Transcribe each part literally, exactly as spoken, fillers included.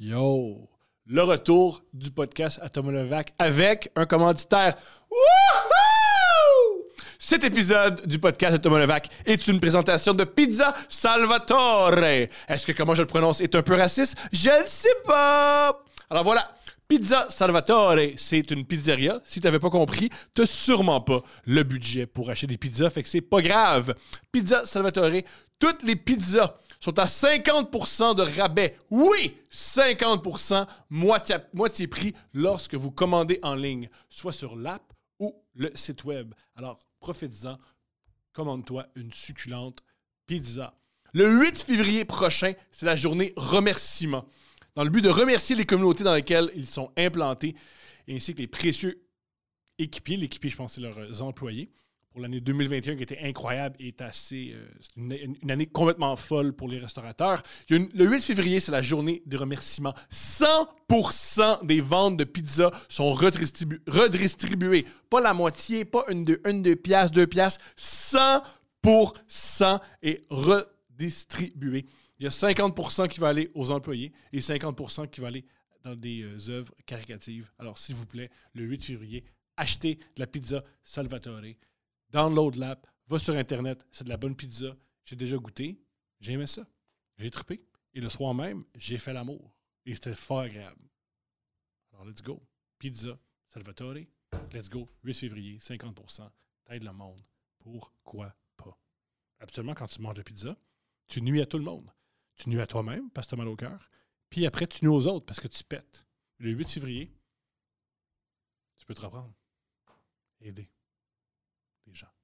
Yo! Le retour du podcast à Thomas Levac avec un commanditaire. Wouhou! Cet épisode du podcast de Thomas Levac est une présentation de Pizza Salvatore. Est-ce que comment je le prononce est un peu raciste? Je ne sais pas! Alors voilà, Pizza Salvatore, c'est une pizzeria. Si tu n'avais pas compris, tu n'as sûrement pas le budget pour acheter des pizzas, fait que c'est pas grave. Pizza Salvatore, toutes les pizzas sont à cinquante pour cent de rabais. Oui, cinquante pour cent, moitié, moitié prix lorsque vous commandez en ligne, soit sur l'app ou le site web. Alors, profite-en, commande-toi une succulente pizza. Le huit février prochain, c'est la journée remerciement. Dans le but de remercier les communautés dans lesquelles ils sont implantés, ainsi que les précieux équipiers. L'équipier, je pense, c'est leurs employés. Pour l'année deux mille vingt et un, qui était incroyable et est assez... Euh, c'est une, une année complètement folle pour les restaurateurs. Il y a une, le huit février, c'est la journée de remerciement. cent pour cent des ventes de pizza sont redistribu- redistribuées. Pas la moitié, pas une, deux, une, deux piastres, deux piastres. cent pour cent est redistribué. Il y a cinquante pour cent qui va aller aux employés et cinquante pour cent qui va aller dans des euh, œuvres caritatives. Alors, s'il vous plaît, le huit février, achetez de la pizza Salvatore. Download l'app, va sur Internet, c'est de la bonne pizza. J'ai déjà goûté, j'ai aimé ça. J'ai trippé. Et le soir même, j'ai fait l'amour. Et c'était fort agréable. Alors, let's go. Pizza Salvatore, let's go. huit février, cinquante pour cent. T'aides le monde. Pourquoi pas? Absolument, quand tu manges de la pizza, tu nuis à tout le monde. Tu nuis à toi-même parce que tu as mal au cœur. Puis après, tu nuis aux autres parce que tu pètes. Le huit février, tu peux te reprendre. Aider les gens.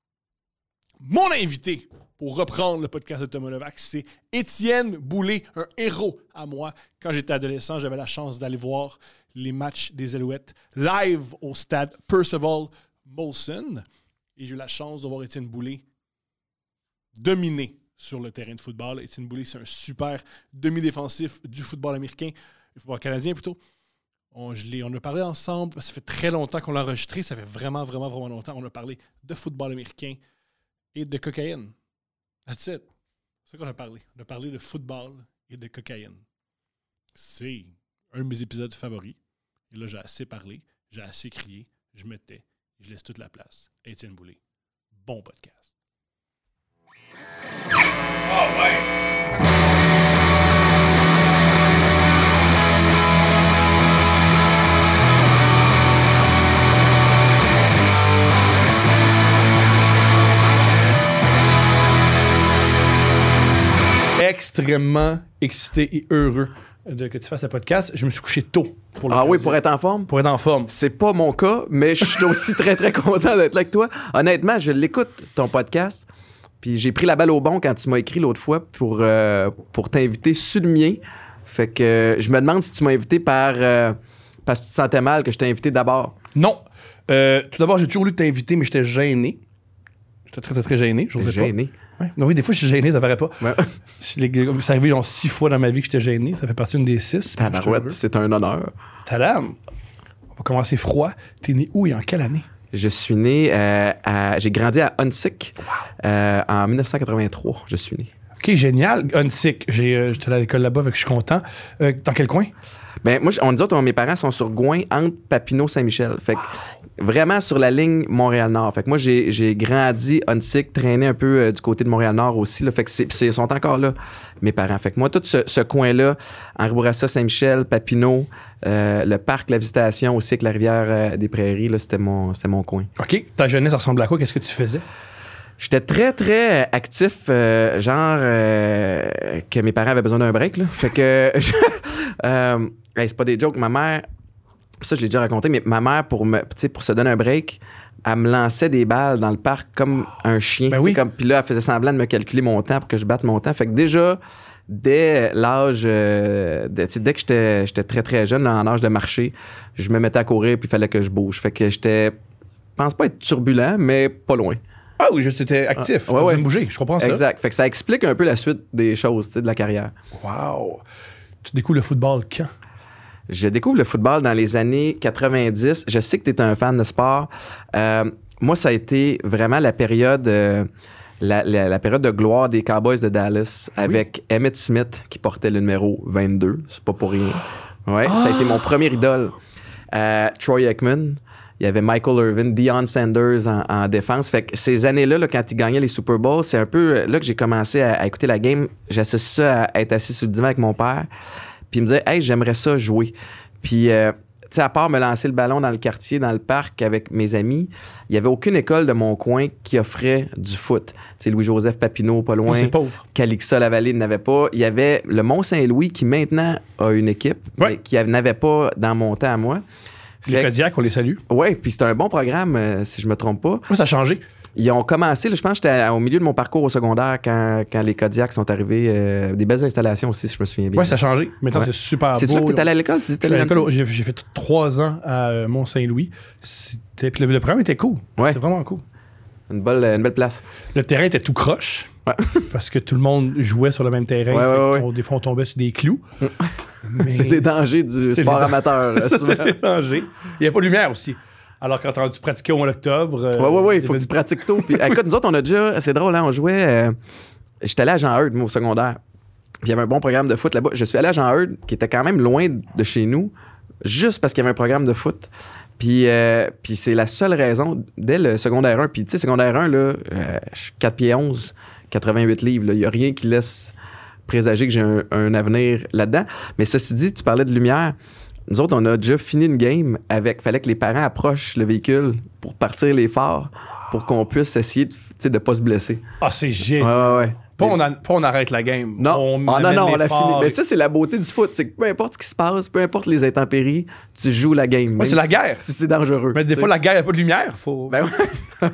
Mon invité pour reprendre le podcast de Thomas Levac, c'est Étienne Boulay, un héros à moi. Quand j'étais adolescent, j'avais la chance d'aller voir les matchs des Alouettes live au stade Percival Molson. Et j'ai eu la chance de voir Étienne Boulay dominer sur le terrain de football. Étienne Boulay, c'est un super demi-défensif du football américain, du football canadien plutôt. On, je l'ai, on a parlé ensemble, ça fait très longtemps qu'on l'a enregistré, ça fait vraiment, vraiment, vraiment longtemps. On a parlé de football américain et de cocaïne. That's it. C'est ça qu'on a parlé. On a parlé de football et de cocaïne. C'est un de mes épisodes favoris. Et là, j'ai assez parlé, j'ai assez crié, je me tais, je laisse toute la place. Étienne Boulay, bon podcast. Oh ouais! Extrêmement excité et heureux de que tu fasses ce podcast. Je me suis couché tôt. Pour ah oui, pour être en forme? Pour être en forme. C'est pas mon cas, mais je suis aussi très, très content d'être là avec toi. Honnêtement, je l'écoute, ton podcast. Puis j'ai pris la balle au bon quand tu m'as écrit l'autre fois pour, euh, pour t'inviter sur le mien. Fait que euh, je me demande si tu m'as invité par euh, parce que tu te sentais mal que je t'ai invité d'abord. Non. Euh, tout d'abord, j'ai toujours voulu t'inviter, mais j'étais gêné. J'étais très, très, très gêné. J'osais gêné? Pas. Ouais. Non, oui, des fois, je suis gêné, ça paraît pas. Ouais. C'est arrivé genre six fois dans ma vie que j'étais gêné. Ça fait partie d'une des six. Tabarouette, c'est un honneur. Tadam! On va commencer froid. T'es né où et en quelle année? Je suis né euh, à... J'ai grandi à Huntsic euh, en dix-neuf cent quatre-vingt-trois. Je suis né. OK, génial. Huntsic. J'ai, euh, j'étais à l'école là-bas, fait que je suis content. Euh, dans quel coin? Ben, moi, on dit que mes parents sont sur Gouin, entre Papineau-Saint-Michel. Fait que vraiment sur la ligne Montréal-Nord. Fait que moi, j'ai, j'ai grandi Huntsic, traîné un peu euh, du côté de Montréal-Nord aussi. Là. Fait que c'est, c'est, ils sont encore là, mes parents. Fait que moi, tout ce, ce coin-là, Henri Bourassa, Saint-Michel, Papineau, euh, le parc, la Visitation aussi avec la rivière euh, des Prairies, là, c'était mon, c'était mon coin. OK. Ta jeunesse ressemble à quoi? Qu'est-ce que tu faisais? J'étais très, très actif, euh, genre euh, que mes parents avaient besoin d'un break. Là. Fait que... euh, hey, c'est pas des jokes. Ma mère... Ça, je l'ai déjà raconté, mais ma mère, pour, me, pour se donner un break, elle me lançait des balles dans le parc comme un chien. Ben oui. Comme, puis là, elle faisait semblant de me calculer mon temps pour que je batte mon temps. Fait que déjà, dès l'âge... Euh, de, dès que j'étais, j'étais très, très jeune, là, en âge de marcher, je me mettais à courir puis il fallait que je bouge. Fait que j'étais... Je pense pas être turbulent, mais pas loin. Ah oui, juste étais actif. Ah, ouais, ouais. De bouger, je comprends ça. Exact. Fait que ça explique un peu la suite des choses, tu sais, de la carrière. Wow. Tu découvres le football quand? Je découvre le football dans les années quatre-vingt-dix. Je sais que tu es un fan de sport. Euh, moi, ça a été vraiment la période... Euh, la, la, la période de gloire des Cowboys de Dallas oui. avec Emmitt Smith qui portait le numéro vingt-deux. C'est pas pour rien. Ouais, oh! Ça a été mon premier idole. Euh, Troy Aikman. Il y avait Michael Irvin, Deion Sanders en, en défense. Fait que ces années-là, là, quand ils gagnaient les Super Bowls, c'est un peu là que j'ai commencé à, à écouter la game. J'associe ça à être assis sur le divan avec mon père. Puis il me disait, hey, j'aimerais ça jouer. Puis, euh, tu sais, à part me lancer le ballon dans le quartier, dans le parc avec mes amis, il n'y avait aucune école de mon coin qui offrait du foot. Tu sais, Louis-Joseph Papineau, pas loin. Oh, c'est pauvre. Calixa, la Vallée n'avait pas. Il y avait le Mont-Saint-Louis qui maintenant a une équipe, ouais. mais qui n'avait pas dans mon temps à moi. Les Kodiak, on les salue. Oui, puis c'était un bon programme, euh, si je me trompe pas. Oui, ça a changé. Ils ont commencé, là, je pense que j'étais au milieu de mon parcours au secondaire quand, quand les Kodiak sont arrivés. Euh, des belles installations aussi, si je me souviens bien. Oui, ça a changé. Maintenant, ouais. c'est super beau. C'est sûr que tu allé à l'école? Tu à l'école, j'ai, j'ai fait trois ans à euh, Mont-Saint-Louis. C'était, puis le, le programme était cool. Ouais. C'était vraiment cool. Une belle, une belle place. Le terrain était tout croche. Ouais. Parce que tout le monde jouait sur le même terrain. Ouais, ouais, ouais. On, des fois, on tombait sur des clous. Mais c'est des dangers du sport amateur. C'est des dangers. Il n'y a pas de lumière aussi. Alors, quand tu pratiquais au mois d'octobre. Euh, oui, oui, oui, il faut que tu pratiques tôt. Puis, écoute, nous autres, on a déjà. C'est drôle, hein, on jouait. Euh, j'étais allé à Jean-Eudes, moi, au secondaire. Puis, il y avait un bon programme de foot là-bas. Je suis allé à Jean-Eudes, qui était quand même loin de chez nous, juste parce qu'il y avait un programme de foot. Puis, euh, puis c'est la seule raison, dès le secondaire un. Puis, tu sais, secondaire un, là, euh, je suis quatre pieds onze, quatre-vingt-huit livres. Il n'y a rien qui laisse présager que j'ai un, un avenir là-dedans. Mais ceci dit, tu parlais de lumière. Nous autres, on a déjà fini une game avec... Fallait que les parents approchent le véhicule pour partir les phares pour qu'on puisse essayer de ne pas se blesser. Ah, c'est génial. Ouais, ouais, ouais. Pas on, a, pas on arrête la game. Non, on ah, non, non, on a phares, fini. les... Mais ça, c'est la beauté du foot. C'est que peu importe ce qui se passe, peu importe les intempéries, tu joues la game. Ouais, c'est la guerre. Si c'est dangereux. Mais des t'sais. fois, la guerre, il n'y a pas de lumière. Faut... Ben ouais.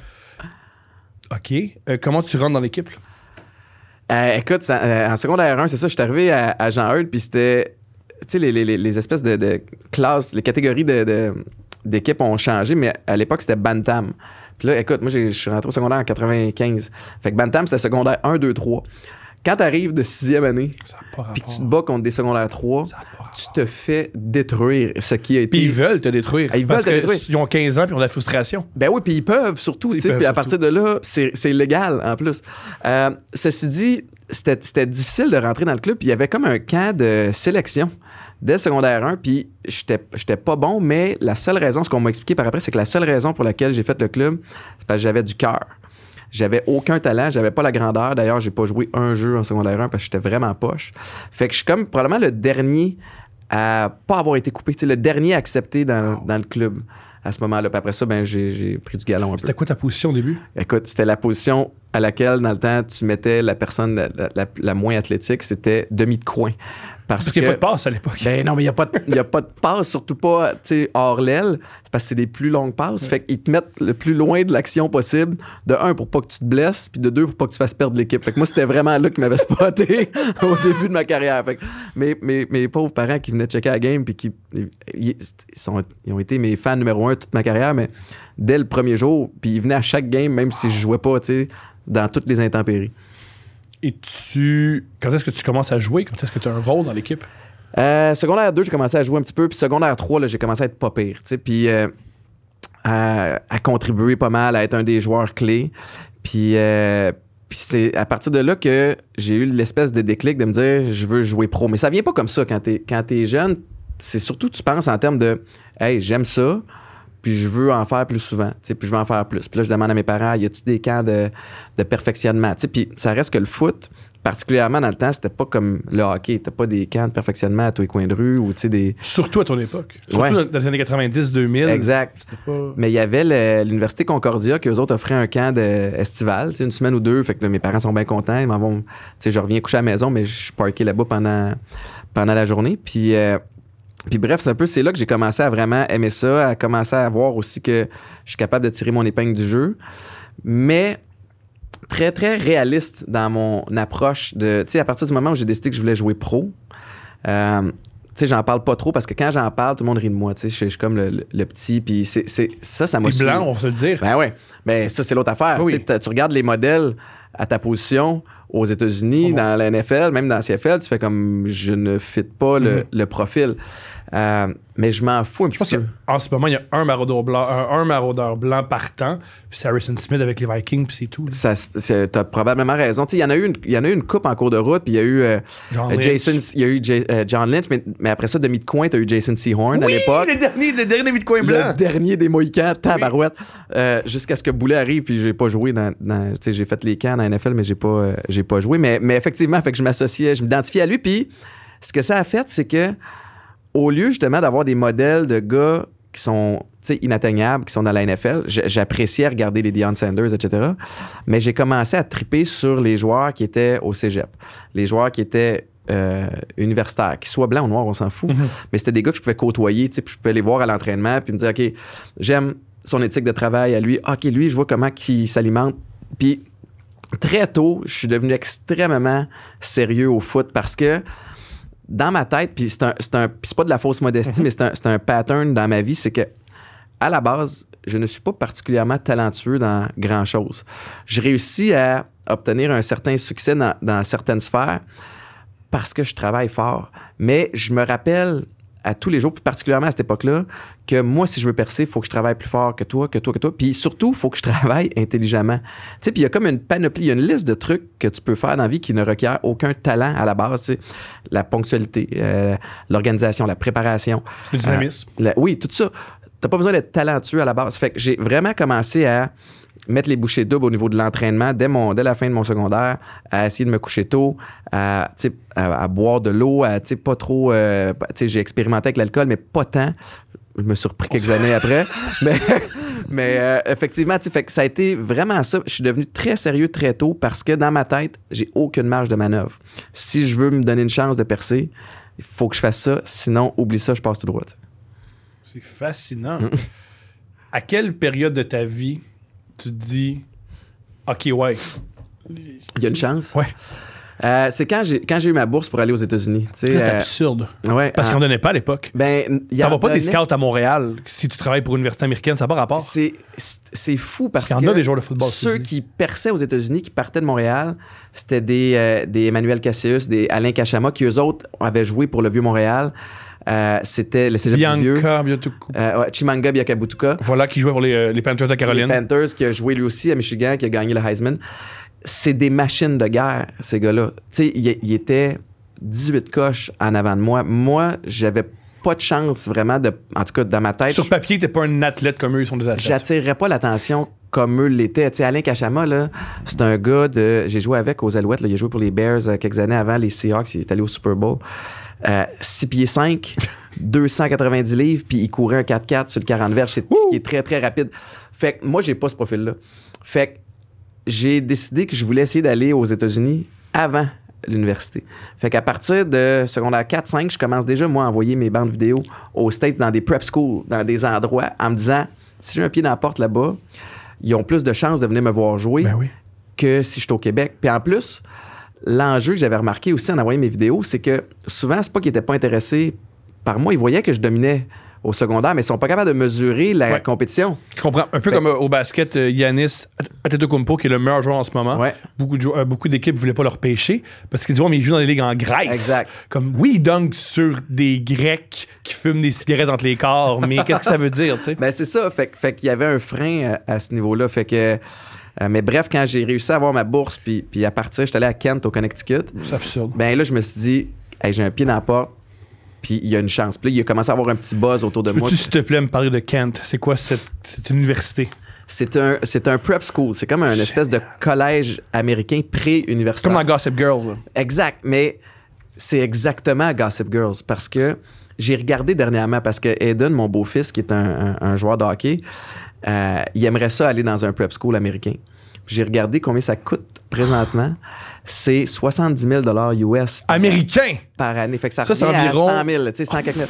OK. Euh, comment tu rentres dans l'équipe? Euh, écoute, ça, euh, en secondaire un, c'est ça, je suis arrivé à, à Jean-Eudes, puis c'était... Tu sais, les, les, les espèces de, de classes, les catégories de, de, d'équipes ont changé, mais à l'époque, c'était Bantam. Puis là, écoute, moi, je suis rentré au secondaire en quatre-vingt-quinze. Fait que Bantam, c'était secondaire un, deux, trois. Quand tu arrives de sixième année, puis que tu te bats contre des secondaires trois, tu te fais détruire ce qui a été... Puis ils veulent te détruire. Ah, ils parce veulent te détruire. Ils ont quinze ans puis ils ont de la frustration. Ben oui, puis ils peuvent surtout. Ils peuvent puis à surtout. Partir de là, c'est, c'est légal en plus. Euh, ceci dit, c'était, c'était difficile de rentrer dans le club. Puis il y avait comme un camp de sélection dès le secondaire un. Puis j'étais, j'étais pas bon, mais la seule raison, ce qu'on m'a expliqué par après, c'est que la seule raison pour laquelle j'ai fait le club, c'est parce que j'avais du cœur. J'avais aucun talent, j'avais pas la grandeur. D'ailleurs, j'ai pas joué un jeu en secondaire un parce que j'étais vraiment poche. Fait que je suis comme probablement le dernier à pas avoir été coupé. T'sais, le dernier accepté dans, dans le club à ce moment-là. Puis après ça, ben, j'ai, j'ai pris du galon un peu. C'était quoi ta position au début? Écoute, c'était la position à laquelle, dans le temps, tu mettais la personne la, la, la moins athlétique, c'était demi de coin. Parce, parce qu'il n'y que, a pas de passe à l'époque. Ben non, mais il n'y a, a pas de passe, surtout pas hors l'aile. C'est parce que c'est des plus longues passes. Ouais. Fait qu'ils te mettent le plus loin de l'action possible. De un, pour pas que tu te blesses, puis de deux, pour pas que tu fasses perdre l'équipe. Fait que moi, c'était vraiment là qui m'avait spoté au début de ma carrière. Fait que mes, mes, mes pauvres parents qui venaient checker la game, puis qui ils, ils, sont, ils ont été mes fans numéro un toute ma carrière, mais dès le premier jour, puis ils venaient à chaque game, même si je jouais pas, tu sais, dans toutes les intempéries. Et tu... Quand est-ce que tu commences à jouer? Quand est-ce que tu as un rôle dans l'équipe? Euh, secondaire deux, j'ai commencé à jouer un petit peu. Puis secondaire trois, là, j'ai commencé à être pas pire. Puis euh, à, à contribuer pas mal, à être un des joueurs clés. Puis, euh, puis c'est à partir de là que j'ai eu l'espèce de déclic de me dire je veux jouer pro. Mais ça vient pas comme ça quand t'es, quand t'es jeune. C'est surtout, tu penses en termes de hey, j'aime ça. Puis je veux en faire plus souvent, puis je veux en faire plus. Puis là, je demande à mes parents, y a-tu des camps de, de perfectionnement? Puis ça reste que le foot, particulièrement dans le temps, c'était pas comme le hockey. T'as pas des camps de perfectionnement à tous les coins de rue ou des... Surtout à ton époque. Surtout ouais. dans les années quatre-vingt-dix deux mille. Exact. C'était pas... Mais il y avait le, l'Université Concordia qui, eux autres, offraient un camp de, estival, une semaine ou deux. Fait que là, mes parents sont bien contents. Ils m'en vont... Je reviens coucher à la maison, mais je suis parké là-bas pendant, pendant la journée. Puis... Euh, Puis bref, c'est un peu, c'est là que j'ai commencé à vraiment aimer ça, à commencer à voir aussi que je suis capable de tirer mon épingle du jeu, mais très, très réaliste dans mon approche de, tu sais, à partir du moment où j'ai décidé que je voulais jouer pro, euh, tu sais, j'en parle pas trop parce que quand j'en parle, tout le monde rit de moi, tu sais, je, je suis comme le, le, le petit, puis c'est, c'est, ça, ça m'a suivi. T'es blanc, on va se le dire. Ben ouais, ben ça, c'est l'autre affaire, oui. Tu sais, tu regardes les modèles à ta position aux États-Unis, oh dans la N F L, même dans la C F L, tu fais comme je ne fit pas le, mm-hmm. le profil. Euh, mais je m'en fous un Je pense petit peu. qu'en ce moment, il y a un maraudeur blanc, un, un maraudeur blanc partant, puis c'est Harrison Smith avec les Vikings, puis c'est tout. là. Ça, c'est- t'as probablement raison. Tu sais, il y en a eu une, il y en a eu une coupe en cours de route, puis il y a eu euh, John euh, Lynch. Jason, il y a eu J- euh, John Lynch, mais, mais après ça, demi de coin, t'as eu Jason Sehorn à Oui, l'époque. le dernier, le dernier demi de coin Le blanc. dernier des Mohicans, tabarouette. Euh, jusqu'à ce que Boulet arrive, puis j'ai pas joué dans. dans- tu sais, j'ai fait les camps dans la N F L, mais j'ai pas, euh, j'ai pas joué. Mais, mais effectivement, fait que je m'associais, je m'identifiais à lui. Puis ce que ça a fait, c'est que au lieu justement d'avoir des modèles de gars qui sont tu sais, inatteignables, qui sont dans la N F L, j- j'appréciais regarder les Deion Sanders, et cetera. Mais j'ai commencé à triper sur les joueurs qui étaient au cégep, les joueurs qui étaient euh, universitaires, qu'ils soient blancs ou noirs, on s'en fout. Mhm. Mais c'était des gars que je pouvais côtoyer, tu sais, puis je pouvais les voir à l'entraînement, puis me dire, OK, j'aime son éthique de travail à lui. OK, lui, je vois comment il s'alimente. Puis très tôt, je suis devenu extrêmement sérieux au foot parce que dans ma tête, puis c'est, un, c'est, un, puis c'est pas de la fausse modestie, Mhm. mais c'est un, c'est un pattern dans ma vie, c'est que à la base, je ne suis pas particulièrement talentueux dans grand-chose. Je réussis à obtenir un certain succès dans, dans certaines sphères parce que je travaille fort. Mais je me rappelle à tous les jours, puis particulièrement à cette époque-là, que moi, si je veux percer, il faut que je travaille plus fort que toi, que toi, que toi. Puis surtout, il faut que je travaille intelligemment. Tu sais, puis il y a comme une panoplie, il y a une liste de trucs que tu peux faire dans la vie qui ne requiert aucun talent à la base. Tu sais. La ponctualité, euh, l'organisation, la préparation. Le dynamisme. Euh, la- oui, tout ça. T'as pas besoin d'être talentueux à la base. Fait que j'ai vraiment commencé à mettre les bouchées doubles au niveau de l'entraînement dès, mon, dès la fin de mon secondaire, à essayer de me coucher tôt, à, tu sais, à, à boire de l'eau, à tu sais, pas trop. euh, tu sais, j'ai expérimenté avec l'alcool, mais pas tant. Je me suis repris quelques années après. Mais, mais euh, effectivement, tu sais, fait que ça a été vraiment ça. Je suis devenu très sérieux très tôt parce que dans ma tête, j'ai aucune marge de manœuvre. Si je veux me donner une chance de percer, il faut que je fasse ça. Sinon, oublie ça, je passe tout droit. tu sais. C'est fascinant. À quelle période de ta vie tu te dis OK, ouais. Il y a une chance. Ouais. Euh, c'est quand j'ai, quand j'ai eu ma bourse pour aller aux États-Unis. tu sais, C'est euh, absurde. ouais, Parce euh, qu'on donnait pas à l'époque. ben, il y T'en en vas pas des donnait- scouts à Montréal si tu travailles pour une université américaine, ça n'a pas rapport. C'est, c'est, c'est fou parce Il y en que a des joueurs de football aux ceux États-Unis. qui perçaient aux États-Unis, qui partaient de Montréal, c'était des, euh, des Emmanuel Cassius, des Alain Cachama, qui eux autres avaient joué pour le Vieux-Montréal. Euh, c'était le Cégep du Vieux. Bianca Biotuku. Euh, ouais, Chimanga Biakabutuka. Voilà qui jouait pour les, euh, les Panthers de Caroline. Les Panthers, qui a joué lui aussi à Michigan, qui a gagné le Heisman. C'est des machines de guerre, ces gars-là. Tu sais, il, il était dix-huit coches en avant de moi. Moi, j'avais pas de chance vraiment de. En tout cas, dans ma tête. Sur papier, t'es pas un athlète comme eux, ils sont des athlètes. J'attirerais pas l'attention comme eux l'étaient. Tu sais, Alain Cachama, là, c'est un gars de. J'ai joué avec aux Alouettes. Là. Il a joué pour les Bears euh, quelques années avant les Seahawks. Il est allé au Super Bowl. Euh, six pieds cinq, deux cent quatre-vingt-dix livres, puis il courait un quatre quatre sur le quarante verges. C'est ce qui est très, très rapide. Fait que moi, j'ai pas ce profil-là. Fait que j'ai décidé que je voulais essayer d'aller aux États-Unis avant l'université. Fait qu'à partir de secondaire quatre cinq, je commence déjà, moi, à envoyer mes bandes vidéo aux States dans des prep schools, dans des endroits, en me disant, si j'ai un pied dans la porte là-bas, ils ont plus de chances de venir me voir jouer Ben oui. que si je suis au Québec. Puis en plus, l'enjeu que j'avais remarqué aussi en envoyant mes vidéos, c'est que souvent, c'est pas qu'ils n'étaient pas intéressés par moi. Ils voyaient que je dominais au secondaire, mais ils sont pas capables de mesurer la Ouais. compétition. Je comprends. Un peu Fait- comme euh, au basket, euh, Giannis Antetokounmpo, qui est le meilleur joueur en ce moment. Ouais. Beaucoup, de jou- euh, beaucoup d'équipes ne voulaient pas leur pêcher parce qu'ils disaient, ouais, mais ils jouent dans les ligues en Grèce. Exact. Comme, oui, ils dunkent sur des Grecs qui fument des cigarettes entre les corps, mais qu'est-ce que ça veut dire, tu sais? Ben c'est ça. Fait, que- fait qu'il y avait un frein à, à ce niveau-là. Fait que. euh, mais bref, quand j'ai réussi à avoir ma bourse, puis, puis à partir, j'étais allé à Kent, au Connecticut. C'est absurde. Ben là, je me suis dit, hey, j'ai un pied dans la porte, puis il y a une chance. Puis là, il a commencé à avoir un petit buzz autour de moi. Peux-tu, s'il te plaît, me parler de Kent? C'est quoi cette, cette université? C'est un, c'est un prep school. C'est comme un espèce de collège américain pré-universitaire. Comme dans Gossip Girls. là. Exact, mais c'est exactement Gossip Girls parce que j'ai regardé dernièrement parce que Aiden, mon beau-fils, qui est un, un- un joueur de hockey, euh, il aimerait ça aller dans un prep school américain. J'ai regardé combien ça coûte présentement. C'est soixante-dix mille U S par, Américain! par année. Fait que ça, Ça, c'est revient environ- à cent mille, tu sais, cent quelques mille.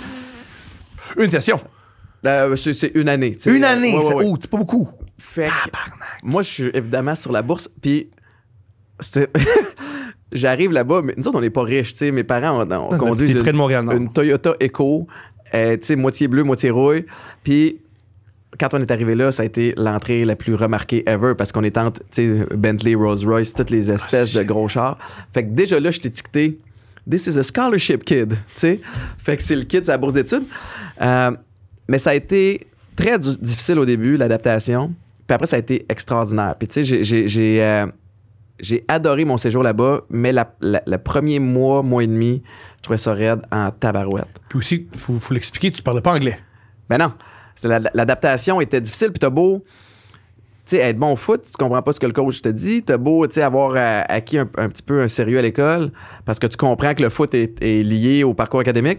Une session. Euh, c'est, c'est une année. tu sais. Une année! Ouais, ouais, c'est, ouais. oh, c'est pas beaucoup. Fait que moi, je suis évidemment sur la bourse, puis c'était- j'arrive là-bas, mais nous autres, on n'est pas riches, tu sais. Mes parents, on, on conduit T'es une, près de Montréal, non? une Toyota Echo, euh, tu sais, moitié bleu, moitié rouille. Puis quand on est arrivé là, ça a été l'entrée la plus remarquée ever parce qu'on est entre, tu sais, Bentley, Rolls-Royce, toutes les espèces de gros chars. Fait que déjà là, je t'ai étiqueté this is a scholarship kid. Tu sais, fait que c'est le kid de la bourse d'études. Euh, mais ça a été très du- difficile au début, l'adaptation. Puis après, ça a été extraordinaire. Puis tu sais, j'ai, j'ai, j'ai, euh, j'ai adoré mon séjour là-bas, mais la, la- le premier mois, mois et demi, je trouvais ça raide en tabarouette. Puis aussi, il faut, faut l'expliquer, tu parlais pas anglais. Ben non. C'est la- l'adaptation était difficile. Puis t'as beau, tu sais, être bon au foot, tu comprends pas ce que le coach te dit. T'as beau, tu sais, avoir euh, acquis un, un petit peu un sérieux à l'école parce que tu comprends que le foot est, est lié au parcours académique.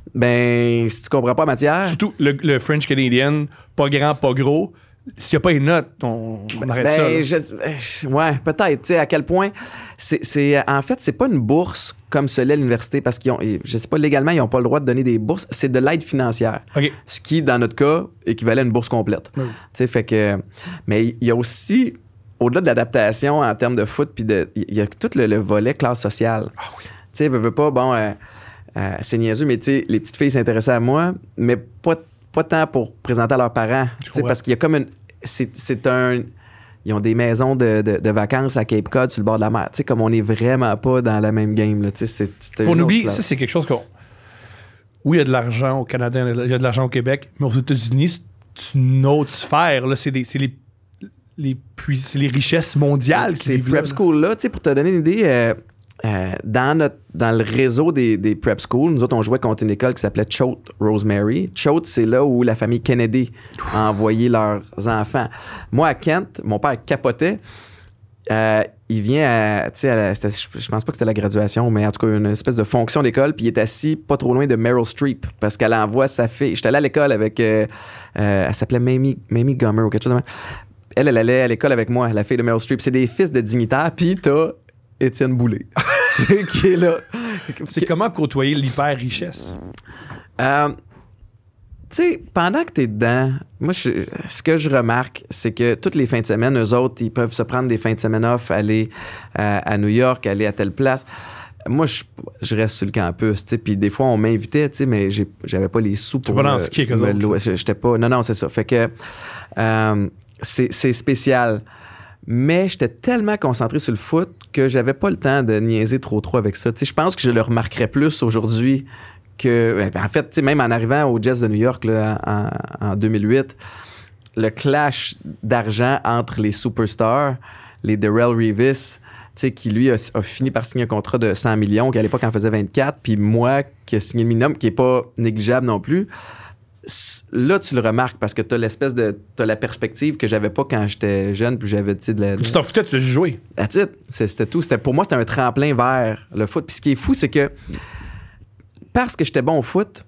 Ben, si tu comprends pas la matière, Surtout le, le French Canadian, pas grand, pas gros. S'il n'y a pas une note, on, on arrête ça. là. ben, je, je- ouais, peut-être. Tu sais, à quel point. C'est, c'est, en fait, c'est pas une bourse comme cela à l'université parce qu'ils ont, je sais pas, légalement, ils n'ont pas le droit de donner des bourses. C'est de l'aide financière. OK. Ce qui, dans notre cas, équivalait à une bourse complète. Oui. Tu sais, fait que. Mais il y a aussi, au-delà de l'adaptation en termes de foot, puis de, il y a tout le, le volet classe sociale. Tu sais, veux, veux pas, bon, euh, euh, c'est niaiseux, mais tu sais, les petites filles s'intéressaient à moi, mais pas, pas tant pour présenter à leurs parents. Tu sais, comprends. parce qu'il y a comme une. C'est, c'est un. Ils ont des maisons de, de, de vacances à Cape Cod sur le bord de la mer. Tu sais, comme on n'est vraiment pas dans la même game. Là. Tu sais, c'est, c'est On une oublie, autre ça, classe. c'est quelque chose qu'on. Oui, il y a de l'argent au Canada, il y a de l'argent au Québec, mais aux États-Unis, c'est une autre sphère. Là. C'est, des, c'est, les, les, puis- c'est les richesses mondiales qui Ces vivent là, prep là. schools-là, tu sais, pour te donner une idée, euh, euh, dans, notre, dans le réseau des, des prep schools, nous autres, on jouait contre une école qui s'appelait Choate Rosemary. Choate, c'est là où la famille Kennedy a envoyé leurs enfants. Moi, à Kent, mon père capotait. Euh, il vient à, tu sais, à la- c'était- je je pense pas que c'était la graduation, mais en tout cas, une espèce de fonction d'école, puis il est assis pas trop loin de Meryl Streep, parce qu'elle envoie sa fille. J'étais allé à l'école avec, euh, euh, elle s'appelait Mamie, Mamie Gummer ou quelque chose de même. Elle, elle allait à l'école avec moi, la fille de Meryl Streep. C'est des fils de dignitaires, puis t'as Étienne Boulay, qui est là. C'est comment côtoyer l'hyper-richesse? Euh, tu sais, pendant que t'es dedans, moi, je- ce que je remarque, c'est que toutes les fins de semaine, eux autres, ils peuvent se prendre des fins de semaine off, aller euh, à New York, aller à telle place. Moi, je, je reste sur le campus, tu sais, puis des fois, on m'invitait, tu sais, mais j'ai, j'avais pas les sous pour pas dans me- le ski avec eux me autres. louer. J'étais pas... Non, non, c'est ça. Fait que euh, c'est, c'est spécial. Mais j'étais tellement concentré sur le foot que j'avais pas le temps de niaiser trop trop avec ça. Tu sais, je pense que je le remarquerais plus aujourd'hui que... ben, en fait, tu sais, même en arrivant aux Jets de New York là, en, en deux mille huit, le clash d'argent entre les superstars, les Darrell Revis, tu sais, qui lui a, a fini par signer un contrat de cent millions, qui à l'époque en faisait vingt-quatre, puis moi qui ai signé le minimum, qui est pas négligeable non plus. C- Là, tu le remarques parce que t'as l'espèce de... T'as la perspective que j'avais pas quand j'étais jeune, puis j'avais, tu sais, de la... de- Tu t'en foutais, tu l'as juste joué. That's it. C'est- C'était tout. C'était, pour moi, c'était un tremplin vers le foot. Puis ce qui est fou, c'est que parce que j'étais bon au foot,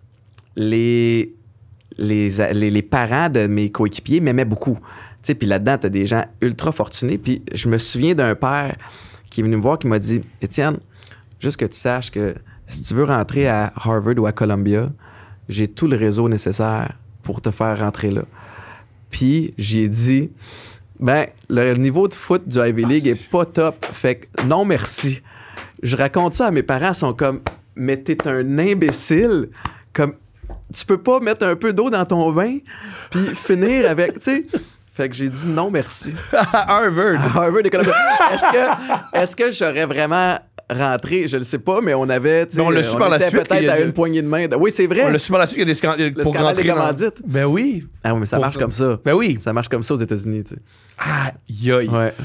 les, les, les, les parents de mes coéquipiers m'aimaient beaucoup. Tu sais, puis là-dedans, t'as des gens ultra fortunés. Puis je me souviens d'un père qui est venu me voir qui m'a dit « Étienne, juste que tu saches que si tu veux rentrer à Harvard ou à Columbia, j'ai tout le réseau nécessaire pour te faire rentrer là. » Puis j'ai dit... Ben, le niveau de foot du Ivy League est pas top. Fait que non, merci. Je raconte ça à mes parents, ils sont comme, mais t'es un imbécile. Comme, tu peux pas mettre un peu d'eau dans ton vin puis finir avec, tu sais. Fait que j'ai dit non, merci. À Harvard. À Harvard et Columbia. Est-ce que, est-ce que j'aurais vraiment rentré? Je le sais pas, mais on avait, tu sais, Mais on l'a su on par la était suite qu'il peut-être y a à de- une poignée de main. Oui, c'est vrai. On l'a su par la suite, il y a des scandales Le pour scandale rentrer des dans- commandites. Ben oui. Ah oui, mais ça Pour- marche comme ça. Ben oui. Ça marche comme ça aux États-Unis, tu sais. Aïe, aïe. Ouais.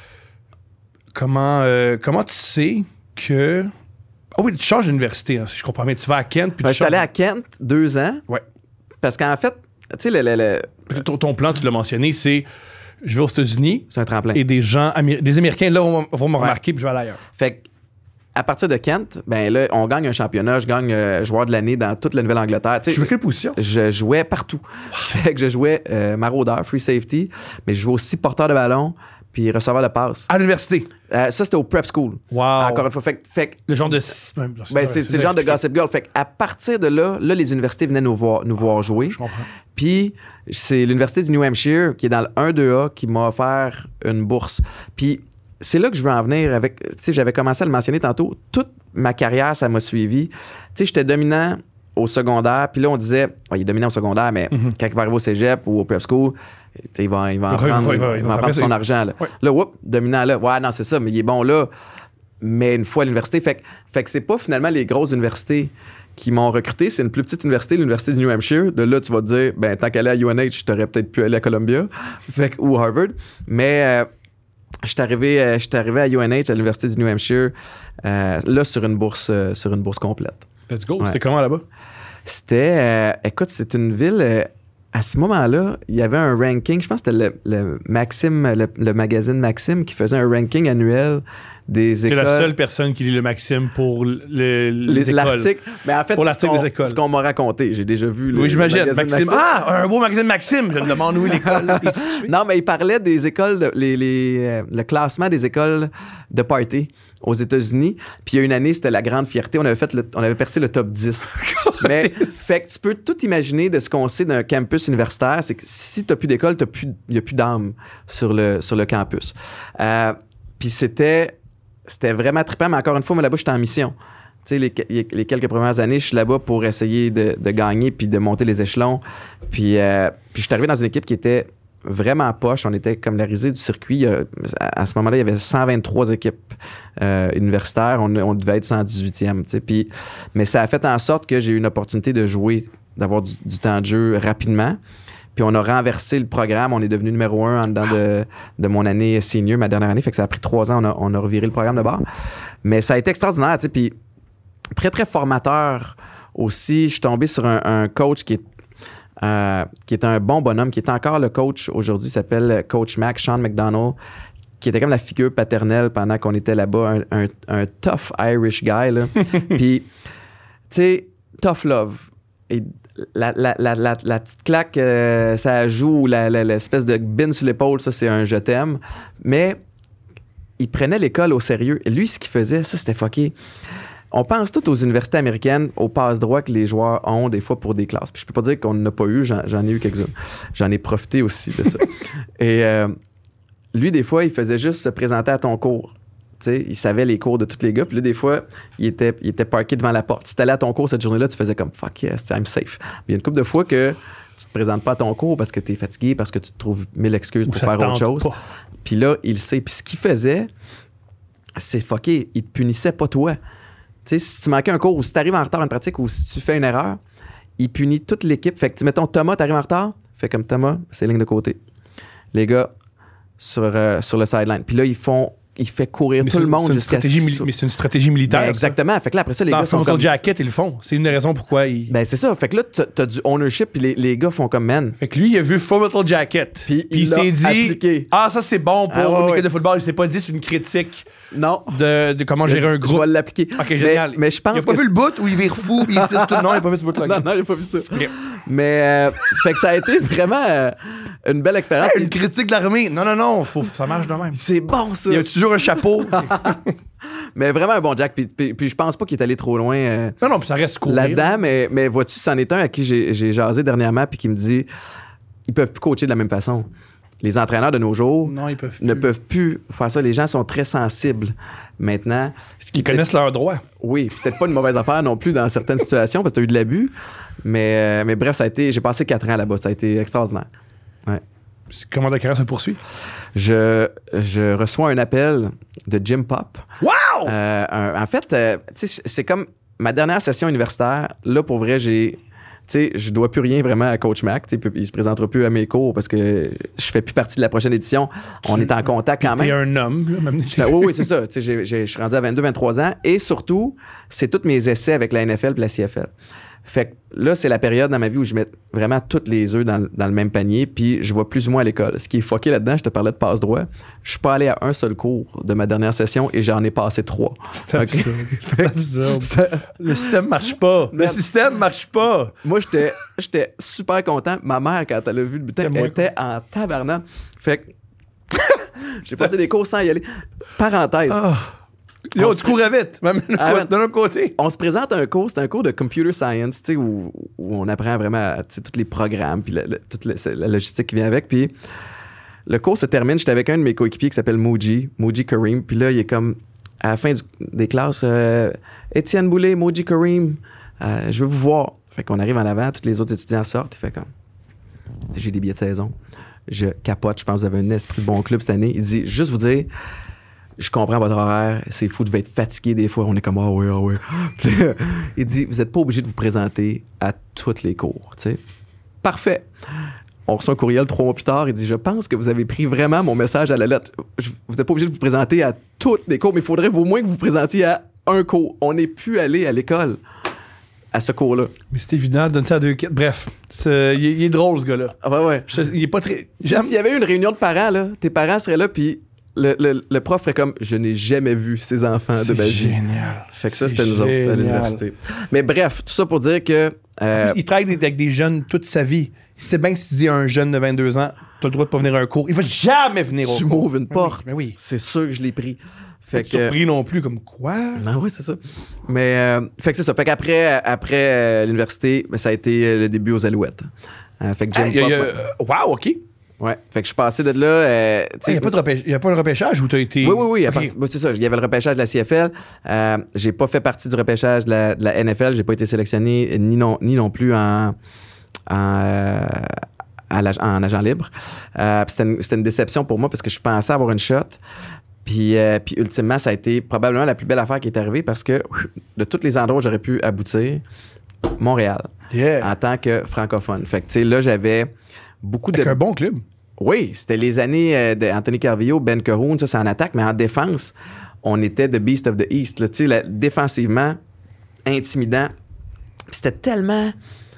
Comment, euh, comment tu sais que... Ah oui, tu changes d'université, hein, si je comprends bien. Tu vas à Kent, puis Ben, tu je suis allé changes- à Kent deux ans. Ouais. Parce qu'en fait, tu sais, le, le- le- Puis Ton, ton plan, tu l'as mentionné, c'est je vais aux États-Unis c'est un tremplin. et des gens, Améri- des Américains, là, vont, vont me remarquer, puis je vais aller ailleurs. Fait que, à partir de Kent, ben là, on gagne un championnat. Je gagne euh, joueur de l'année dans toute la Nouvelle-Angleterre. Tu Tu sais, veux quelle position? je jouais partout. Fait que je jouais euh, maraudeur, free safety, mais je jouais aussi porteur de ballon puis receveur de passe. À l'université. Euh, ça, c'était au prep school. Wow. Encore une fois. Fait, que- fait que Le genre de... Ben, ben, c'est, c'est le genre de Gossip Girl. Fait à partir de là, là, les universités venaient nous voir, nous voir jouer. Je comprends. Puis c'est l'université du New Hampshire qui est dans le un deux A qui m'a offert une bourse. Puis c'est là que je veux en venir avec... Tu sais, j'avais commencé à le mentionner tantôt. Toute ma carrière, ça m'a suivi. Tu sais, j'étais dominant au secondaire. Puis là, on disait... Ouais, il est dominant au secondaire, mais Mhm. quand il va arriver au cégep ou au prep school, tu sais, il va, il va en Il va- prendre, il va- il va- il il va va en prendre faire son ça. argent. Là, Ouais. là whoop, dominant là. Ouais, non, c'est ça, mais il est bon là. mais une fois à l'université. Fait, que- fait que c'est pas finalement les grosses universités qui m'ont recruté. C'est une plus petite université, l'université du New Hampshire. De là, tu vas te dire, ben, tant qu'aller à U N H, t'aurais peut-être pu aller à Columbia fait, que- ou Harvard. Mais euh, je suis arrivé, euh, j'étais arrivé à U N H, à l'université du New Hampshire, euh, là, sur une bourse, euh, sur une bourse complète. Let's go. Ouais. C'était comment là-bas? C'était, euh, écoute, c'est une ville. euh, à ce moment-là, il y avait un ranking. Je pense que c'était le, le Maxime, le, le magazine Maxime qui faisait un ranking annuel des T'es écoles. la seule personne qui lit le Maxime pour le- les, Les- écoles. L'article. Mais en fait, Pour c'est l'article ce qu'on- des écoles. ce qu'on m'a raconté. J'ai déjà vu le Oui, j'imagine. le magazine Maxime. Ah, un beau magazine Maxime. Je me demande où est l'école. Et ainsi de suite. Non, mais il parlait des écoles, de- les, les, euh, le classement des écoles de party aux États-Unis. Puis il y a une année, c'était la grande fierté. On avait, fait le- on avait percé le top dix. mais fait que tu peux tout imaginer de ce qu'on sait d'un campus universitaire. C'est que si tu n'as plus d'école, il n'y a plus d'âme sur le, sur le campus. Euh, Puis c'était, c'était vraiment trippant. Mais encore une fois, moi, là-bas, j'étais en mission. Tu sais, les, les quelques premières années, je suis là-bas pour essayer de, de gagner puis de monter les échelons. Puis, euh, puis je suis arrivé dans une équipe qui était vraiment poche. On était comme la risée du circuit. Il y a- à, à ce moment-là, il y avait cent vingt-trois équipes euh, universitaires. On, on devait être cent dix-huitième. tu sais. Puis, mais ça a fait en sorte que j'ai eu une opportunité de jouer, d'avoir du, du temps de jeu rapidement. Puis on a renversé le programme. On est devenu numéro un en dedans de, de mon année senior, ma dernière année. Fait que ça a pris trois ans. On a, on a reviré le programme de bord. Mais ça a été extraordinaire. tu sais. Puis très, très formateur aussi. Je suis tombé sur un, un coach qui est Euh, qui est un bon bonhomme, qui est encore le coach aujourd'hui, s'appelle Coach Mac, Sean McDonald, qui était comme la figure paternelle pendant qu'on était là-bas, un, un, un tough Irish guy, là. Puis, tu sais, tough love. Et la, la, la, la, la petite claque, euh, ça joue, la, la, l'espèce de bin sur l'épaule, ça, c'est un je t'aime. Mais il prenait l'école au sérieux. Et lui, ce qu'il faisait, ça, c'était fucké. On pense tout aux universités américaines, aux passe-droits que les joueurs ont des fois pour des classes. Puis je peux pas dire qu'on n'en a pas eu, j'en, j'en ai eu quelques-unes. J'en ai profité aussi de ça. Et euh, lui, des fois, il faisait juste se présenter à ton cours. Tu sais, il savait les cours de tous les gars. Puis là, des fois, il était, il était parké devant la porte. Si tu allais à ton cours cette journée-là, tu faisais comme « fuck yes, I'm safe ». Il y a une couple de fois que tu te présentes pas à ton cours parce que tu es fatigué, parce que tu te trouves mille excuses Ou pour ça faire te autre tente chose. pas. Puis là, il sait. Puis ce qu'il faisait, c'est fucké. Il te punissait pas toi. Tu sais, si tu manquais un cours ou si tu arrives en retard à une pratique ou si tu fais une erreur, il punit toute l'équipe. Fait que, mettons, Thomas, t'arrives en retard, fais comme Thomas, c'est ligne de côté. Les gars, sur, euh, sur le sideline. Puis là, ils font, il fait courir Mais tout c'est- le monde c'est une jusqu'à ce stratégie qu'ils mili- soient- Mais c'est une stratégie militaire. Ben, ça. exactement. Fait que là, après ça, les Dans gars sont Full Metal comme... Jacket, ils le font. C'est une des raisons pourquoi ils. Ben, c'est ça. Fait que là, t'as, t'as du ownership, puis les, les gars font comme, man. Fait que lui, il a vu Full Metal Jacket. Puis Puis il il l'a s'est dit appliqué. ah, ça c'est bon pour Ah, ouais, une équipe ouais. de football. Il s'est pas dit c'est une critique Non. de, de comment gérer un Je groupe. vais l'appliquer. Ok, Mais- génial. Mais, je pense il a pas que vu le bout où il vire fou puis il tisse tout. Non, il a pas vu ce bout-là. Non, non, il a pas vu ça. Ok. Mais, euh, fait que ça a été vraiment euh, une belle expérience. Hey, une critique de l'armée. Non, non, non, faut, ça marche de même. C'est bon, ça. Il y a toujours un chapeau. Mais vraiment un bon Jack. Puis, puis, puis je pense pas qu'il est allé trop loin euh, non, non, puis ça reste cool. là-dedans. Mais, mais vois-tu, c'en est un à qui j'ai, j'ai jasé dernièrement puis qui me dit ils peuvent plus coacher de la même façon. Les entraîneurs de nos jours Non, ils peuvent. ne plus. peuvent plus faire ça. Les gens sont très sensibles maintenant. Ce qui Ils connaissent leurs droits. Oui, puis c'est peut-être pas une mauvaise affaire non plus dans certaines situations parce que tu as eu de l'abus. Mais, euh, mais bref, ça a été. J'ai passé quatre ans là-bas. Ça a été extraordinaire. C'est comment ta carrière se poursuit? Je, je reçois un appel de Jim Pop. Wow! Euh, un- en fait, euh, tu sais, c'est comme ma dernière session universitaire. Là, pour vrai, j'ai. Tu sais, je dois plus rien vraiment à Coach Mac. Tu sais, il se présentera plus à mes cours parce que je fais plus partie de la prochaine édition. On est en contact quand T'es même. un homme, là, même. Ben oui, oui, c'est ça. Tu sais, j'ai- j'ai- je suis rendu à vingt-deux vingt-trois ans. Et surtout, c'est tous mes essais avec la N F L et la C F L. Fait que là, c'est la période dans ma vie où je mets vraiment toutes les œufs dans, le- dans le même panier, puis je vais plus ou moins à l'école. Ce qui est fucké là-dedans, je te parlais de passe-droit. Je suis pas allé à un seul cours de ma dernière session et j'en ai passé trois. C'est Ok. absurde. C'est absurde. Ça- Le système marche pas. Le Merde. système marche pas. Moi, j'étais, j'étais super content. Ma mère, quand elle a vu le bulletin, C'était moins était en tabarnak. Fait que j'ai passé des cours sans y aller. Parenthèse. Ah. Yo, On tu se- courais vite. Même Ah, ouais. de l'autre côté. On se présente à un cours, c'est un cours de computer science, tu sais, où, où on apprend vraiment tu sais, tous les programmes, puis la, la- toute la, la logistique qui vient avec. Puis le cours se termine, j'étais avec un de mes coéquipiers qui s'appelle Muji, Muji Kareem. Puis là, il est comme, à la fin du- des classes, euh, Étienne Boulay, Muji Kareem, euh, je veux vous voir. Fait qu'on arrive en avant, tous les autres étudiants sortent. Il fait comme, tu sais, j'ai des billets de saison. Je capote, je pense que vous avez un esprit de bon club cette année. Il dit, juste vous dire, je comprends votre horaire, c'est fou, vous devez être fatigué des fois. On est comme, ah oui, ah oui. Puis là, il dit, vous n'êtes pas obligé de vous présenter à tous les cours, tu sais. Parfait. On reçoit un courriel trois mois plus tard, il dit, je pense que vous avez pris vraiment mon message à la lettre. Je, vous n'êtes pas obligé de vous présenter à tous les cours, mais il faudrait au moins que vous vous présentiez à un cours. On n'est plus allé à l'école à ce cours-là. Mais c'est évident, donne ça à deux kids. Bref, c'est, il, est, il est drôle, ce gars-là. Ah ouais, ouais. Je, il est pas très... S'il y avait une réunion de parents, là, tes parents seraient là, puis le, le, le prof ferait comme, je n'ai jamais vu ces enfants c'est de ma vie. génial. Fait que ça, C'est c'était nous autres à génial. l'université. Mais bref, tout ça pour dire que... euh, Il travaille avec des jeunes toute sa vie. C'est bien que si tu dis à un jeune de vingt-deux ans, t'as le droit de pas venir à un cours. Il va jamais venir au tu cours. m'ouvres une Mais porte. oui, mais oui. C'est sûr que je l'ai pris. Fait Pas que... surpris non plus, comme quoi? Non, oui, c'est ça. Mais, euh, fait que c'est ça. Fait qu'après après, euh, l'université, ben, ça a été euh, le début aux Alouettes. Euh, fait que Ah, Jim y a- Pop, y a- ouais. Wow, OK. Ouais. Fait que je suis passé de là. euh, tu Il sais, n'y a, pas de repêch- y a pas de repêchage où tu as été. Oui, oui, oui. à OK. partir- bah, c'est ça. Il y avait le repêchage de la C F L. Euh, j'ai pas fait partie du repêchage de la, de la N F L. J'ai pas été sélectionné ni non, ni non plus en, en, euh, à l'ag- en agent libre. Euh, puis c'était, une, c'était une déception pour moi parce que je pensais avoir une shot. Puis, euh, puis ultimement, ça a été probablement la plus belle affaire qui est arrivée parce que de tous les endroits où j'aurais pu aboutir, Montréal, Yeah. en tant que francophone. Fait que, tu sais, là, j'avais beaucoup de... Avec un bon club. Oui, c'était les années euh, d'Anthony Carvillo, Ben Cahoon, ça c'est en attaque, mais en défense, on était the beast of the East. Là, tu sais, là, défensivement, intimidant. Puis c'était tellement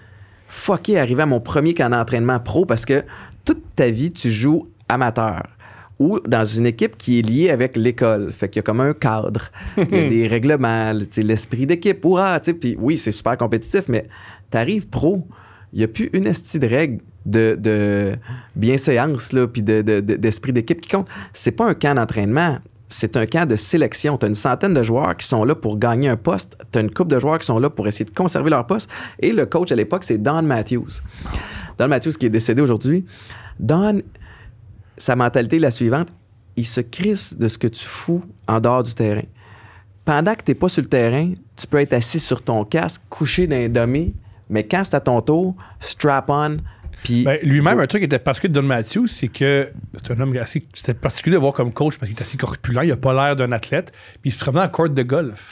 fucké arrivé à mon premier camp d'entraînement pro parce que toute ta vie, tu joues amateur ou dans une équipe qui est liée avec l'école. Fait qu'il y a comme un cadre, il y a des règlements, tu sais, l'esprit d'équipe, hurrah, tu sais. Puis oui, c'est super compétitif, mais t'arrives pro, il n'y a plus une estie de règle de, de bienséance, là, puis de, de- de- d'esprit d'équipe qui compte. C'est pas un camp d'entraînement, c'est un camp de sélection. Tu as une centaine de joueurs qui sont là pour gagner un poste. Tu as une couple de joueurs qui sont là pour essayer de conserver leur poste. Et le coach à l'époque, c'est Don Matthews. Don Matthews qui est décédé aujourd'hui. Don, sa mentalité est la suivante. Il se crisse de ce que tu fous en dehors du terrain. Pendant que tu n'es pas sur le terrain, tu peux être assis sur ton casque, couché dans un dummy, mais quand c'est à ton tour, strap-on, puis... Ben, lui-même, un truc qui était particulier de Don Matthews, c'est que c'est un homme assez. C'était particulier de voir comme coach parce qu'il est assez corpulent, il a pas l'air d'un athlète, puis il se promenait en court de golf.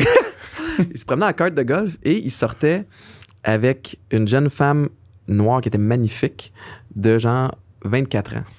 il se promenait en carte de golf et il sortait avec une jeune femme noire qui était magnifique de genre vingt-quatre ans.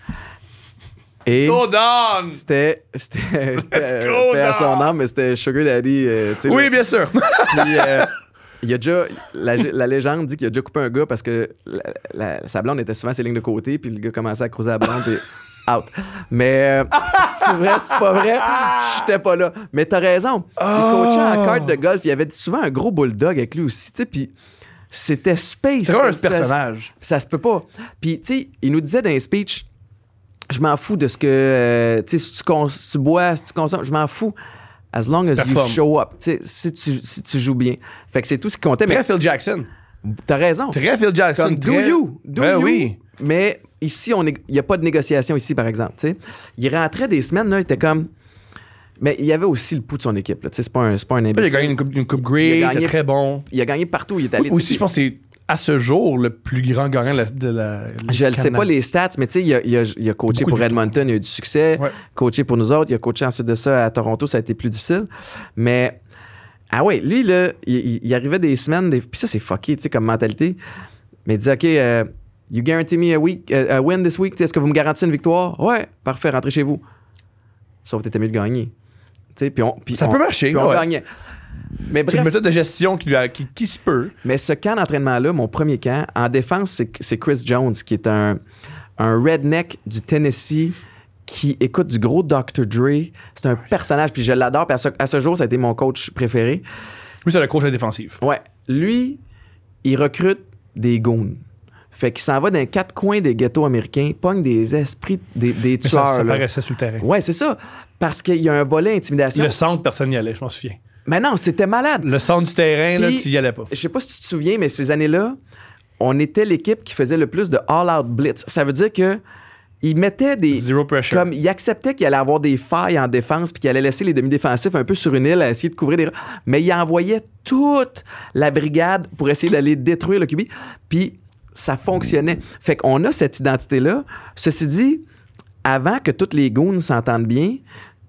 Et Go Don! c'était... c'était c'était- go, paix à son Don! âme, mais c'était Sugar Daddy. euh, tu sais, Oui, là. bien sûr. Puis, euh, il y a déjà... La, la légende dit qu'il a déjà coupé un gars parce que la, la- sa blonde était souvent ses lignes de côté, puis le gars commençait à creuser la blonde, puis out. Mais euh, c'est vrai, c'est pas vrai, j'étais pas là. Mais t'as raison. Il coachait en carte de golf, il y avait souvent un gros bulldog avec lui aussi, tu sais, puis c'était space. C'est vraiment un Ça- personnage. Ça se peut pas. Puis, tu sais, il nous disait dans les speeches, je m'en fous de ce que, euh, tu sais, si tu, cons- si tu bois, si tu consommes, je m'en fous. As long as Performe. you show up. Tu sais, si tu, si tu joues bien. Fait que c'est tout ce qui comptait. Très Mais Phil Jackson. t'as raison. Très Phil Jackson. Comme do très- you. Do Ben you. oui. Mais ici, il n'y a pas de négociation ici, par exemple. Tu sais. Il rentrait des semaines, là, il était comme. Mais il y avait aussi le pouls de son équipe. Là. Tu sais, C'est pas un, c'est pas un Il a imbécile. gagné une coupe, une coupe Il Grey, a il gagné- était très bon. Il a gagné partout. Il est allé. Aussi, je pense que c'est à ce jour le plus grand gagnant de la. De la Je ne sais pas les stats, mais tu sais, il a, il a- il a coaché Beaucoup pour de Edmonton, il a eu du succès. Ouais. Coaché pour nous autres, il a coaché ensuite de ça à Toronto, ça a été plus difficile. Mais, ah ouais, lui, là, il, il- il arrivait des semaines, des... puis ça, c'est fucké, tu sais, comme mentalité. Mais il disait, OK, euh, you guarantee me a, week, uh, a win this week, Tu sais, est-ce que vous me garantissez une victoire? Ouais, parfait, rentrez chez vous. Sauf que t'étais mieux de gagner. Tu sais, puis on, puis Ça on- peut marcher, puis on ouais. gagnait. Mais C'est une bref, méthode de gestion qui, lui a- qui, qui se peut. mais ce camp d'entraînement-là, mon premier camp, en défense, c'est, c'est Chris Jones, qui est un, un redneck du Tennessee qui écoute du gros docteur Dre. C'est un personnage, puis je l'adore. Puis à ce, à ce jour, ça a été mon coach préféré. Lui, c'est le coach de la défensive. Ouais. Lui, il recrute des goons. Fait qu'il s'en va dans les quatre coins des ghettos américains, pogne des esprits, des, des Mais ça, tueurs. ça là. paraissait sur le terrain. Ouais, c'est ça. Parce qu'il y a un volet intimidation. Le centre, personne n'y allait, je m'en souviens. Mais non, c'était malade. Le centre du terrain, là, Puis- tu y allais pas. Je sais pas si tu te souviens, mais ces années-là, on était l'équipe qui faisait le plus de all-out blitz. Ça veut dire que il mettait des... Zero pressure. Comme il acceptait qu'il allait avoir des failles en défense puis qu'il allait laisser les demi-défensifs un peu sur une île à essayer de couvrir des... Mais il envoyait toute la brigade pour essayer d'aller détruire le Q B. Puis ça fonctionnait. Fait qu'on a cette identité-là. Ceci dit, avant que toutes les goons s'entendent bien,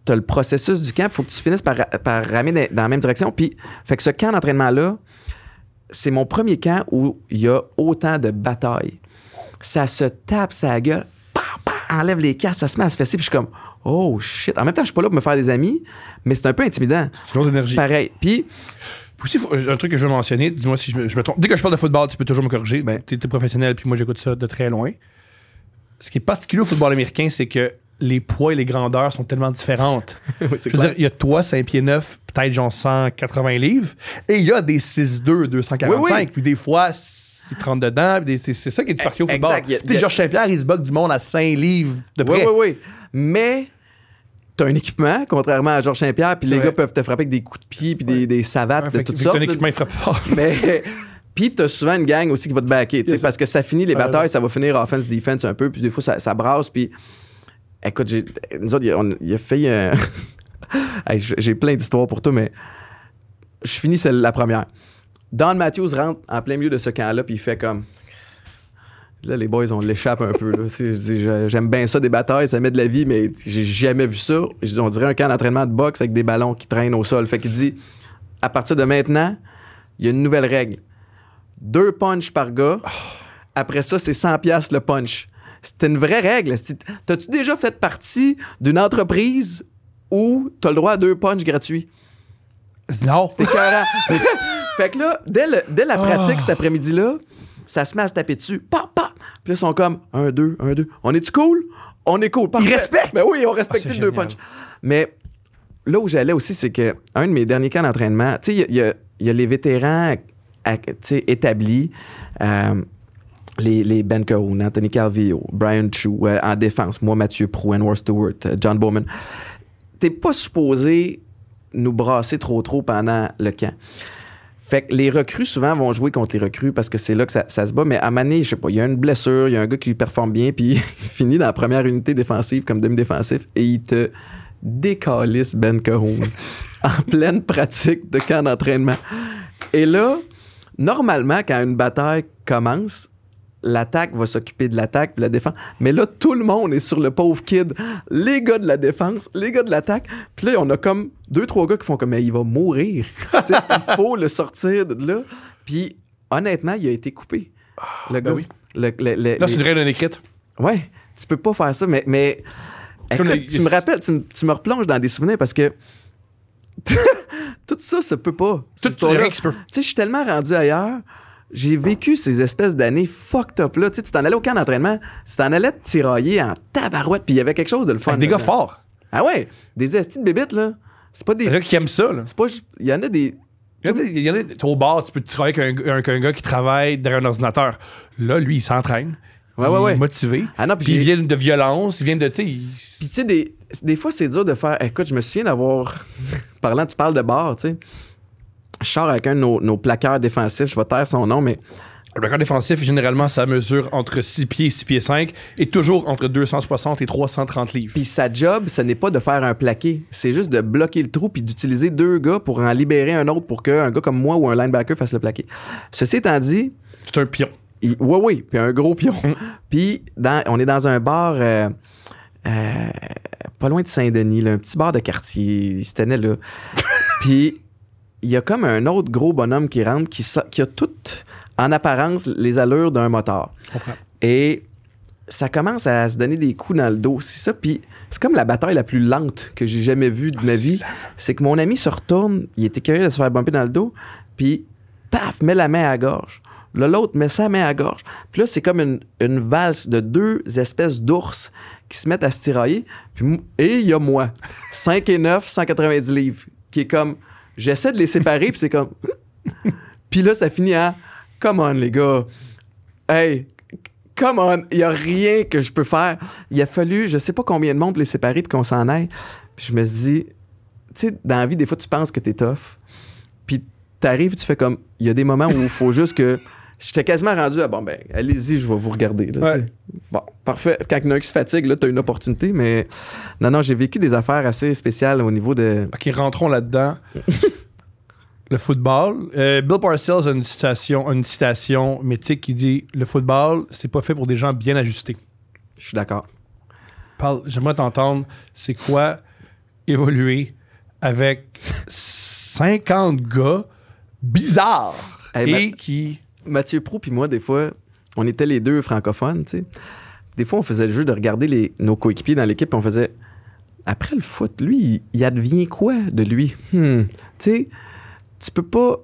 t'as le processus du camp, il faut que tu finisses par, par ramer dans, dans la même direction. Puis, fait que ce camp d'entraînement-là, c'est mon premier camp où il y a autant de batailles. Ça se tape sa gueule, pam, pam, enlève les casques, ça se met à se fesser, puis je suis comme, oh shit. En même temps, je suis pas là pour me faire des amis, mais c'est un peu intimidant. C'est une autre énergie. Pareil. Puis, aussi, faut- un truc que je veux mentionner, dis-moi si je me, je me trompe. Dès que je parle de football, tu peux toujours me corriger. Ben. Tu es professionnel, puis moi, j'écoute ça de très loin. Ce qui est particulier au football américain, c'est que les poids et les grandeurs sont tellement différentes. oui, c'est Je veux dire, il y a toi, cinq pieds neuf, peut-être genre cent quatre-vingts livres, et il y a des six deux, deux cent quarante-cinq, Oui, oui. puis des fois, ils te rentrent dedans, puis des- c'est, c'est ça qui est particulier au football. Exact. Il y a- Tu il sais, y a- Georges Saint-Pierre, il se bat du monde à cinq livres de oui, près. oui, oui. Mais, t'as un équipement, contrairement à Georges Saint-Pierre, puis C'est les vrai. gars peuvent te frapper avec des coups de pied, puis des, des savates Ouais, de fait que- toutes fait que sortes. ton là. équipement, il frappe fort. Mais puis t'as souvent une gang aussi qui va te backer, tu sais, Yes. parce que ça finit les Ouais, batailles, ouais. ça va finir offense defense un peu, puis des fois ça, ça brasse, puis écoute, j'ai, nous autres, il y a, on- il y a fait, euh, hey, j'ai j'ai plein d'histoires pour toi, mais je finis celle la première. Don Matthews rentre en plein milieu de ce camp-là, puis il fait comme. Là, les boys, on l'échappe un peu. Là. Tu sais, je dis, je- j'aime bien ça, des batailles, ça met de la vie, mais j'ai jamais vu ça. Je dis, on dirait un camp d'entraînement de boxe avec des ballons qui traînent au sol. Fait qu'il dit, à partir de maintenant, il y a une nouvelle règle. Deux punches par gars. Après ça, c'est cent piastres le punch. C'était une vraie règle. C'est- T'as-tu déjà fait partie d'une entreprise où t'as le droit à deux punches gratuits? Non. C'est écœurant. Fait que là, dès, le- dès la pratique Oh. cet après-midi-là, ça se met à se taper dessus. Pa, pa. Puis là, ils sont comme un, deux, un, deux. On est-tu cool? On est cool. Parfait. Ils respectent. Ben oui, on respecte Ah, c'est le deux génial. punch. Mais là où j'allais aussi, c'est que un de mes derniers camps d'entraînement, tu sais, il y a- il y, a- il y a les vétérans à- tu sais, établis, euh, les, les Ben Cahoon, Anthony Calvillo, Brian Chu, euh, en défense, moi, Mathieu Prou, Anwar Stewart, euh, John Bowman. T'es pas supposé nous brasser trop trop pendant le camp. Fait que les recrues, souvent, vont jouer contre les recrues parce que c'est là que ça, ça se bat. Mais à Mané, je sais pas, il y a une blessure, il y a un gars qui performe bien, puis il finit dans la première unité défensive comme demi-défensif et il te décalisse Ben Cahoon en pleine pratique de camp d'entraînement. Et là, normalement, quand une bataille commence, l'attaque va s'occuper de l'attaque puis la défense. Mais là, tout le monde est sur le pauvre kid. Les gars de la défense, les gars de l'attaque. Puis là, on a comme deux, trois gars qui font comme, mais il va mourir. Tu sais, il faut le sortir de là. Puis, honnêtement, il a été coupé. Le ben gars. oui. Le- le- le- Là, c'est les- une règle non écrite. Ouais, tu peux pas faire ça, mais, mais Comme écoute, les- tu me rappelles, tu, me- tu me replonges dans des souvenirs parce que tout ça se peut pas. cette Tout histoire-là. rien qui se peut. Tu sais, je suis tellement rendu ailleurs. J'ai vécu ces espèces d'années fucked up là. Tu sais, tu t'en allais au camp d'entraînement, tu t'en allais te tirailler en tabarouette, puis il y avait quelque chose de le fun. Avec des gars là-dedans. forts. Ah ouais, des estis de bébites, là. C'est pas Il y des. en a qui aiment ça, là. C'est pas juste- Il y en a des. Il y en a, il y en a- t'es au bar, tu peux travailler avec un, avec un gars qui travaille derrière un ordinateur. Là, lui, il s'entraîne. Ouais, il ouais, est ouais. motivé. Ah non, puis Puis il j'ai- vient de violence, il vient de. Tu sais, il- Puis tu sais, des, des fois, c'est dur de faire. Écoute, je me souviens d'avoir. Parlant, tu parles de bar, tu sais. Je sors avec un de nos, nos plaqueurs défensifs, je vais taire son nom, mais. Le placard défensif, généralement, ça mesure entre six pieds et six pieds cinq et toujours entre deux cent soixante et trois cent trente livres. Puis sa job, ce n'est pas de faire un plaqué. C'est juste de bloquer le trou puis d'utiliser deux gars pour en libérer un autre pour qu'un gars comme moi ou un linebacker fasse le plaqué. Ceci étant dit, C'est un pion. il- oui, oui, puis un gros pion. Mm. Puis dans- on est dans un bar euh, euh, pas loin de Saint-Denis, là, un petit bar de quartier. Il se tenait là. Puis il y a comme un autre gros bonhomme qui rentre qui, sa- qui a tout, en apparence, les allures d'un motard. Je comprends. Et ça commence à se donner des coups dans le dos. C'est ça. Puis c'est comme la bataille la plus lente que j'ai jamais vue de ma vie. C'est que mon ami se retourne, il était curieux de se faire bumper dans le dos, puis paf, met la main à la gorge. Là, l'autre met sa main à la gorge. Puis là, c'est comme une, une valse de deux espèces d'ours qui se mettent à se tirailler. Puis, m- et il y a moi, cinq et neuf, cent quatre-vingt-dix livres, qui est comme, j'essaie de les séparer, puis c'est comme... Puis là, ça finit à, come on, les gars. Hey, come on, il n'y a rien que je peux faire. Il a fallu, je sais pas combien de monde pour les séparer puis qu'on s'en aille. Puis je me suis dit, tu sais, dans la vie, des fois, tu penses que t'es tough. Puis t'arrives, tu fais comme, il y a des moments où il faut juste que... J'étais quasiment rendu à, bon, ben, allez-y, je vais vous regarder. Là, Ouais. tu sais. Bon, parfait. Quand il y en a un qui se fatigue, là, t'as une opportunité, mais... Non, non, j'ai vécu des affaires assez spéciales au niveau de... OK, rentrons là-dedans. Le football. Euh, Bill Parcells a une citation, une citation mythique qui dit « Le football, c'est pas fait pour des gens bien ajustés. Je suis d'accord. » Parle, j'aimerais t'entendre, c'est quoi évoluer avec cinquante gars bizarres Hey, et ma- qui... Mathieu Pro puis moi, des fois, on était les deux francophones, tu sais. Des fois, on faisait le jeu de regarder les, nos coéquipiers dans l'équipe, puis on faisait... Après le foot, lui, il, il advient quoi de lui? Hmm. Tu sais, tu peux pas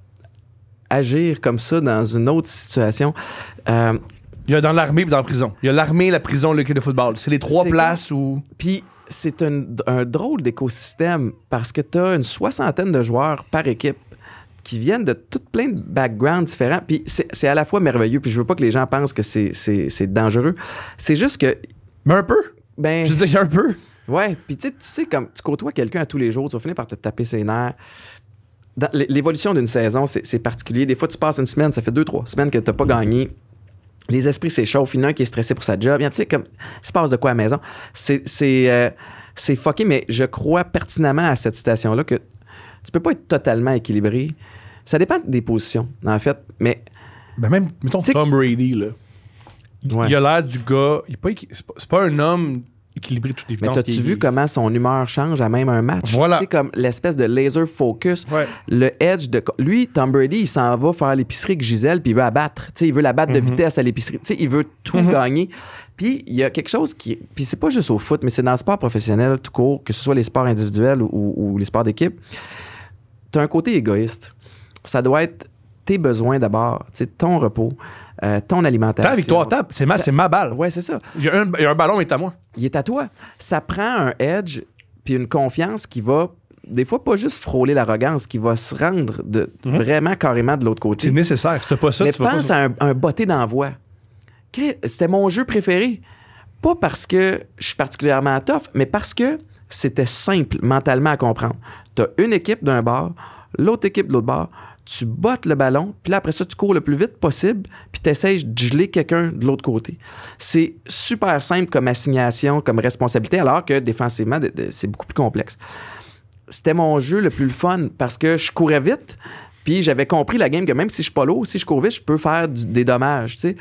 agir comme ça dans une autre situation. Euh, Il y a dans l'armée et dans la prison. Il y a l'armée, la prison, l'équipe de football. C'est les trois C'est places où... Puis c'est un, un drôle d'écosystème parce que tu as une soixantaine de joueurs par équipe qui viennent de tout plein de backgrounds différents. Puis c'est, c'est à la fois merveilleux. Puis je veux pas que les gens pensent que c'est, c'est, c'est dangereux. C'est juste que... Mais un peu. Ben, Je veux dire, un peu. ouais. Puis tu sais, tu sais, comme tu côtoies quelqu'un à tous les jours, tu vas finir par te taper ses nerfs. Dans l'é- l'évolution d'une saison, c'est, c'est particulier. Des fois, tu passes une semaine, ça fait deux, trois semaines que tu n'as pas gagné. Les esprits s'échauffent. Il y en a un qui est stressé pour sa job. Tu sais, comme, il se passe de quoi à la maison. C'est, c'est, euh, c'est fucké, mais je crois pertinemment à cette citation-là que tu peux pas être totalement équilibré. Ça dépend des positions, en fait. Mais Ben même, mettons T'sais- Tom Brady, là. Il, Ouais. il a l'air du gars... Il est pas équi- c'est, pas, c'est pas un homme équilibré de toute Mais évidence. t'as-tu qui est- vu comment son humeur change à même un match? Voilà. Tu sais, comme l'espèce de laser focus, Ouais. le edge de... Lui, Tom Brady, il s'en va faire l'épicerie avec Gisèle, puis il veut abattre. Tu sais, il veut la battre de Mhm. vitesse à l'épicerie. Tu sais, il veut tout Mhm. gagner. Puis il y a quelque chose qui... Puis c'est pas juste au foot, mais c'est dans le sport professionnel tout court, que ce soit les sports individuels ou, ou les sports d'équipe. T'as un côté égoïste. Ça doit être tes besoins d'abord, tu sais, ton repos, euh, ton alimentation. Ta victoire, ta, c'est ma, c'est ma balle. Ouais, c'est ça. Il y, a un, il y a un ballon, mais c'est à moi. Il est à toi. Ça prend un edge puis une confiance qui va, des fois, pas juste frôler l'arrogance, qui va se rendre de, Mhm. vraiment carrément de l'autre côté. C'est nécessaire. Si t'as pas ça, Mais tu vas pense pas... à un, un botté d'envoi. Chris, C'était mon jeu préféré. Pas parce que je suis particulièrement tough, mais parce que c'était simple mentalement à comprendre. Tu as une équipe d'un bord, l'autre équipe de l'autre bord, tu bottes le ballon, puis là, après ça, tu cours le plus vite possible, puis tu essaies de geler quelqu'un de l'autre côté. C'est super simple comme assignation, comme responsabilité, alors que défensivement, de- de- c'est beaucoup plus complexe. C'était mon jeu le plus le fun parce que je courais vite, puis j'avais compris la game que même si je suis pas lourd, si je cours vite, je peux faire du- des dommages, tu sais.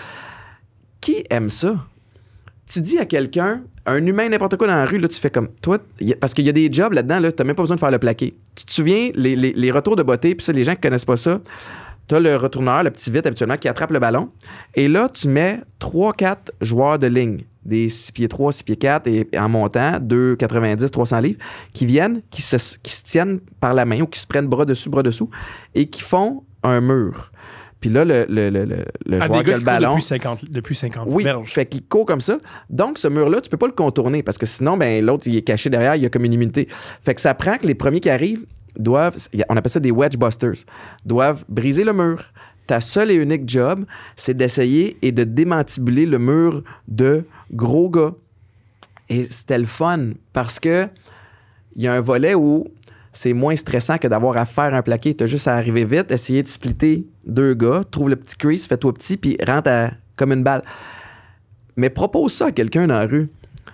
Qui aime ça? Tu dis à quelqu'un, un humain, n'importe quoi dans la rue, là, tu fais comme toi, y a- parce qu'il y a des jobs là-dedans, là, tu n'as même pas besoin de faire le plaqué. Tu te souviens, les, les- les retours de beauté, puis ça, les gens qui connaissent pas ça, tu as le retourneur, le petit vite habituellement, qui attrape le ballon, et là, tu mets trois quatre joueurs de ligne, des six pieds trois, six pieds quatre, et en montant, deux quatre-vingt-dix, trois cents livres, qui viennent, qui se, qui se tiennent par la main ou qui se prennent bras dessus, bras dessous, et qui font un mur. Puis là, le, le, le, le, le À joueur des qui a gars le qui courent ballon... depuis cinquante, depuis cinquante Oui, verges. fait qu'il court comme ça. Donc, ce mur-là, tu peux pas le contourner parce que sinon, ben, l'autre, il est caché derrière, il y a comme une immunité. Fait que ça prend que les premiers qui arrivent doivent, on appelle ça des wedge busters, doivent briser le mur. Ta seule et unique job, c'est d'essayer et de démantibuler le mur de gros gars. Et c'était le fun parce que il y a un volet où c'est moins stressant que d'avoir à faire un plaqué. Tu as juste à arriver vite, essayer de splitter deux gars, trouve le petit crease, fais-toi petit, puis rentre à- comme une balle. Mais propose ça à quelqu'un dans la rue.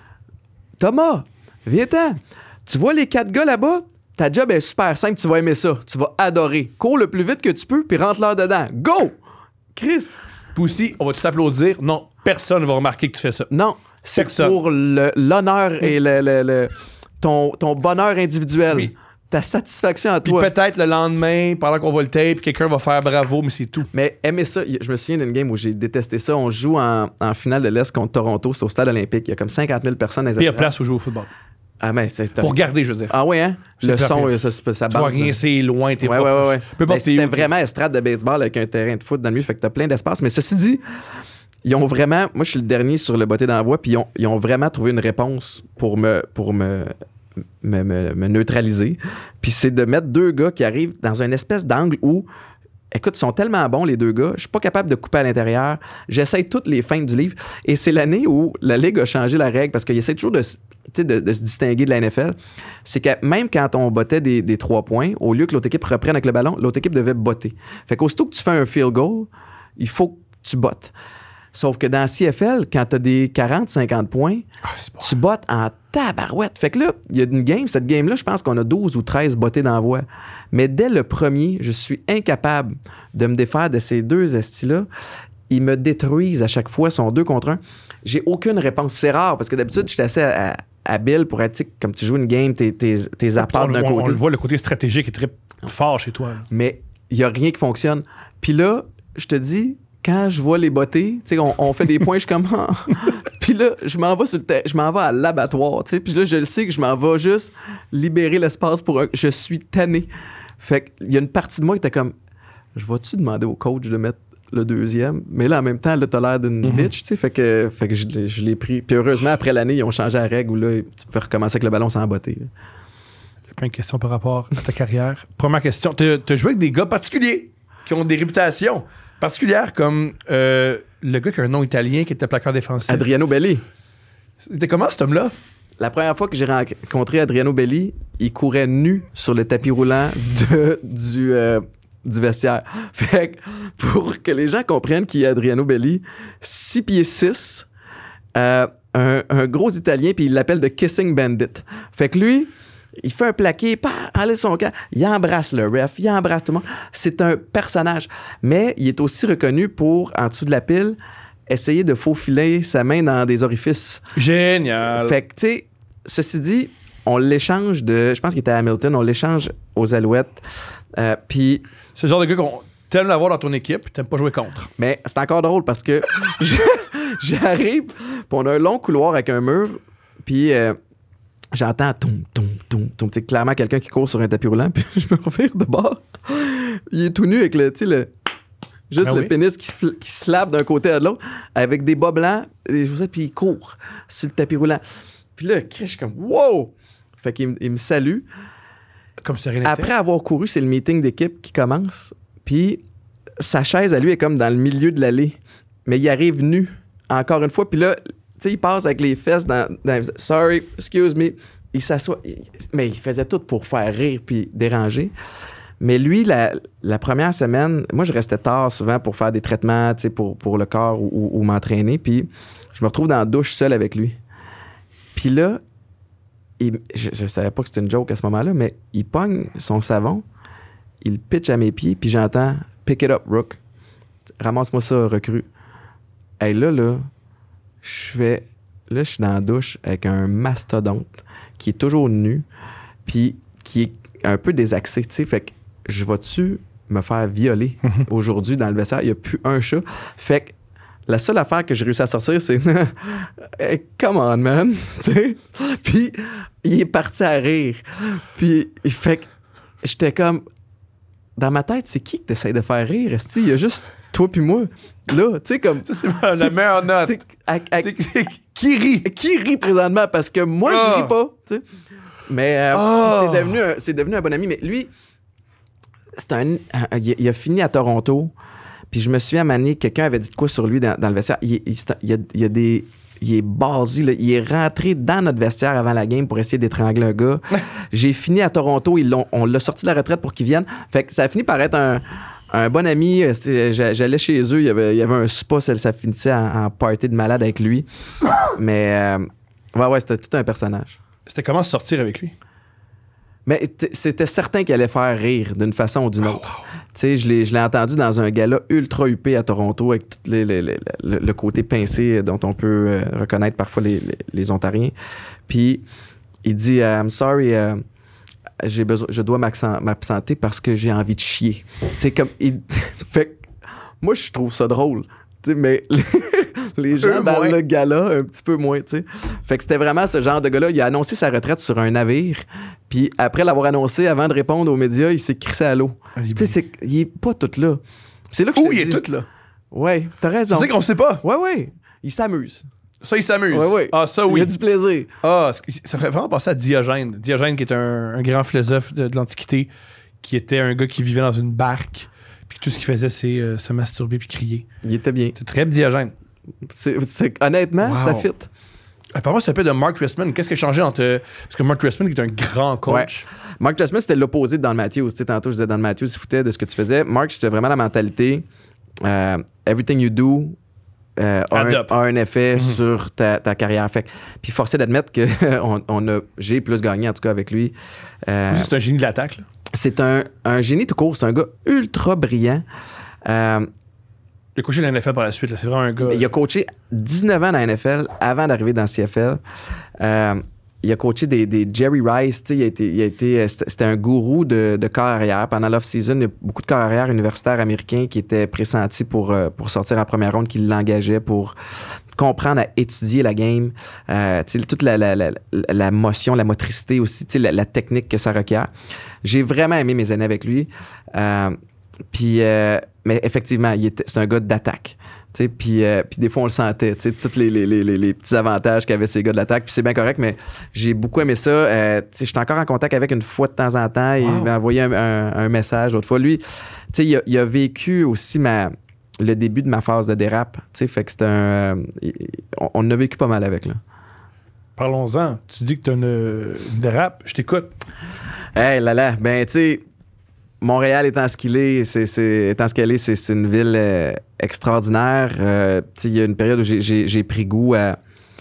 Thomas, viens-t'en. Tu vois les quatre gars là-bas? Ta job est super simple, tu vas aimer ça. Tu vas adorer. Cours le plus vite que tu peux, puis rentre-leur dedans. Go! Chris! Puis aussi, on va-tu t'applaudir? Non, personne ne va remarquer que tu fais ça. Non, c'est Personne. pour le- l'honneur et le, le- le- ton, ton bonheur individuel. Oui. Ta satisfaction à Puis toi. peut-être le lendemain, pendant qu'on va le tape, quelqu'un va faire bravo, mais c'est tout. Mais aimer ça, y- je me souviens d'une game où j'ai détesté ça. On joue en, en finale de l'Est contre Toronto, c'est au stade olympique. Il y a comme cinquante mille personnes dans les Pire estrades. place où jouer au football. Ah, mais c'est. Pour garder, je veux dire. Ah, ouais, hein? C'est Le pire, son, pire. euh, ça, ça, ça Tu vois bounce, rien, hein. c'est loin, t'es Ouais, pas ouais, ouais, ouais. Peu Ben, importe t'es c'était où, t'es- vraiment estrade de baseball avec un terrain de foot dans le milieu, fait que t'as plein d'espace. Mais ceci dit, ils ont vraiment. Moi, je suis le dernier sur le botté d'envoi, puis ils ont, ils ont vraiment trouvé une réponse pour me. Pour me Me, me- me neutraliser. Puis c'est de mettre deux gars qui arrivent dans une espèce d'angle où, écoute, ils sont tellement bons, les deux gars, je suis pas capable de couper à l'intérieur. J'essaie toutes les feintes du livre. Et c'est l'année où la Ligue a changé la règle parce qu'ils essaient toujours de, s- tu sais, de, de se distinguer de la N F L. C'est que même quand on bottait des, des trois points, au lieu que l'autre équipe reprenne avec le ballon, l'autre équipe devait botter. Fait qu'aussitôt que tu fais un field goal, il faut que tu bottes. Sauf que dans C F L, quand tu as des quarante cinquante points, Ah, c'est bon. tu bottes en tabarouette. Fait que là, il y a une game, cette game-là, je pense qu'on a douze ou treize bottés d'envoi. Mais dès le premier, je suis incapable de me défaire de ces deux estis-là. Ils me détruisent à chaque fois, ils sont deux contre un. J'ai aucune réponse. Puis c'est rare, parce que d'habitude, je suis assez à, à- habile pour être, tu sais, comme tu joues une game, t'es, t'es, t'es à part d'un on, côté. on le voit, le côté stratégique est très fort chez toi. Là. Mais il n'y a rien qui fonctionne. Puis là, je te dis, quand je vois les bottés, tu sais, on, on fait des points, je comme... Puis là, je m'en vais sur le ter- je m'en vais à l'abattoir, tu sais. Puis là, je le sais que je m'en vais juste libérer l'espace pour un... Je suis tanné. Fait qu'il y a une partie de moi qui était comme, je vais-tu demander au coach de mettre le deuxième? Mais là, en même temps, là, t'as l'air d'une Mm-hmm. bitch, tu sais. Fait que, fait que je, l'ai- je l'ai pris. Puis heureusement, après l'année, ils ont changé la règle où là, tu peux recommencer avec le ballon sans botter. là. J'ai plein de questions par rapport à ta carrière. Première question, t'as, t'as joué avec des gars particuliers qui ont des réputations particulières, comme euh, le gars qui a un nom italien qui était plaqueur défensif. Adriano Belli. C'était comment cet homme-là? La première fois que j'ai rencontré Adriano Belli, il courait nu sur le tapis roulant de, du, euh, du vestiaire. Fait que pour que les gens comprennent qui est Adriano Belli, six pieds six, euh, un, un gros Italien, puis il l'appelle The Kissing Bandit. Fait que lui, il fait un plaqué, pas enlève son camp, il embrasse le ref, il embrasse tout le monde. C'est un personnage. Mais il est aussi reconnu pour, en dessous de la pile, essayer de faufiler sa main dans des orifices. Génial. Fait que, tu sais, ceci dit, on l'échange de. Je pense qu'il était à Hamilton, on l'échange aux Alouettes. Euh, Puis. C'est le genre de gars qu'on t'aimes l'avoir dans ton équipe, t'aimes pas jouer contre. Mais c'est encore drôle parce que je- j'arrive, puis on a un long couloir avec un mur, puis euh, j'entends toum, toum, toum, toum. Tu sais, clairement quelqu'un qui court sur un tapis roulant, puis je me revire de bord. Il est tout nu avec le, tu sais, le. Juste Ah le oui? pénis qui, fl- qui slappe d'un côté à l'autre, avec des bas blancs, et je sais, puis il court sur le tapis roulant. Puis là, je suis comme wow! Fait qu'il me- il me salue. Comme si rien n'était. Après avoir couru, c'est le meeting d'équipe qui commence. Puis sa chaise à lui est comme dans le milieu de l'allée. Mais il arrive nu, encore une fois. Puis là, tu sais, il passe avec les fesses dans, dans sorry, excuse me. Il s'assoit. Il- mais il faisait tout pour faire rire puis déranger. Mais lui, la, la première semaine, moi, je restais tard souvent pour faire des traitements, tu sais, pour, pour le corps ou, ou- ou m'entraîner. Puis je me retrouve dans la douche seul avec lui. Puis là, il- je, je savais pas que c'était une joke à ce moment-là, mais il pogne son savon, il le pitch à mes pieds, puis j'entends « Pick it up, Rook. Ramasse-moi ça, recrue. » Hey, là, là, je fais... Là, je suis dans la douche avec un mastodonte qui est toujours nu, puis qui est un peu désaxé, tu sais. Fait que je vais-tu me faire violer aujourd'hui dans le vestiaire? Il n'y a plus un chat. Fait que la seule affaire que j'ai réussi à sortir, c'est hey, come on, man. Tu sais? Puis il est parti à rire. Puis il fait que j'étais comme dans ma tête, c'est qui que t'essayes de faire rire? Est-ce il y a juste toi puis moi. Là, tu sais, comme. C'est la meilleure note. c'est- à- à- C'est- c'est- Qui rit? qui rit présentement? Parce que moi, Ah. je ris pas. Tu sais. Mais euh, Ah. c'est devenu, un- c'est devenu un bon ami. Mais lui, c'est un, un- il, a, il a fini à Toronto. Puis je me souviens à un moment donné, quelqu'un avait dit de quoi sur lui dans, dans le vestiaire. Il, il, c'est un- il y a, il y a des. Il est basé, là. Il est rentré dans notre vestiaire avant la game pour essayer d'étrangler un gars. J'ai fini à Toronto. Ils l'ont, on l'a sorti de la retraite pour qu'il vienne. Fait que ça a fini par être un, un bon ami. C'est- j'a- J'allais chez eux. Il y avait, il y avait un spa. Ça, ça finissait en, en party de malade avec lui. Mais, euh, ouais, ouais, c'était tout un personnage. C'était comment sortir avec lui? Mais t- c'était certain qu'il allait faire rire d'une façon ou d'une autre. Tu sais, je l'ai, je l'ai entendu dans un gala ultra huppé à Toronto avec tout les, les- les- le, le côté pincé dont on peut euh, reconnaître parfois les, les, les Ontariens. Puis il dit euh, I'm sorry, euh, j'ai besoin, je dois m'accent- m'absenter parce que j'ai envie de chier. Tu sais, comme il fait que moi je trouve ça drôle. Tu sais, mais les gens Eux, dans moins. le gala, un petit peu moins, tu sais. Fait que c'était vraiment ce genre de gars-là. Il a annoncé sa retraite sur un navire, puis après l'avoir annoncé, avant de répondre aux médias, il s'est crissé à l'eau. Tu sais, c'est- il est pas tout là. C'est là que je Où te il est dis- tout là? Ouais, t'as Tu raison. sais qu'on sait pas. Ouais, ouais. Il s'amuse. Ça, il s'amuse. Ouais, ouais. Ah, ça, Il oui. a du plaisir. Ah, ça fait vraiment penser à Diogène. Diogène, qui est un, un grand philosophe de, de l'Antiquité, qui était un gars qui vivait dans une barque, puis que tout ce qu'il faisait, c'est euh, se masturber puis crier. Il était bien. C'est très Diogène. C'est, c'est- honnêtement, Wow. ça fit. Apparemment, ça s'appelle de Mark Trestman. Qu'est-ce qui a changé entre. Parce que Mark Trestman, qui est un grand coach. Mark Trestman, c'était l'opposé de Don Matthews. Tu sais, tantôt, je disais Don Matthews, il se foutait de ce que tu faisais. Mark, c'était vraiment la mentalité euh, everything you do euh, a, Adds un, up. a un effet Mhm. sur ta, ta carrière. Fait que- puis forcé d'admettre que on, on a, j'ai plus gagné, en tout cas, avec lui. Euh, Lui, c'est un génie de l'attaque. là. c'est un, un génie tout court. C'est un gars ultra brillant. Euh, Il a coaché dans la N F L par la suite. là. C'est vraiment un gars. Il a coaché dix-neuf ans dans la N F L avant d'arriver dans la C F L. Euh, il a coaché des, des Jerry Rice, tu sais, il a été, il a été, c'était, c'était un gourou de, de corps arrière. Pendant l'off-season, il y a beaucoup de corps arrière universitaires américains qui étaient pressentis pour, euh, pour sortir en première ronde, qui l'engageaient pour comprendre à étudier la game, euh, tu sais, toute la, la, la, la motion, la motricité aussi, tu sais, la, la technique que ça requiert. J'ai vraiment aimé mes années avec lui. Euh, puis, euh, mais effectivement, il était, c'est un gars d'attaque. Puis, euh, puis des fois, on le sentait, tous les, les, les, les petits avantages qu'avaient ces gars de l'attaque. Puis c'est bien correct, mais j'ai beaucoup aimé ça. Euh, je suis encore en contact avec une fois de temps en temps. Il wow. m'a envoyé un, un, un message l'autre fois. Lui, il a, il a vécu aussi ma, le début de ma phase de dérape. Fait que c'est un, euh, on, on a vécu pas mal avec. Là. Parlons-en. Tu dis que tu as une, une dérape. Je t'écoute. Hey là là, ben tu sais... Montréal étant ce qu'il est, c'est, c'est, étant ce qu'elle est, c'est, c'est une ville euh, extraordinaire. Euh, il y a une période où j'ai, j'ai, j'ai pris goût à,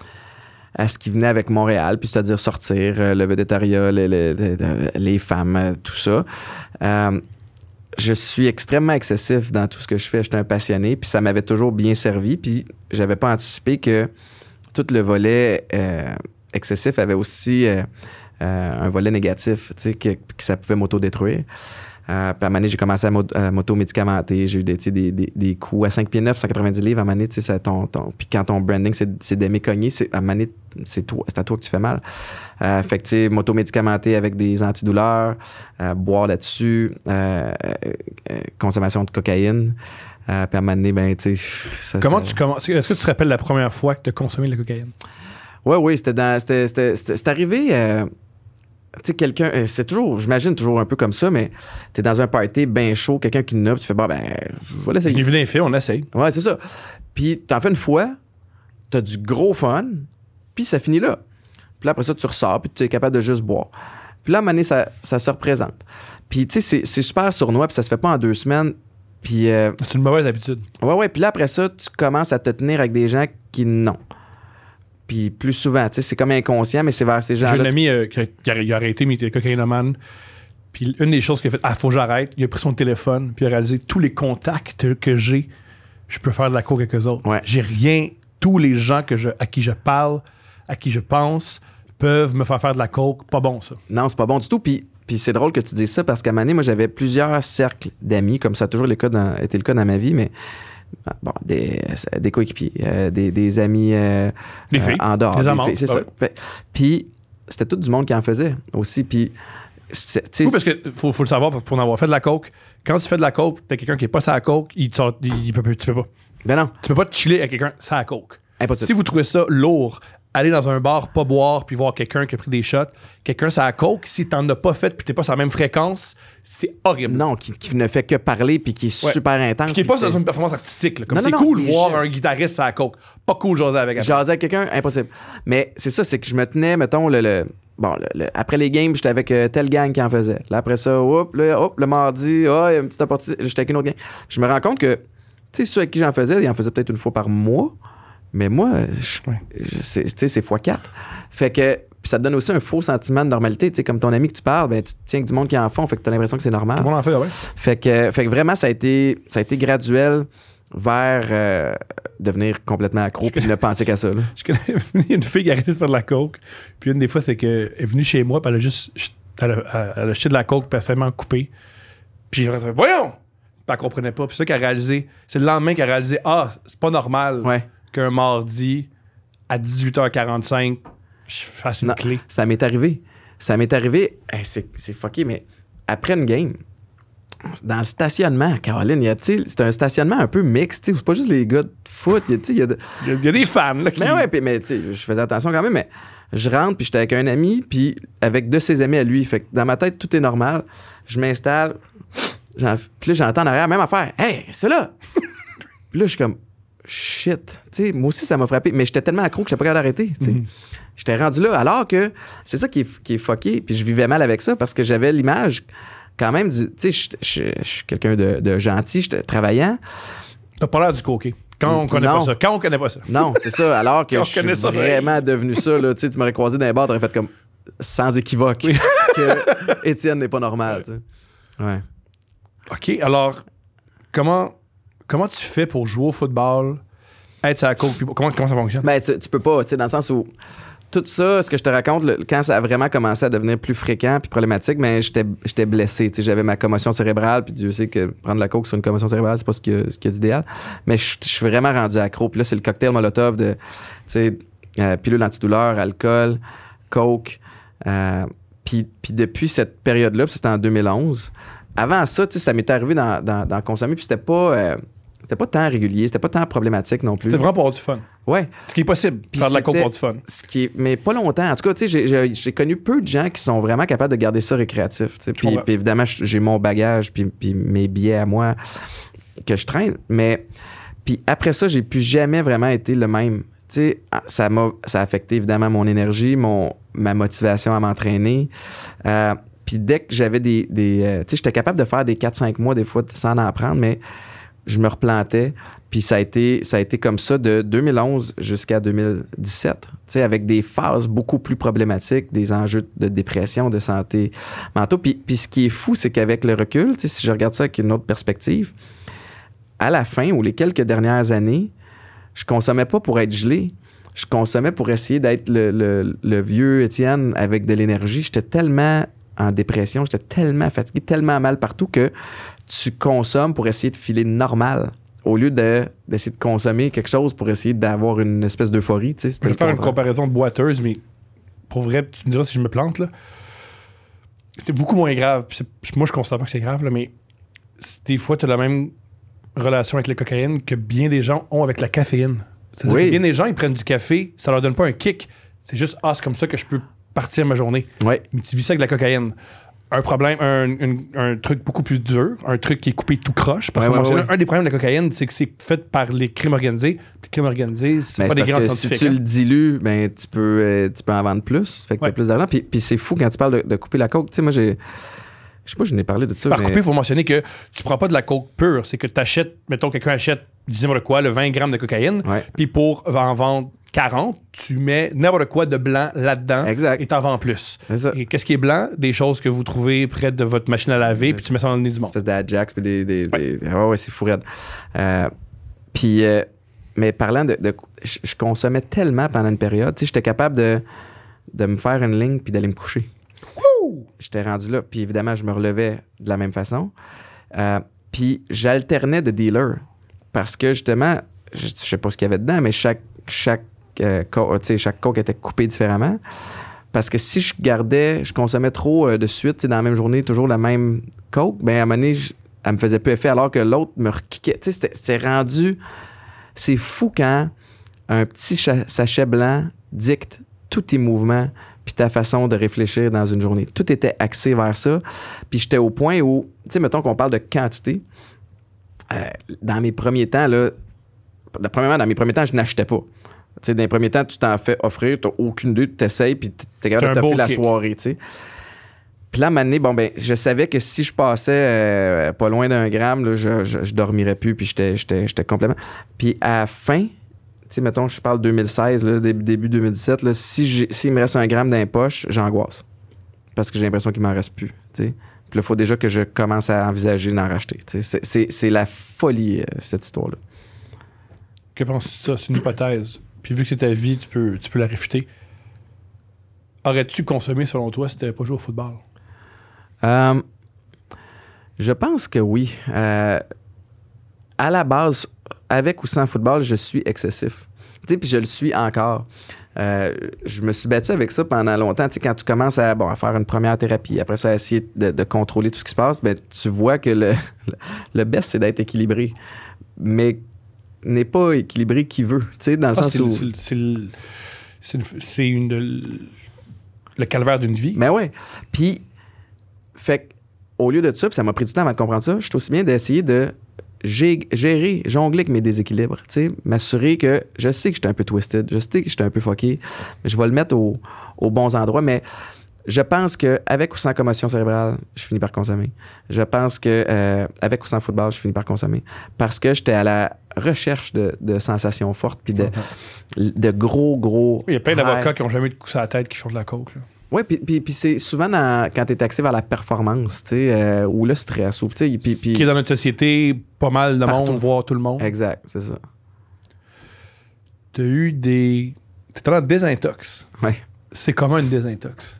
à ce qui venait avec Montréal, puis c'est-à-dire sortir, euh, le végétariat, les, les, les femmes, euh, tout ça. Euh, je suis extrêmement excessif dans tout ce que je fais. J'étais un passionné, puis ça m'avait toujours bien servi, puis j'avais pas anticipé que tout le volet euh, excessif avait aussi euh, euh, un volet négatif, tu sais, que, que ça pouvait m'auto-détruire. Euh, puis à un moment donné, j'ai commencé à, mo- à m'auto-médicamenter. J'ai eu des, des, des, des coups à cinq pieds neuf, cent quatre-vingt-dix livres. À un moment donné, tu sais, ton, ton, puis quand ton branding, c'est, c'est d'aimer cogner, c'est, à un moment donné, c'est, toi, c'est à toi que tu fais mal. Euh, fait que, tu sais, m'auto-médicamenter avec des antidouleurs, euh, boire là-dessus, euh, euh, consommation de cocaïne. Euh, puis à un moment donné, ben, tu sais... Ça, Comment ça... tu commences? Est-ce que tu te rappelles la première fois que tu as consommé de la cocaïne? Oui, oui, c'était dans... C'était, c'était, c'était, c'est arrivé... Euh, tu sais, quelqu'un, c'est toujours, j'imagine toujours un peu comme ça, mais t'es dans un party bien chaud, quelqu'un qui nope, tu fais, bah, ben, je vais l'essayer. J'ai vu d'un fait, on essaye. Ouais, c'est ça. Puis t'en fais une fois, t'as du gros fun, puis ça finit là. Puis là, après ça, tu ressors, puis tu es capable de juste boire. Puis là, à un moment donné, ça, ça se représente. Puis, tu sais, c'est, c'est super sournois, puis ça se fait pas en deux semaines. Puis. Euh, c'est une mauvaise habitude. Ouais, ouais. Puis là, après ça, tu commences à te tenir avec des gens qui non. Puis plus souvent, tu sais, c'est comme inconscient, mais c'est vers ces gens-là. J'ai un ami euh, qui, a, qui, a, il a arrêté, mais il était cocaïnomane. Puis une des choses qu'il a fait, ah, faut que j'arrête. Il a pris son téléphone, puis il a réalisé tous les contacts que j'ai, je peux faire de la coke avec eux autres. Ouais. J'ai rien. Tous les gens que je, à qui je parle, à qui je pense, peuvent me faire faire de la coke. Pas bon, ça. Non, c'est pas bon du tout. Puis, puis c'est drôle que tu dises ça parce qu'à un moment donné, moi, j'avais plusieurs cercles d'amis, comme ça a toujours le cas dans, été le cas dans ma vie, mais. Bon, des, des coéquipiers, euh, des, des amis euh, des filles, euh, en dehors. Des, des amantes, filles, c'est ah ça. Ouais. Puis c'était tout du monde qui en faisait aussi. Puis, oui, parce qu'il faut, faut le savoir pour en avoir fait de la coke. Quand tu fais de la coke, t'as quelqu'un qui est pas sur la coke, il te sort, il, il peut, tu peux pas. Ben non. Tu peux pas te chiller avec quelqu'un sur la coke. Impossible. Si vous trouvez ça lourd, aller dans un bar, pas boire, puis voir quelqu'un qui a pris des shots, quelqu'un sur la coke, si t'en as pas fait, puis t'es pas sur la même fréquence, c'est horrible. Non, qui, qui ne fait que parler, puis qui est ouais. super intense. Puis qui est pas dans une performance artistique. Là. Comme non, c'est non, cool non, de voir je... un guitariste sur la coke. Pas cool jaser avec. Jaser avec quelqu'un, impossible. Mais c'est ça, c'est que je me tenais, mettons, le... le... Bon, le, le, après les games, j'étais avec euh, telle gang qui en faisait. Là, après ça, hop, là, hop, le mardi, oh, il y a une petite opportunité. J'étais avec une autre gang. Je me rends compte que, tu sais, ceux avec qui j'en faisais, ils en faisaient peut-être une fois par mois. Mais moi, je, ouais. je, c'est, c'est fois quatre. Fait que, puis ça te donne aussi un faux sentiment de normalité. Tu sais, comme ton ami que tu parles, ben, tu te tiens avec du monde qui en font, fait que tu as l'impression que c'est normal. Tout le monde en fait, ouais. Fait que, fait que vraiment, ça a été, ça a été graduel vers euh, devenir complètement accro puis ne penser qu'à ça. Là. Je connais une fille qui a arrêté de faire de la coke. Puis une des fois, c'est qu'elle est venue chez moi, puis elle a juste. Elle a, elle a jeté de la coke, puis elle s'est vraiment coupée. Puis j'ai dit, voyons! Puis elle comprenait pas. Puis c'est ça qu'elle a réalisé. C'est le lendemain qu'elle a réalisé, ah, c'est pas normal. Ouais. Qu'un mardi, à dix-huit heures quarante-cinq, je fasse une non, clé. Ça m'est arrivé. Ça m'est arrivé. Hey, c'est, c'est fucké, mais après une game, dans le stationnement, Caroline, y a, c'est un stationnement un peu mixte. C'est pas juste les gars de foot. Il y, y, y, y a des fans. Là, qui... Mais ouais, mais je faisais attention quand même. Mais je rentre, puis j'étais avec un ami, puis avec deux de ses amis à lui. Fait que dans ma tête, tout est normal. Je m'installe. Puis là, j'entends en arrière, même affaire. Hey, c'est là! Puis là, je suis comme. Shit. T'sais, moi aussi, ça m'a frappé. Mais j'étais tellement accro que je n'étais pas capable d'arrêter. Mm-hmm. J'étais rendu là. Alors que c'est ça qui est, qui est fucké. Puis je vivais mal avec ça parce que j'avais l'image quand même du. Tu sais, je suis quelqu'un de, de gentil, j'étais travaillant. T'as pas l'air du coquet. Quand on connaît non. pas ça. Quand on connaît pas ça. Non, c'est ça. Alors que je suis ça, vraiment devenu ça. Là, tu m'aurais croisé dans les bars, t'aurais fait comme sans équivoque oui. que Étienne n'est pas normal. Ouais. ouais. OK. Alors, comment. Comment tu fais pour jouer au football, être sur la coke, puis comment, comment ça fonctionne? Ben, tu, tu peux pas, tu sais, dans le sens où tout ça, ce que je te raconte, le- quand ça a vraiment commencé à devenir plus fréquent puis problématique, mais j'étais, j'étais blessé. Tu sais, j'avais ma commotion cérébrale, puis Dieu sait que prendre la coke sur une commotion cérébrale, c'est pas ce qu'il y a, ce qu'il y a d'idéal. Mais je je suis vraiment rendu accro. Puis là, c'est le cocktail Molotov de, tu sais, euh, pilule antidouleur, alcool, coke. Euh, puis, puis depuis cette période-là, puis c'était en deux mille onze, avant ça, tu sais, ça m'était arrivé d'en, d'en, d'en consommer, puis c'était pas... euh, c'était pas tant régulier, c'était pas tant problématique non plus. C'était vraiment pour avoir du fun. Ouais. Ce qui est possible, Puis faire de la coke c'était- pour avoir du fun. Ce qui est, mais pas longtemps. En tout cas, tu sais, j'ai, j'ai, j'ai connu peu de gens qui sont vraiment capables de garder ça récréatif. tu sais. Puis, comprends. puis évidemment, j'ai mon bagage, puis, puis mes billets à moi que je traîne. Mais puis après ça, j'ai plus jamais vraiment été le même. Tu sais, ça m'a, ça a affecté évidemment mon énergie, mon, ma motivation à m'entraîner. Euh, puis dès que j'avais des, des euh, tu sais, j'étais capable de faire des quatre cinq mois des fois sans en prendre, mais je me replantais. Puis ça a été, ça a été comme ça de deux mille onze jusqu'à deux mille dix-sept, tu sais, avec des phases beaucoup plus problématiques, des enjeux de dépression, de santé mentale. Puis, puis ce qui est fou, c'est qu'avec le recul, tu sais, si je regarde ça avec une autre perspective, à la fin, ou les quelques dernières années, je consommais pas pour être gelé. Je consommais pour essayer d'être le, le- le vieux Étienne avec de l'énergie. J'étais tellement en dépression, j'étais tellement fatigué, tellement mal partout que tu consommes pour essayer de filer normal au lieu de, d'essayer de consommer quelque chose pour essayer d'avoir une espèce d'euphorie. Tu sais, c'était Je vais le faire une contraire. comparaison de boiteuse, mais pour vrai, tu me diras si je me plante, là. C'est beaucoup moins grave. Puis c'est- moi, je considère pas que c'est grave, là, mais c'est- des fois, tu as la même relation avec la cocaïne que bien des gens ont avec la caféine. C'est-à-dire Oui. que bien des gens, ils prennent du café, ça leur donne pas un kick. C'est juste, ah, c'est comme ça que je peux partir ma journée. Ouais. Mais tu vis ça avec la cocaïne. Un problème, un, une- un truc beaucoup plus dur, un truc qui est coupé tout croche. Parce Ouais, que ouais, mentionner, ouais. un des problèmes de la cocaïne, c'est que c'est fait par les crimes organisés. Puis les crimes organisés, c'est Ben, pas c'est des parce grands que si scientifiques. tu hein. le dilues, ben, tu, peux, euh, tu peux en vendre plus. Fait que Ouais. t'as plus d'argent. Puis, puis c'est fou quand tu parles de, de couper la coke. Tu sais, moi, j'ai. Je sais pas, je n'ai parlé de ça. Par mais... couper, il faut mentionner que tu prends pas de la coke pure. C'est que tu achètes, mettons, quelqu'un achète, dis n'importe quoi, le vingt grammes de cocaïne. Ouais. Puis pour en vendre quarante, tu mets n'importe quoi de blanc là-dedans. Exact. Et t'en vends plus. C'est ça. Et qu'est-ce qui est blanc? Des choses que vous trouvez près de votre machine à laver, puis tu mets ça dans le nez du monde. Espèce d'Ajax, puis des. des, Ouais. des- ouais, ouais, c'est fou raide. Euh, puis, euh, mais parlant de. de- je, je consommais tellement pendant une période. Tu sais, j'étais capable de, de me faire une ligne puis d'aller me coucher. J'étais rendu là. Puis évidemment, je me relevais de la même façon. Euh, puis j'alternais de dealer. Parce que justement, je, je sais pas ce qu'il y avait dedans, mais chaque, chaque, euh, co- tu sais, chaque coke était coupée différemment. Parce que si je gardais, je consommais trop euh, de suite, tu sais, dans la même journée, toujours la même coke, ben à un moment donné, je- elle me faisait plus effet alors que l'autre me requiquait. Tu sais, c'était, c'était rendu. C'est fou quand un petit cha- sachet blanc dicte tous tes mouvements puis ta façon de réfléchir dans une journée. Tout était axé vers ça. Puis j'étais au point où, tu sais, mettons qu'on parle de quantité. Euh, dans mes premiers temps, là, premièrement, dans mes premiers temps, je n'achetais pas. Tu sais, dans les premiers temps, tu t'en fais offrir, tu n'as aucune idée, tu t'essayes, puis tu es capable T'as de un te beau faire la kick. soirée, tu sais. Puis là, à un moment donné, bon, ben, je savais que si je passais euh, pas loin d'un gramme, là, je, je, je dormirais plus, puis j'étais, j'étais, j'étais complètement... Puis à la fin, tu sais, mettons, je parle deux mille seize, là, début, début deux mille dix-sept, là, si j'ai, s'il me reste un gramme dans les poches, j'angoisse. Parce que j'ai l'impression qu'il m'en reste plus, tu sais. Puis là, il faut déjà que je commence à envisager d'en racheter. tu sais. C'est, c'est, c'est la folie, euh, cette histoire-là. Que penses-tu de ça? C'est une hypothèse. Puis vu que c'est ta vie, tu peux, tu peux la réfuter. Aurais-tu consommé, selon toi, si tu n'avais pas joué au football? Euh, je pense que oui. Euh, à la base, avec ou sans football, je suis excessif. Tu sais, puis je le suis encore. Euh, je me suis battu avec ça pendant longtemps. Tu sais, quand tu commences à, bon, à faire une première thérapie, après ça, à essayer de, de contrôler tout ce qui se passe, ben, tu vois que le, le best, c'est d'être équilibré. Mais n'est pas équilibré qui veut. Tu sais, dans le Ah, sens c'est, où... le- c'est, le- c'est, une- c'est une, le, le calvaire d'une vie. Mais ouais. Puis, fait que, au lieu de ça, puis ça m'a pris du temps avant de comprendre ça, je suis aussi bien d'essayer de gé- gérer, jongler avec mes déséquilibres, tu sais, m'assurer que je sais que j'étais un peu twisted, je sais que j'étais un peu fucké, mais je vais le mettre au- aux bons endroits, mais je pense qu'avec ou sans commotion cérébrale, je finis par consommer. Je pense que euh, avec ou sans football, je finis par consommer. Parce que j'étais à la recherche de, de sensations fortes, puis de, de gros, gros... Il y a plein highs. d'avocats qui ont jamais eu de coup sur la tête qui font de la coke. Là. Oui, puis, puis, puis c'est souvent dans- quand tu es axé vers la performance, tu sais, euh, ou le stress, ou, tu sais, puis, puis- Qui est dans notre société, pas mal de Partout. monde, voire tout le monde. Exact, c'est ça. Tu as eu des T'es en désintox. Ouais. C'est comment une désintox?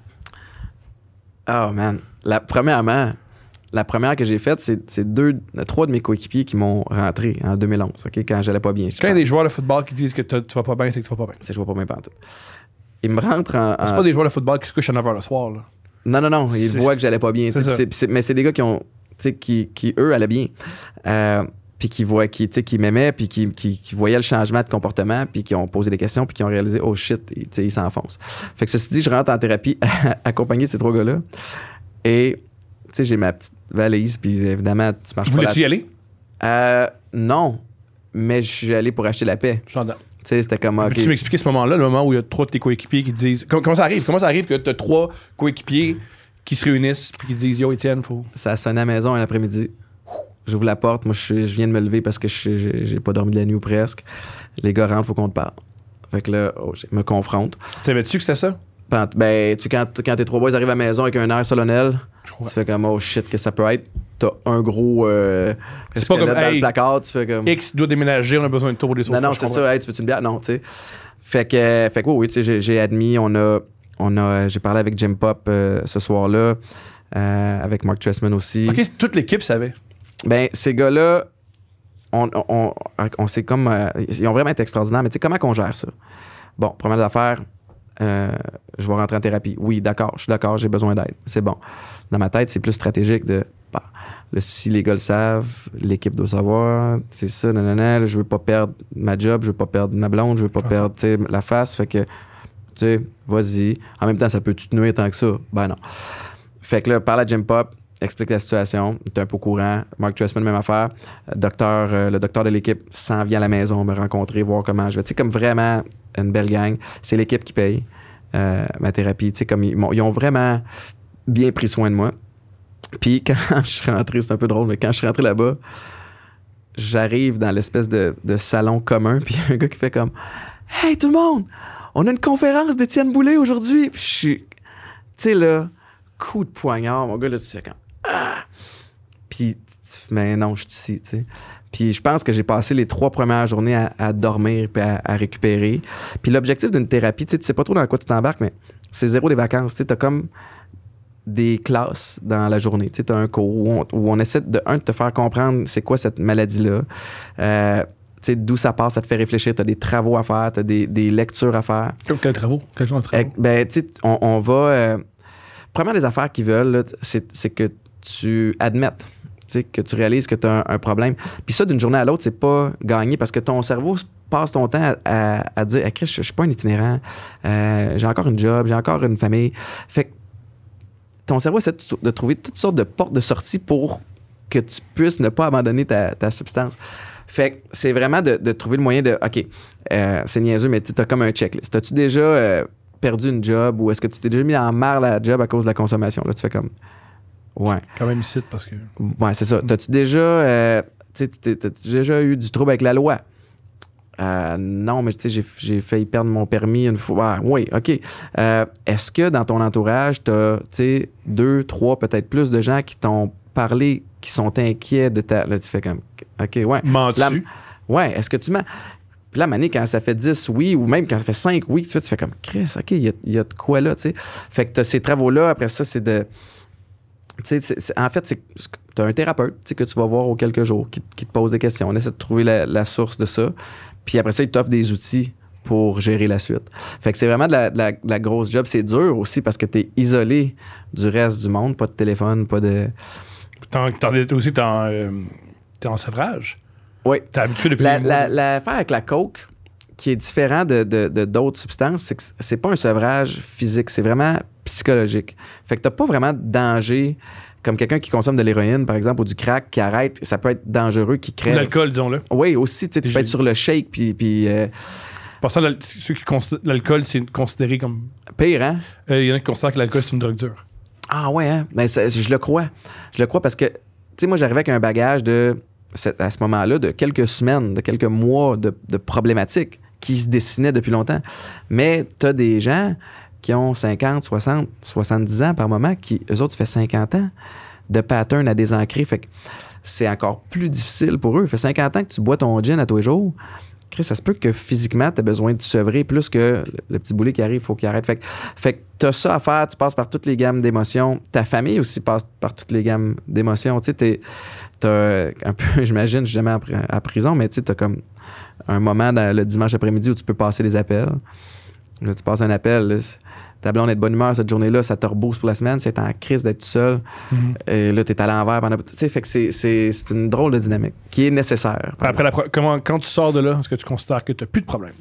Oh man. La, premièrement, la première que j'ai faite, c'est, c'est deux, trois de mes coéquipiers qui m'ont rentré en deux mille onze, okay, quand j'allais pas bien. Quand il y a des joueurs de football qui disent que tu vas pas bien, c'est que tu vas pas bien. C'est je vois pas bien pantoute. Ils me rentrent en. en... C'est pas des joueurs de football qui se couchent à neuf heures le soir, là. Non, non, non. Ils C'est... voient que j'allais pas bien. C'est C'est, c'est, mais c'est des gars qui ont. Tu sais, qui, qui, eux, allaient bien. Euh, puis qui voient, qui, tu sais, qui m'aimaient, puis qui, qui, qui voyaient le changement de comportement, puis qui ont posé des questions, puis qui ont réalisé, oh shit, tu sais, ils s'enfoncent. Fait que ceci dit, je rentre en thérapie accompagné de ces trois gars-là. Et, tu sais, j'ai ma petite valise, puis évidemment, tu marches pas. Voulais-tu la... y aller? Euh, non. Mais je suis allé pour acheter la paix. Je t'en donne. Tu sais, c'était comme. Okay. Peux-tu m'expliquer ce moment-là, le moment où il y a trois de tes coéquipiers qui te disent. Comment, comment ça arrive? Comment ça arrive que tu as trois coéquipiers qui se réunissent et qui te disent Yo, Étienne, faut. Ça a sonné à la maison un après-midi. J'ouvre la porte. Moi, je, je viens de me lever parce que je, j'ai, j'ai pas dormi de la nuit ou presque. Les gars rentrent, faut qu'on te parle. Fait que là, oh, je me confronte. Savais-tu que c'était ça? Ben, tu, quand, quand tes trois boys arrivent à la maison avec un air solennel, tu fais comme oh shit, que ça peut être. T'as un gros. Euh, c'est pas comme dans hey, le placard, tu fais comme. X doit déménager, on a besoin de tour pour les autres. Non, non, c'est ça. Hey, tu veux-tu une bière? Non, tu sais. Fait que, fait que oui, oui, tu sais, j'ai, j'ai admis, on a. On a j'ai parlé avec Jim Pop euh, ce soir-là, euh, avec Mark Trestman aussi. OK, toute l'équipe savait. Ben, ces gars-là, on, on, on, on sait comme. Euh, ils ont vraiment été extraordinaires, mais tu sais, comment qu'on gère ça? Bon, première affaire, euh, je vais rentrer en thérapie. Oui, d'accord, je suis d'accord, j'ai besoin d'aide. C'est bon. Dans ma tête, c'est plus stratégique de. Bah, là, si les gars le savent, l'équipe doit savoir, c'est ça, nanana, là, je veux pas perdre ma job, je veux pas perdre ma blonde, je veux pas ah, perdre la face, fait que, tu sais, vas-y. En même temps, ça peut-tu te nuire tant que ça? Ben non. Fait que là, parle à Jim Pop, explique la situation, il est un peu au courant. Mark Trestman, même affaire. Docteur, euh, le docteur de l'équipe s'en vient à la maison me rencontrer, voir comment je vais. Tu sais, comme vraiment une belle gang. C'est l'équipe qui paye euh, ma thérapie. Tu sais, comme ils, ils ont vraiment bien pris soin de moi. Puis quand je suis rentré, c'est un peu drôle, mais quand je suis rentré là-bas, j'arrive dans l'espèce de, de salon commun, puis un gars qui fait comme « Hey, tout le monde! On a une conférence d'Étienne Boulay aujourd'hui! » Puis je suis... Tu sais, là, coup de poignard, mon gars, là, tu sais, comme « Ah! » Puis, mais non, je suis ici, tu sais. Puis je pense que j'ai passé les trois premières journées à, à dormir puis à, à récupérer. Puis l'objectif d'une thérapie, tu sais, tu sais pas trop dans quoi tu t'embarques, mais c'est zéro des vacances. Tu sais, t'as comme des classes dans la journée. Tu sais, t'as un cours où on, où on essaie de, un, de te faire comprendre c'est quoi cette maladie-là. Euh, tu sais, d'où ça passe, ça te fait réfléchir. T'as des travaux à faire, t'as des, des lectures à faire. Comme quels travaux? Quels genre de travaux? Euh, ben, tu sais, on, on va... Euh, premièrement, des affaires qu'ils veulent, là, c'est, c'est que tu admettes, tu sais, que tu réalises que tu as un, un problème. Puis ça, d'une journée à l'autre, c'est pas gagné parce que ton cerveau passe ton temps à, à, à dire hey, « je, je suis pas un itinérant, euh, j'ai encore une job, j'ai encore une famille. » Fait que ton cerveau essaie de, de trouver toutes sortes de portes de sortie pour que tu puisses ne pas abandonner ta, ta substance. Fait que c'est vraiment de, de trouver le moyen de, OK, euh, c'est niaiseux, mais tu as comme un checklist. As-tu déjà euh, perdu une job ou est-ce que tu t'es déjà mis en marre la job à cause de la consommation? Là, tu fais comme, ouais. Quand même ici, parce que... Ouais, c'est ça. T'as-tu déjà, euh, tu sais, t'as-tu déjà eu du trouble avec la loi? Euh, non, mais tu sais, j'ai, j'ai failli perdre mon permis une fois. Ah, oui, OK. Euh, est-ce que dans ton entourage, tu as deux, trois, peut-être plus de gens qui t'ont parlé, qui sont inquiets de ta. Là, tu fais comme OK, ouais. Mens-tu? Là, ouais, est-ce que tu mens? Puis là, Mané, quand ça fait dix oui, ou même quand ça fait cinq oui, tu fais, tu fais comme Chris, OK, il y a, y a de quoi là, tu sais. Fait que tu as ces travaux-là, après ça, c'est de. Tu sais, en fait, c'est, tu as un thérapeute que tu vas voir aux quelques jours qui, qui te pose des questions. On essaie de trouver la, la source de ça. Puis après ça, il t'offre des outils pour gérer la suite. Fait que c'est vraiment de la, de la, de la grosse job. C'est dur aussi parce que tu es isolé du reste du monde. Pas de téléphone, pas de... T'en, t'en es aussi, t'es en, euh, t'es en sevrage. Oui. T'es habitué depuis... La, la, l'affaire avec la coke, qui est différent de, de, de d'autres substances, c'est que c'est pas un sevrage physique. C'est vraiment psychologique. Fait que t'as pas vraiment de danger... Comme quelqu'un qui consomme de l'héroïne, par exemple, ou du crack, qui arrête, ça peut être dangereux, qui crève. Ou l'alcool, disons-le. Oui, aussi, tu sais, tu peux être sur le shake, puis... puis euh... Pour ça, ceux qui considèrent l'alcool, c'est considéré comme... Pire, hein? Il euh, y en a qui considèrent que l'alcool, c'est une drogue dure. Ah ouais, hein? Ben, ça, je le crois. Je le crois parce que, tu sais, moi, j'arrivais avec un bagage de, à ce moment-là, de quelques semaines, de quelques mois de, de problématiques qui se dessinaient depuis longtemps. Mais t'as des gens... qui ont cinquante, soixante, soixante-dix ans par moment, qui, eux autres, ça fait cinquante ans de pattern à désancrer. Fait que c'est encore plus difficile pour eux. Ça fait cinquante ans que tu bois ton gin à tous les jours. Chris, ça se peut que physiquement, tu as besoin de te sevrer plus que le, le petit boulet qui arrive, il faut qu'il arrête. Fait, que- fait que tu as ça à faire, tu passes par toutes les gammes d'émotions. Ta famille aussi passe par toutes les gammes d'émotions. Tu sais, t'es- t'as un peu, j'imagine, je suis jamais à, pri- à prison, mais tu sais, t'as comme un moment dans- le dimanche après-midi où tu peux passer les appels. Là, tu passes un appel, là, c'est- ta blonde est de bonne humeur cette journée-là, ça te rebooste pour la semaine, c'est en crise d'être tout seul. Mhm. Et là, t'es à l'envers pendant. Tu sais, fait que c'est, c'est, c'est une drôle de dynamique qui est nécessaire. Après, la pro- comment, quand tu sors de là, est-ce que tu considères que tu n'as plus de problème?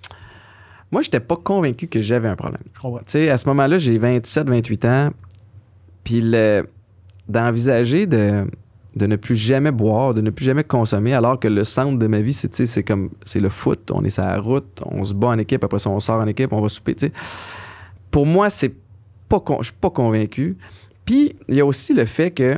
Moi, j'étais pas convaincu que j'avais un problème. Je comprends. Tu sais, à ce moment-là, j'ai vingt-sept, vingt-huit ans. Puis le, d'envisager de, de ne plus jamais boire, de ne plus jamais consommer, alors que le centre de ma vie, c'est, tu sais, c'est comme c'est le foot. On est sur la route, on se bat en équipe, après ça, on sort en équipe, on va souper. Tu sais. Pour moi, c'est pas con- je suis pas convaincu. Puis il y a aussi le fait que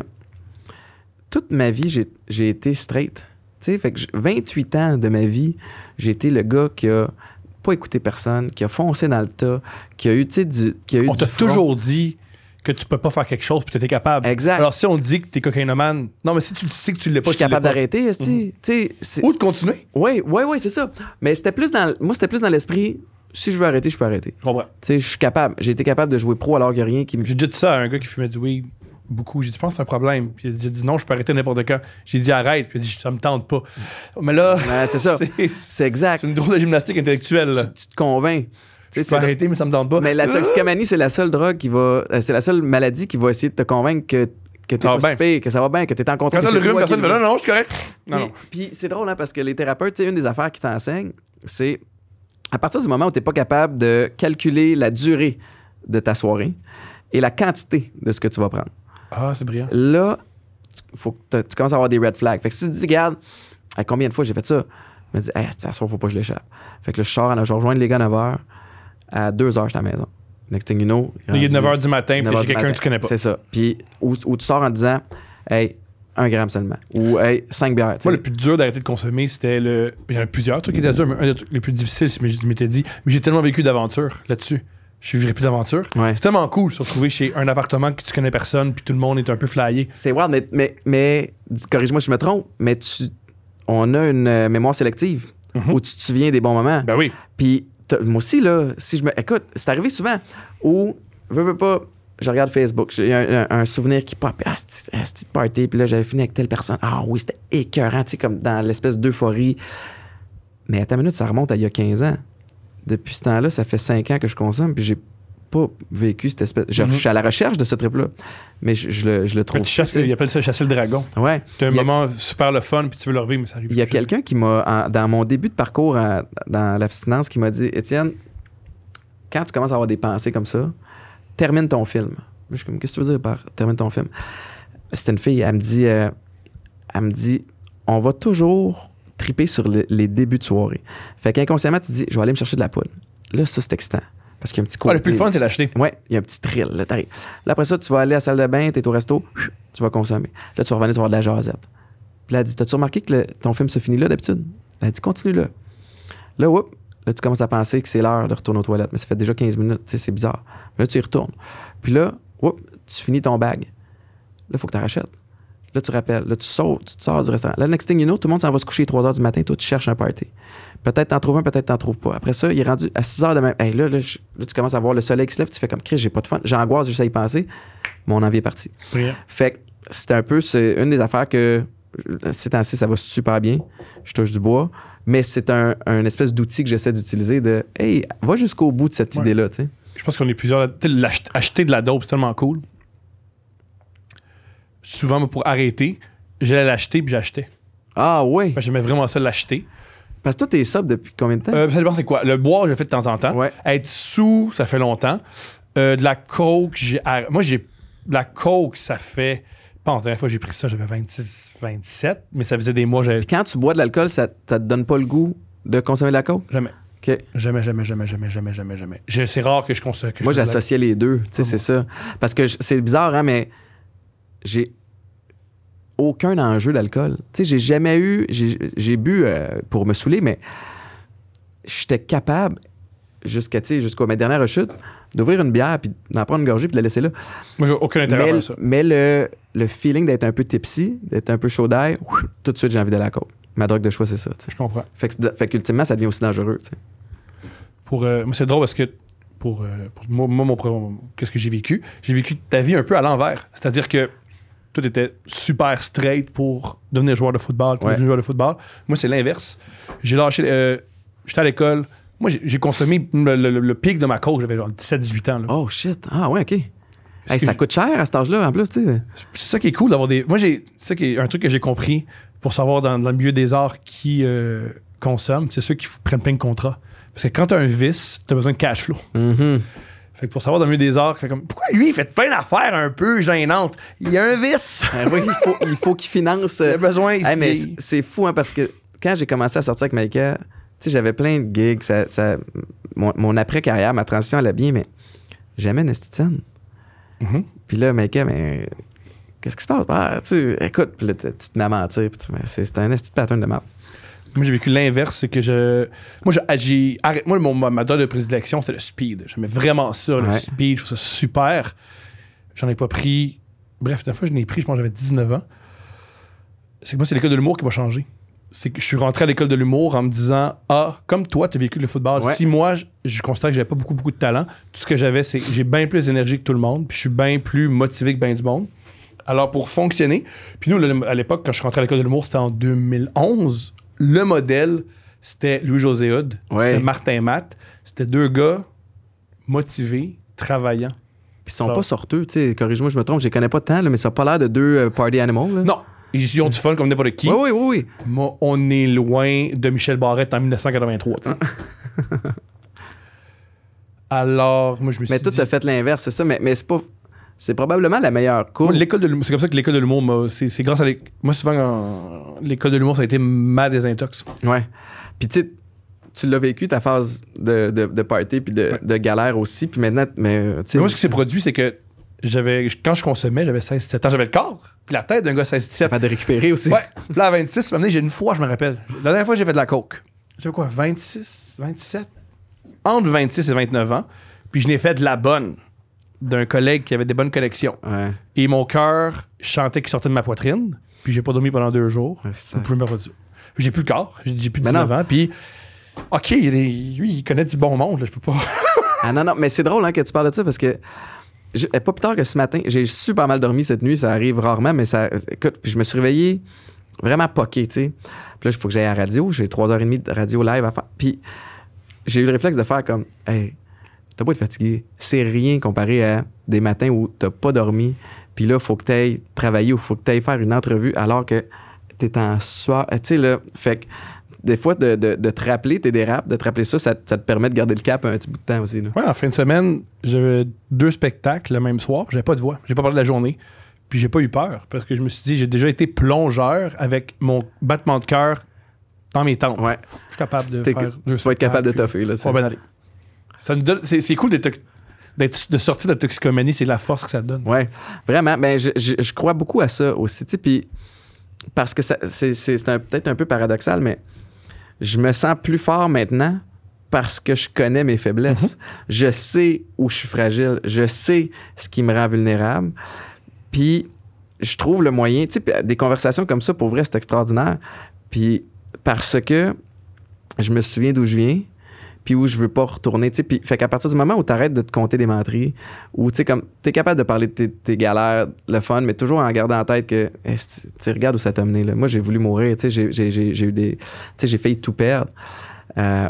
toute ma vie, j'ai, j'ai été straight. Tu sais, fait que j- vingt-huit ans de ma vie, j'ai été le gars qui a pas écouté personne, qui a foncé dans le tas, qui a eu, tu sais, du, qui a eu On du t'a front. toujours dit que tu peux pas faire quelque chose puis tu étais capable. Exact. Alors, si on dit que tu es cocaïnomane, non, mais si tu le sais que tu l'es pas, je suis tu l'es capable pas. d'arrêter, esti. Tu sais, c'est- Ou de continuer. Oui, oui, oui, c'est ça. Mais c'était plus dans, moi, c'était plus dans l'esprit, si je veux arrêter, je peux arrêter. Je comprends. Tu sais, je suis capable. J'ai été capable de jouer pro alors qu'il n'y a rien qui me. J'ai déjà dit ça à un gars qui fumait du weed beaucoup. J'ai dit, je pense que c'est un problème. Puis j'ai dit, non, je peux arrêter n'importe quand. J'ai dit, arrête. Puis il a dit, ça me tente pas. Mais là, Ouais, c'est ça. c'est, C'est exact. c'est une drôle de gymnastique intellectuelle. Là. Tu, tu te convaincs. Tu sais, Je c'est peux arrêter, mais ça me tente pas. Mais la toxicomanie, c'est la seule drogue qui va. euh, C'est la seule maladie qui va essayer de te convaincre que, que tu Ça va pas bien. si pire, que ça va bien, que tu es en contrôle. Quand t'as que le c'est rhume, toi qui personne ne le fait, veux. non, non, je suis correct. Non, Puis, non. puis c'est drôle, hein, parce que les thérapeutes, tu sais, une des affaires qui t'enseignent, c'est à partir du moment où tu n'es pas capable de calculer la durée de ta soirée et la quantité de ce que tu vas prendre. Ah, c'est brillant. Là, il faut que t'as- tu commences à avoir des red flags. Fait que si tu te dis, regarde, hey, combien de fois j'ai fait ça? Je me dis, hey, à soir, faut pas que je l'échappe. Fait que là, je sors, je vais rejoindre les gars à neuf heures. À deux heures, j'étais à la maison. Next thing you know. Il est rendu neuf heures du matin, puis neuf j'ai heures du quelqu'un que matin. tu connais pas. C'est ça. Puis, où, où tu sors en disant, hey, un gramme seulement. Ou, hey, cinq bières. tu sais. Moi, le plus dur d'arrêter de consommer, c'était le. Il y en a plusieurs trucs qui étaient durs, mais un des trucs les plus difficiles, c'est- je m'étais dit, mais j'ai tellement vécu d'aventures là-dessus. Je vivrai plus d'aventure. Ouais. C'est tellement cool de se retrouver chez un appartement que tu connais personne, puis tout le monde est un peu flyé. C'est wild, mais, mais, mais dis- corrige-moi si je me trompe, mais tu, on a une euh, mémoire sélective Mhm. où tu te souviens des bons moments. Ben oui. Puis t'as- moi aussi, là, si je me. Écoute, c'est arrivé souvent où, veux, veux pas, je regarde Facebook, j'ai un, un- un souvenir qui pop. Ah, c'est une petite party, puis là, j'avais fini avec telle personne. Ah oui, c'était écœurant, tu sais, comme dans l'espèce d'euphorie. Mais à ta minute, ça remonte à il y a quinze ans. Depuis ce temps-là, ça fait cinq ans que je consomme, puis j'ai pas vécu cette espèce. Je, Mhm. je suis à la recherche de ce trip-là, mais je, je le, je le trouve. Tu chasses, tu sais. il appelle ça chasser le dragon. Ouais. T'as un Il y a- moment super le fun, puis tu veux le revivre, mais ça arrive. Il y a plus. quelqu'un qui m'a, en- dans mon début de parcours en- dans l'abstinence, qui m'a dit, Étienne, quand tu commences à avoir des pensées comme ça, termine ton film. Je suis comme, qu'est-ce que tu veux dire par termine ton film? C'était une fille, elle me dit, euh, elle me dit, on va toujours triper sur le- les débuts de soirée. Fait qu'inconsciemment, tu dis, je vais aller me chercher de la poudre. Là, ça, c'est excitant. Parce qu'il y a un petit Ah, côté. le plus fun, c'est l'acheter. Ouais, il y a un petit thrill. Là, t'arrives. Là, après ça, tu vas aller à la salle de bain, t'es au resto, tu vas consommer. Là, tu vas revenir, tu vas avoir de la jasette. Puis là, elle dit, t'as-tu remarqué que le- ton film se finit là d'habitude? Elle dit, continue là. Là, whoop, là, tu commences à penser que c'est l'heure de retourner aux toilettes. Mais ça fait déjà quinze minutes, tu sais, c'est bizarre. Là, tu y retournes. Puis là, whoop, tu finis ton bag. Là, il faut que tu rachètes. Là, tu rappelles. Là, tu sors, tu te sors du restaurant. Là, le next thing you know, tout le monde s'en va se coucher à trois heures du matin. Toi, tu cherches un party. Peut-être t'en trouves un, peut-être t'en trouves pas. Après ça, il est rendu à six heures de même. Hey, là, là, je- là, tu commences à voir le soleil qui se lève. Tu fais comme, Chris, j'ai pas de fun. J'angoisse, j'essaie d'y penser. Mon envie est partie. Brillant. Fait que c'est un peu, c'est une des affaires que ces temps-ci, ça va super bien. Je touche du bois. Mais c'est un, un espèce d'outil que j'essaie d'utiliser de, hey, va jusqu'au bout de cette Ouais. idée-là, tu sais. Je pense qu'on est plusieurs. Tu sais, l'ach- acheter de la dope, c'est tellement cool. Souvent, moi, pour arrêter, j'allais l'acheter puis j'achetais. Ah, ouais. Parce que j'aimais vraiment ça l'acheter. Parce que toi, t'es sobre depuis combien de temps? Euh, ça dépend c'est quoi. Le boire, je le fais de temps en temps. Ouais. Être sous, ça fait longtemps. Euh, de la coke, j'ai arr- moi, j'ai. De la coke, ça fait. Je pense, la dernière fois que j'ai pris ça, j'avais vingt-six, vingt-sept, mais ça faisait des mois, j'avais. Quand tu bois de l'alcool, ça, ça te donne pas le goût de consommer de la coke? Jamais. OK. Jamais, jamais, jamais, jamais, jamais, jamais, jamais. Je- C'est rare que je consomme. que je Moi, fasse de la- j'associais les deux. Tu sais, c'est ça. Parce que je- c'est bizarre, hein, mais j'ai aucun enjeu d'alcool. Tu sais, j'ai jamais eu. J'ai j'ai bu euh, pour me saouler, mais j'étais capable, jusqu'à, tu sais, jusqu'à ma dernière rechute, d'ouvrir une bière, puis d'en prendre une gorgée, puis de la laisser là. Moi, j'ai aucun intérêt à Mais, faire ça. mais le, le feeling d'être un peu tipsy, d'être un peu chaud d'ail, ouf, tout de suite, j'ai envie de la coke. ma drogue de choix, c'est ça. T'sais. Je comprends. Fait, que, fait qu'ultimement, ça devient aussi dangereux. T'sais. Pour, euh, moi, c'est drôle parce que pour, euh, pour moi, moi, mon, mon, qu'est-ce que j'ai vécu? J'ai vécu ta vie un peu à l'envers. C'est-à-dire que tout était super straight pour devenir joueur de football, pour ouais. devenir joueur de football. Moi, c'est l'inverse. J'ai lâché... Euh, j'étais à l'école. Moi, j'ai, j'ai consommé le, le, le pic de ma coke. J'avais genre dix-sept dix-huit ans. Là. Oh, shit. Ah, ouais, OK. Hey, ça coûte cher à cet âge-là, en plus, tu sais. C'est ça qui est cool d'avoir des... Moi, j'ai... c'est ça qui est un truc que j'ai compris pour savoir dans, dans le milieu des arts qui euh, consomme, c'est ceux qui f- prennent plein de contrats. Parce que quand t'as un vice, t'as besoin de cash flow. Mm-hmm. Fait que pour savoir dans le milieu des arts, fait comme, pourquoi lui, il fait plein d'affaires un peu gênantes? Il y a un vice! Ben oui, il faut, il faut qu'il finance... Il a besoin... Hey, mais c'est, c'est fou, hein, parce que quand j'ai commencé à sortir avec Maïka, tu sais, j'avais plein de gigs, ça, ça, mon, mon après-carrière, ma transition allait bien, mais jamais une esthéticienne. Mm-hmm. Puis là, Maïka, mais qu'est-ce qui se passe? Ah, tu sais, écoute, puis là, tu te mets à mentir, puis tu, c'est, c'est un esti de pattern de map. Moi, j'ai vécu l'inverse, c'est que je... Moi, je, j'ai... Arrête, moi mon, ma drogue de prédilection, c'était le speed. J'aimais vraiment ça, le ouais. speed. Je trouve ça super. J'en ai pas pris... Bref, une fois, je l'ai pris, je pense que j'avais dix-neuf ans. C'est que moi, c'est l'école de l'humour qui m'a changé. C'est que je suis rentré à l'école de l'humour en me disant « Ah, comme toi, tu as vécu le football. Ouais. Si moi, je, je constate que j'avais pas beaucoup, beaucoup de talent, tout ce que j'avais, c'est que j'ai bien plus d'énergie que tout le monde, puis je suis bien plus motivé que bien du monde. Alors, pour fonctionner... Puis nous, à l'époque, quand je suis rentré à l'école de l'humour, c'était en deux mille onze. Le modèle, c'était Louis-José Hood, ouais. c'était Martin Matt. C'était deux gars motivés, travaillants. Puis ils sont Alors, pas sorteux, tu sais, corrige-moi, je me trompe, je les connais pas tant, là, mais ça n'a pas l'air de deux euh, party animals. Là. Non, ils ont du fun comme n'importe qui. Oui, oui, oui. oui. Moi, on est loin de Michel Barrette en dix-neuf cent quatre-vingt-trois. Alors, moi, je me suis mais dit... toi, t'as fait l'inverse, c'est ça, mais, mais c'est pas... C'est probablement la meilleure cour. Moi, l'école de l'humour, c'est comme ça que l'école de l'humour, m'a, c'est, c'est grâce à l'école. Moi, souvent, euh, l'école de l'humour, ça a été ma désintox. Ouais. Puis tu sais, tu l'as vécu, ta phase de, de, de party puis de, ouais. de galère aussi. Puis maintenant, mais tu sais. Moi, ce qui s'est produit, c'est que j'avais, quand je consommais, j'avais seize dix-sept ans, j'avais le corps, puis la tête d'un gars seize dix-sept. Pas de récupérer aussi. Ouais. Puis là, à vingt-six, j'ai une fois, je me rappelle. La dernière fois, j'ai fait de la coke. J'avais quoi, vingt-six, vingt-sept? Entre vingt-six et vingt-neuf ans. Puis je n'ai fait de la bonne. D'un collègue qui avait des bonnes connexions. Ouais. Et mon cœur chantait qui sortait de ma poitrine. Puis j'ai pas dormi pendant deux jours. Ouais, ça... Vous pouvez me redire. J'ai plus le corps. J'ai, j'ai plus de dix-neuf ans. Puis, OK, il est, lui, il connaît du bon monde. Là, je peux pas. Ah non, non, mais c'est drôle hein, que tu parles de ça parce que je, pas plus tard que ce matin, j'ai super mal dormi cette nuit. Ça arrive rarement, mais ça. Écoute, puis je me suis réveillé vraiment poqué, tu sais. Puis là, il faut que j'aille à la radio. J'ai trois heures trente de radio live à faire. Puis j'ai eu le réflexe de faire comme, hey, t'as pas être fatigué. C'est rien comparé à des matins où t'as pas dormi. Puis là, il faut que t'ailles travailler ou il faut que t'ailles faire une entrevue alors que t'es en sueur. Tu sais, là, fait que des fois, de, de, de te rappeler tes dérapes, de te rappeler ça, ça, ça te permet de garder le cap un petit bout de temps aussi. Là. Ouais, en fin de semaine, j'avais deux spectacles le même soir. J'avais pas de voix. J'ai pas parlé de la journée. Puis j'ai pas eu peur parce que je me suis dit, j'ai déjà été plongeur avec mon battement de cœur dans mes tempes. Ouais. Je suis capable de T'es, faire... Tu vas être capable de toffer. Là, ça va bien aller. Ça nous donne, c'est, c'est cool d'être, d'être, de sortir de la toxicomanie, c'est la force que ça te donne. Oui, vraiment. Ben, je, je, je crois beaucoup à ça aussi. Puis, parce que ça, c'est, c'est, c'est un, peut-être un peu paradoxal, mais je me sens plus fort maintenant parce que je connais mes faiblesses. Mm-hmm. Je sais où je suis fragile. Je sais ce qui me rend vulnérable. Puis, je trouve le moyen. Tu sais, des conversations comme ça, pour vrai, c'est extraordinaire. Puis, parce que je me souviens d'où je viens. Puis où je veux pas retourner, tu sais. Puis, fait qu'à partir du moment où t'arrêtes de te compter des menteries, où, tu sais, comme, t'es capable de parler de tes, tes galères, le fun, mais toujours en gardant en tête que, tu sais, regarde où ça t'a mené, là. Moi, j'ai voulu mourir, tu sais, j'ai, j'ai, j'ai, j'ai eu des, tu sais, j'ai failli tout perdre. Euh,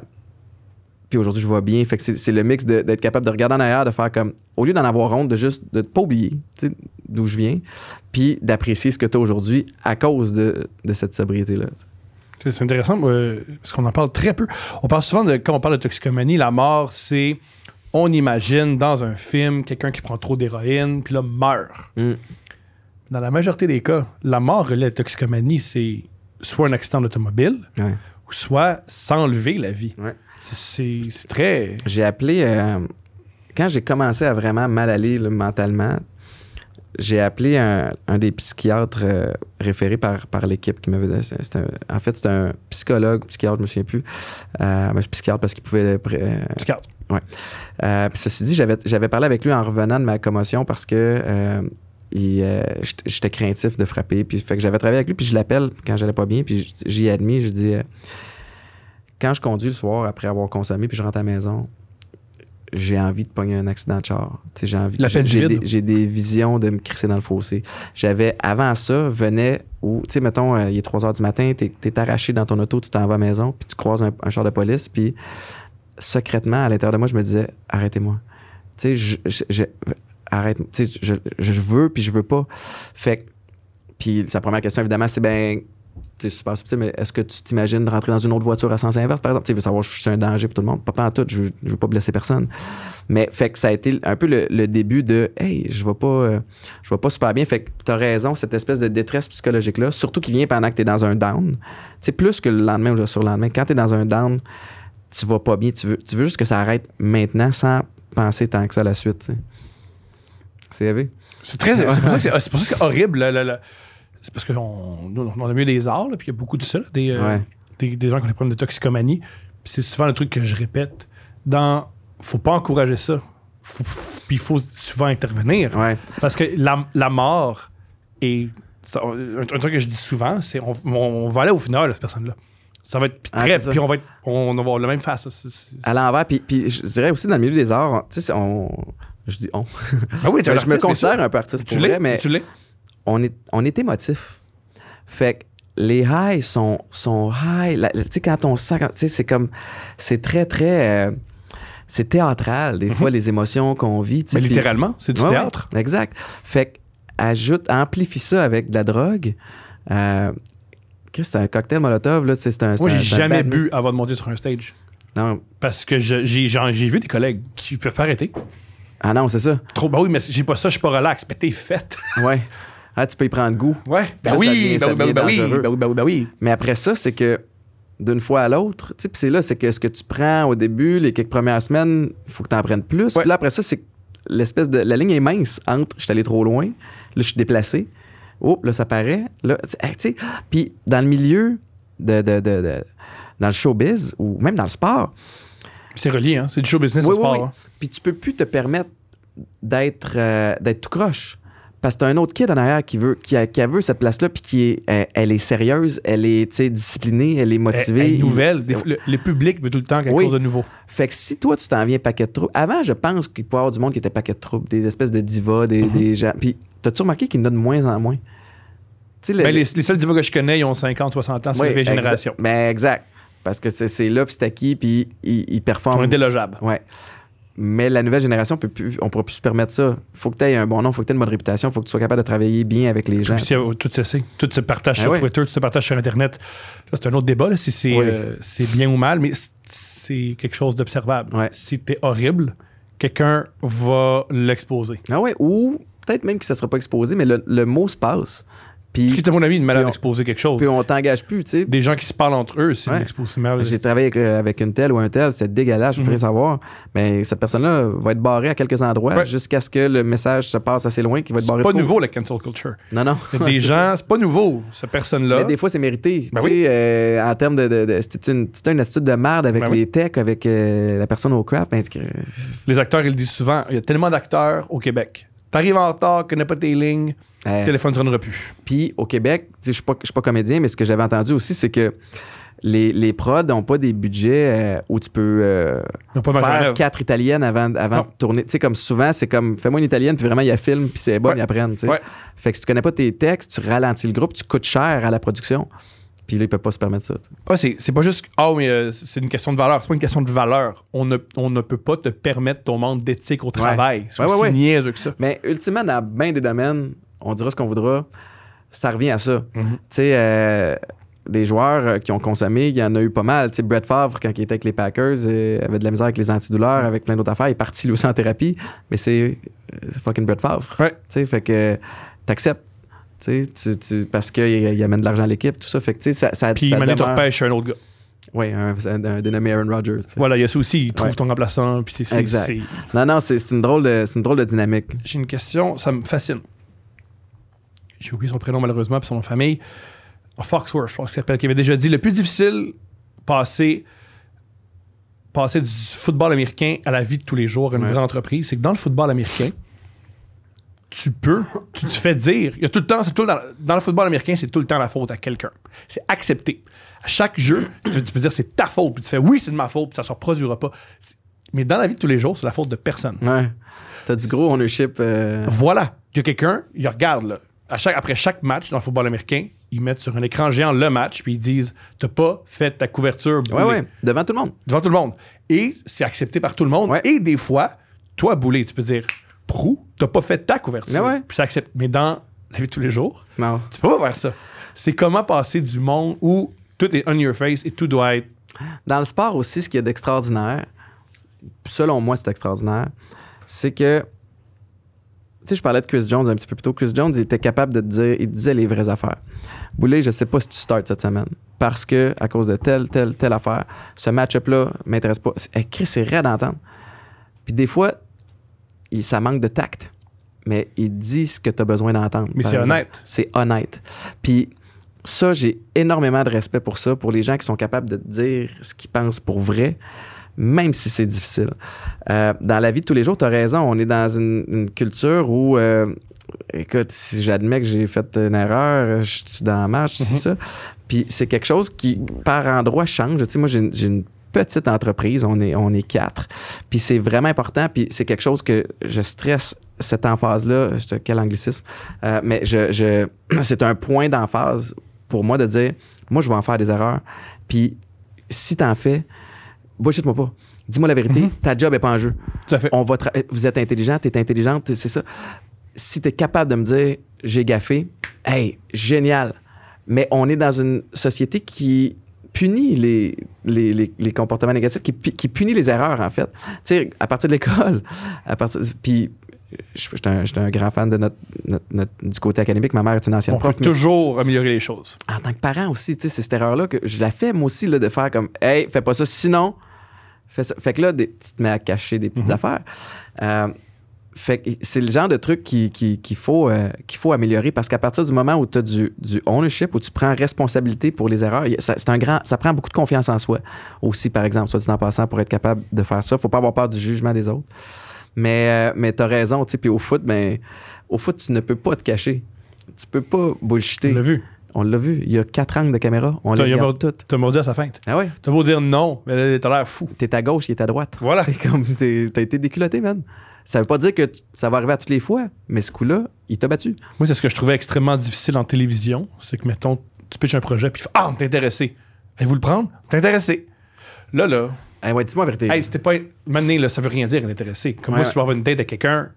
puis aujourd'hui, je vois bien. Fait que c'est, c'est le mix de, d'être capable de regarder en arrière, de faire comme, au lieu d'en avoir honte, de juste, de pas oublier, tu sais, d'où je viens, puis d'apprécier ce que t'as aujourd'hui à cause de, de cette sobriété-là. C'est intéressant euh, parce qu'on en parle très peu. On parle souvent de, quand on parle de toxicomanie, la mort, c'est, on imagine dans un film quelqu'un qui prend trop d'héroïne, puis là, meurt. Mm. Dans la majorité des cas, la mort reliée à la toxicomanie, c'est soit un accident d'automobile, ouais. ou soit s'enlever la vie. Ouais. C'est, c'est, c'est très... J'ai appelé... Euh, quand j'ai commencé à vraiment mal aller là, mentalement, j'ai appelé un, un des psychiatres euh, référés par, par l'équipe qui m'avait... C'était un, en fait, c'était un psychologue, psychiatre, je me souviens plus. Euh, mais psychiatre parce qu'il pouvait... Euh, psychiatre. Ouais. Euh, puis ceci dit, j'avais, j'avais parlé avec lui en revenant de ma commotion parce que euh, il, euh, j'étais- j'étais craintif de frapper. Puis, fait que j'avais travaillé avec lui, puis je l'appelle quand j'allais pas bien, puis j- j'y ai admis, je dis, euh, quand je conduis le soir après avoir consommé, puis je rentre à la maison, j'ai envie de pogner un accident de char. Tu sais, j'ai envie, La j'ai, peine j'ai vide. des, j'ai des visions de me crisser dans le fossé. J'avais, avant ça, venait où, tu sais, mettons, euh, il est trois heures du matin, t'es, t'es arraché dans ton auto, tu t'en vas à la maison, puis tu croises un, un char de police, puis secrètement, à l'intérieur de moi, je me disais, arrêtez-moi. Tu sais, je, je, je- arrête, tu sais, je, je, je veux, puis je veux pas. Fait que, puis sa première question, évidemment, c'est ben, c'est super subtil, mais est-ce que tu t'imagines de rentrer dans une autre voiture à sens inverse, par exemple? Tu sais, veux savoir, je suis un danger pour tout le monde. Pas en tout, je, veux- je veux pas blesser personne. Mais fait que ça a été un peu le, le début de, hey, je vais pas, euh, je vais pas super bien. Fait que t'as raison, cette espèce de détresse psychologique-là, surtout qui vient pendant que t'es dans un down. Tu sais, plus que le lendemain ou le surlendemain. Quand t'es dans un down, tu vas pas bien. Tu veux, tu veux juste que ça arrête maintenant sans penser tant que ça à la suite, tu sais. C'est élevé. C'est très. C'est pour ça que c'est, c'est pour ça que c'est horrible. Là, là, là. C'est parce qu'on nous, on a mieux des arts, là, puis il y a beaucoup de ça, là, des, euh, Ouais. des, des gens qui ont des problèmes de toxicomanie. Puis c'est souvent le truc que je répète. Dans, faut pas encourager ça. Faut, f- puis il faut souvent intervenir. Ouais. Parce que la, la mort est. ça, un, un truc que je dis souvent, c'est on, on va aller au final de cette personne-là. Ça va être puis Ah, très. c'est ça. Puis on va être. On, on va avoir le même face. ça, c'est- c'est- À l'envers. Puis, puis je dirais aussi dans le milieu des arts, on- tu sais, on. Je dis on. Ah oui, t'es un Ben, je me artiste, considère bien un peu artiste sûr. Tu pour l'es, vrai, mais tu l'es. on est, on est émotif. Fait que les highs sont, sont high. La- Tu sais, quand on sent, quand- tu sais, c'est comme, c'est très, très, euh, c'est théâtral, des fois, les émotions qu'on vit. tu sais, Mais puis- littéralement, c'est du Ouais, théâtre. ouais, exact. Fait que, ajoute, amplifie ça avec de la drogue. Euh, Chris, c'est un cocktail Molotov, là, tu sais, c'est un. Moi, c'est un- j'ai c'est un jamais bad bu move. avant de monter sur un stage. Non. Parce que je- j'ai j'en- j'ai vu des collègues qui peuvent pas arrêter. Ah non, c'est ça. Trop, bah oui, mais j'ai pas ça, je suis pas relax. Mais t'es faite. Ouais. Ah, tu peux y prendre goût. Ouais. Ben Là, ça oui, devient- ça ben oui, ben oui, devient ben oui, dangereux. ben oui, ben oui, ben oui. Mais après ça, c'est que d'une fois à l'autre, tu sais, puis c'est là, c'est que ce que tu prends au début, les quelques premières semaines, il faut que tu en prennes plus. Ouais. Puis là, après ça, c'est que l'espèce de. La ligne est mince entre je suis allé trop loin, là, je suis déplacé. Oups, là, ça paraît. Là, tu sais, tu sais. Puis dans le milieu de, de, de, de- dans le showbiz ou même dans le sport, C'est relié, hein? C'est du show business oui, au oui, sport. oui. hein. Puis tu peux plus te permettre d'être euh, d'être tout croche. Parce que t'as un autre kid en arrière qui veut, qui, a, qui a veut cette place-là, puis qui est, elle, elle est sérieuse, elle est, tu sais, disciplinée, elle est motivée. Elle est Il- nouvelle. Des fois, le, le public veut tout le temps quelque Oui. chose de nouveau. Fait que si toi, tu t'en viens paquet de troubles. Avant, je pense qu'il pouvait y avoir du monde qui était paquet de troubles, des espèces de divas, des, Mhm. des gens. Puis, t'as-tu remarqué qu'il y en a de moins en moins? Tu sais, le- Ben, les, les seuls divas que je connais, ils ont cinquante, soixante ans, c'est Oui, la vieille exa- génération. Ben, exact. Parce que c'est, c'est là, puis c'est acquis, puis ils, ils Ils performent. sont indélogeables. Ouais. Mais la nouvelle génération, peut plus, on ne pourra plus se permettre ça. Faut que tu aies un bon nom, faut que tu aies une bonne réputation, faut que tu sois capable de travailler bien avec les gens. Puis, c'est- tout se sait. Tout se partage Ah sur ouais. Twitter, tout se partage sur Internet. Là, c'est un autre débat, là, si c'est Oui. euh, c'est bien ou mal, mais c- c'est quelque chose d'observable. Ouais. Si t'es horrible, quelqu'un va l'exposer. Ah ouais, ou peut-être même que ça ne sera pas exposé, mais le, le mot se passe. Ce qui Puis, est, à mon avis, une manière puis on- d'exposer quelque chose. puis on t'engage plus, tu sais. Des gens qui se parlent entre eux, c'est Ouais. une exposition. Mal- J'ai travaillé avec, euh, avec une telle ou un tel, c'était dégueulasse, je peux Mhm. rien savoir. Mais cette personne-là va être barrée à quelques endroits Ouais. jusqu'à ce que le message se passe assez loin qu'il va être C'est barré. pas trop. nouveau, la cancel culture. Non, non. Il y a des C'est gens, c'est pas nouveau, cette personne-là. Mais des fois, c'est mérité. Ben tu sais, oui. euh, en termes de. de, de- c'était une, c'était une attitude de merde avec Ben les oui. techs, avec euh, la personne au craft. Ben, c'est que- Les acteurs, ils le disent souvent. Il y a tellement d'acteurs au Québec. T'arrives en retard, connais pas tes lignes, euh, le téléphone ne sonnera plus. Puis au Québec, tu sais, je suis pas, je suis pas comédien, mais ce que j'avais entendu aussi, c'est que les, les prods n'ont pas des budgets euh, où tu peux euh, Ils ont pas marché en faire œuvre. quatre italiennes avant, avant Non. de tourner. Tu sais, comme souvent, c'est comme fais-moi une italienne, puis vraiment, il y a film, puis c'est bon, Ouais. ils apprennent. tu sais. Ouais. Fait que si tu connais pas tes textes, tu ralentis le groupe, tu coûtes cher à la production. Puis là, ils peuvent pas se permettre ça. tu sais. Ah, c'est, c'est pas juste. Ah, mais euh, c'est une question de valeur. C'est pas une question de valeur. On ne, on ne peut pas te permettre ton manque d'éthique au travail. C'est Ouais, ouais, aussi ouais. niaiseux que ça. Mais ultimement, dans bien des domaines, on dira ce qu'on voudra, ça revient à ça. Mhm. Tu sais, euh, des joueurs euh, qui ont consommé, il y en a eu pas mal. Tu sais, Brett Favre, quand il était avec les Packers, euh, avait de la misère avec les antidouleurs, avec plein d'autres affaires. Il est parti lui aussi en thérapie, mais c'est euh, c'est fucking Brett Favre. Ouais. Tu sais, fait que t'acceptes. Tu sais, tu, tu, parce qu'il il amène de l'argent à l'équipe, tout ça. Fait que, tu sais, ça, ça, Puis, ça Mané te demeure- repêche un autre gars. Oui, un, un, un dénommé Aaron Rodgers. tu sais. Voilà, il y a ça aussi. Il trouve Ouais. ton remplaçant. Puis c'est, c'est, Exact. c'est- Non, non, c'est c'est une, drôle de- c'est une drôle de dynamique. J'ai une question, ça me fascine. J'ai oublié son prénom malheureusement, puis son nom de famille. Foxworth, je pense qu'il s'appelle, qui avait déjà dit le plus difficile, passer, passer du football américain à la vie de tous les jours, à une Ouais. vraie entreprise, c'est que dans le football américain, tu peux, tu te fais dire, il y a tout le temps, c'est tout le temps, dans le football américain, c'est tout le temps la faute à quelqu'un. C'est accepté. À chaque jeu, tu, tu peux dire c'est ta faute, puis tu fais oui, c'est de ma faute, puis ça ne se reproduira pas. Mais dans la vie de tous les jours, c'est la faute de personne. Ouais. T'as du gros ownership. Euh... Voilà. Il y a quelqu'un, il regarde, là, à chaque, après chaque match dans le football américain, ils mettent sur un écran géant le match, puis ils disent t'as pas fait ta couverture. Ouais, ouais, devant tout le monde. Devant tout le monde. Et c'est accepté par tout le monde. Ouais. Et des fois, toi, Boulay, tu peux dire Prou, t'as pas fait ta couverture. Ouais, ouais. Puis c'est accepté. Mais dans la vie de tous les jours, Non. tu peux pas faire ça. C'est comment passer du monde où tout est on your face et tout doit être. Dans le sport aussi, ce qu'il y a d'extraordinaire, selon moi, c'est extraordinaire, c'est que, tu sais, je parlais de Chris Jones un petit peu plus tôt. Chris Jones, il était capable de te dire, il disait les vraies affaires. Boulay, je sais pas si tu starts cette semaine, parce que, à cause de telle, telle, telle affaire, ce match-up-là m'intéresse pas. Hey, Chris, c'est raide d'entendre. Puis des fois, il, ça manque de tact, mais il dit ce que tu as besoin d'entendre. Mais c'est exemple. honnête. C'est honnête. Puis ça, j'ai énormément de respect pour ça, pour les gens qui sont capables de te dire ce qu'ils pensent pour vrai, même si c'est difficile. Euh, dans la vie de tous les jours, tu as raison, on est dans une, une culture où, euh, écoute, si j'admets que j'ai fait une erreur, je suis dans la marche, Mm-hmm. c'est ça. Puis c'est quelque chose qui, par endroit, change. Tu sais, moi, j'ai, j'ai une petite entreprise, on est, on est quatre. Puis c'est vraiment important, puis c'est quelque chose que je stresse, cette emphase-là, quel anglicisme, euh, mais je, je, c'est un point d'emphase pour moi de dire, moi, je vais en faire des erreurs, puis si t'en fais, bullshit-moi pas. Dis-moi la vérité, mm-hmm. ta job n'est pas en jeu. Tout à fait. On va tra- vous êtes intelligent, t'es intelligente, c'est ça. Si t'es capable de me dire, j'ai gaffé, hey, génial. Mais on est dans une société qui punit les, les, les, les comportements négatifs, qui, qui punit les erreurs, en fait. Tu sais, à partir de l'école, à partir... Puis, je suis un, un grand fan de notre, notre, notre, du côté académique. Ma mère est une ancienne On prof. peut toujours améliorer les choses. En tant que parent aussi, tu sais, c'est cette erreur-là que je la fais, moi aussi, là, de faire comme, hey, fais pas ça, sinon, fais ça. Fait que là, des, tu te mets à cacher des petites mm-hmm. affaires. Euh, fait que c'est le genre de truc qui, qui, qu'il, faut, euh, qu'il faut améliorer parce qu'à partir du moment où tu as du, du ownership, où tu prends responsabilité pour les erreurs, ça, c'est un grand, ça prend beaucoup de confiance en soi aussi, par exemple, soit dit en passant, pour être capable de faire ça. Faut pas avoir peur du jugement des autres. Mais, euh, mais tu as raison, tu sais, puis au foot, ben, au foot, tu ne peux pas te cacher. Tu peux pas bullshiter. On l'a vu. On l'a vu. Il y a quatre angles de caméra. On t'as, les regarde beau, toutes. T'as mordu à sa feinte. Ah ouais? T'as beau dire non, mais t'as l'air fou. T'es à gauche, il est à droite. Voilà. C'est comme, t'es, t'as été déculotté, man. Ça veut pas dire que t- ça va arriver à toutes les fois, mais ce coup-là, il t'a battu. Moi, c'est ce que je trouvais extrêmement difficile en télévision. C'est que, mettons, tu pitches un projet, puis ah, on t'est intéressé. Allez-vous le prendre? T'es intéressé. Là, là... Hey, ouais, dis-moi la vérité. Hey, c'était pas... Maintenant, là, ça veut rien dire, intéressé. Comme ouais, moi, si tu vas avoir une date avec quelqu'un,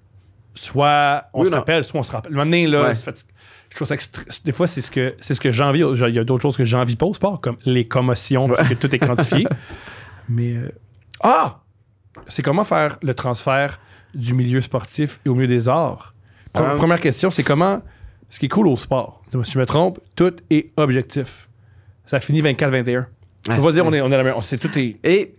soit on oui, se non. rappelle, soit on se rappelle. Maintenant, là, Ouais. c'est je trouve ça extra... Des fois, c'est ce que, c'est ce que j'envie. Il y a d'autres choses que j'envie pas au sport, comme les commotions, Ouais. que tout est quantifié. Mais... Euh... Ah! C'est comment faire le transfert du milieu sportif et au milieu des arts. Pre- Um, Première question, c'est comment... Ce qui est cool au sport, si je me trompe, tout est objectif. Ça finit vingt-quatre vingt et un. Ah, on va c'est... dire, on est, on est la même... On sait, tout est... Et,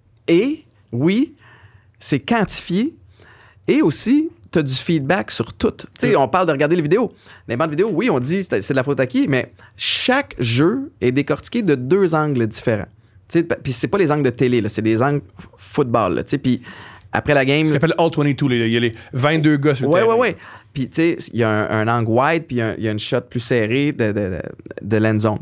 et, oui, c'est quantifié. Et aussi, tu as du feedback sur tout. Tu sais, Mm. on parle de regarder les vidéos. Les bandes vidéo, oui, on dit c'est, c'est de la faute à qui, mais chaque jeu est décortiqué de deux angles différents. Tu sais, puis c'est pas les angles de télé, là, c'est des angles f- football. Là, tu sais, puis après la game... Ce qu'on appelle All vingt-deux, là, il y a les vingt-deux gars sur le Ouais, terrain. ouais, ouais. Puis, tu sais, il y a un, un angle wide, puis il y a une shot plus serrée de, de, de, de l'end zone.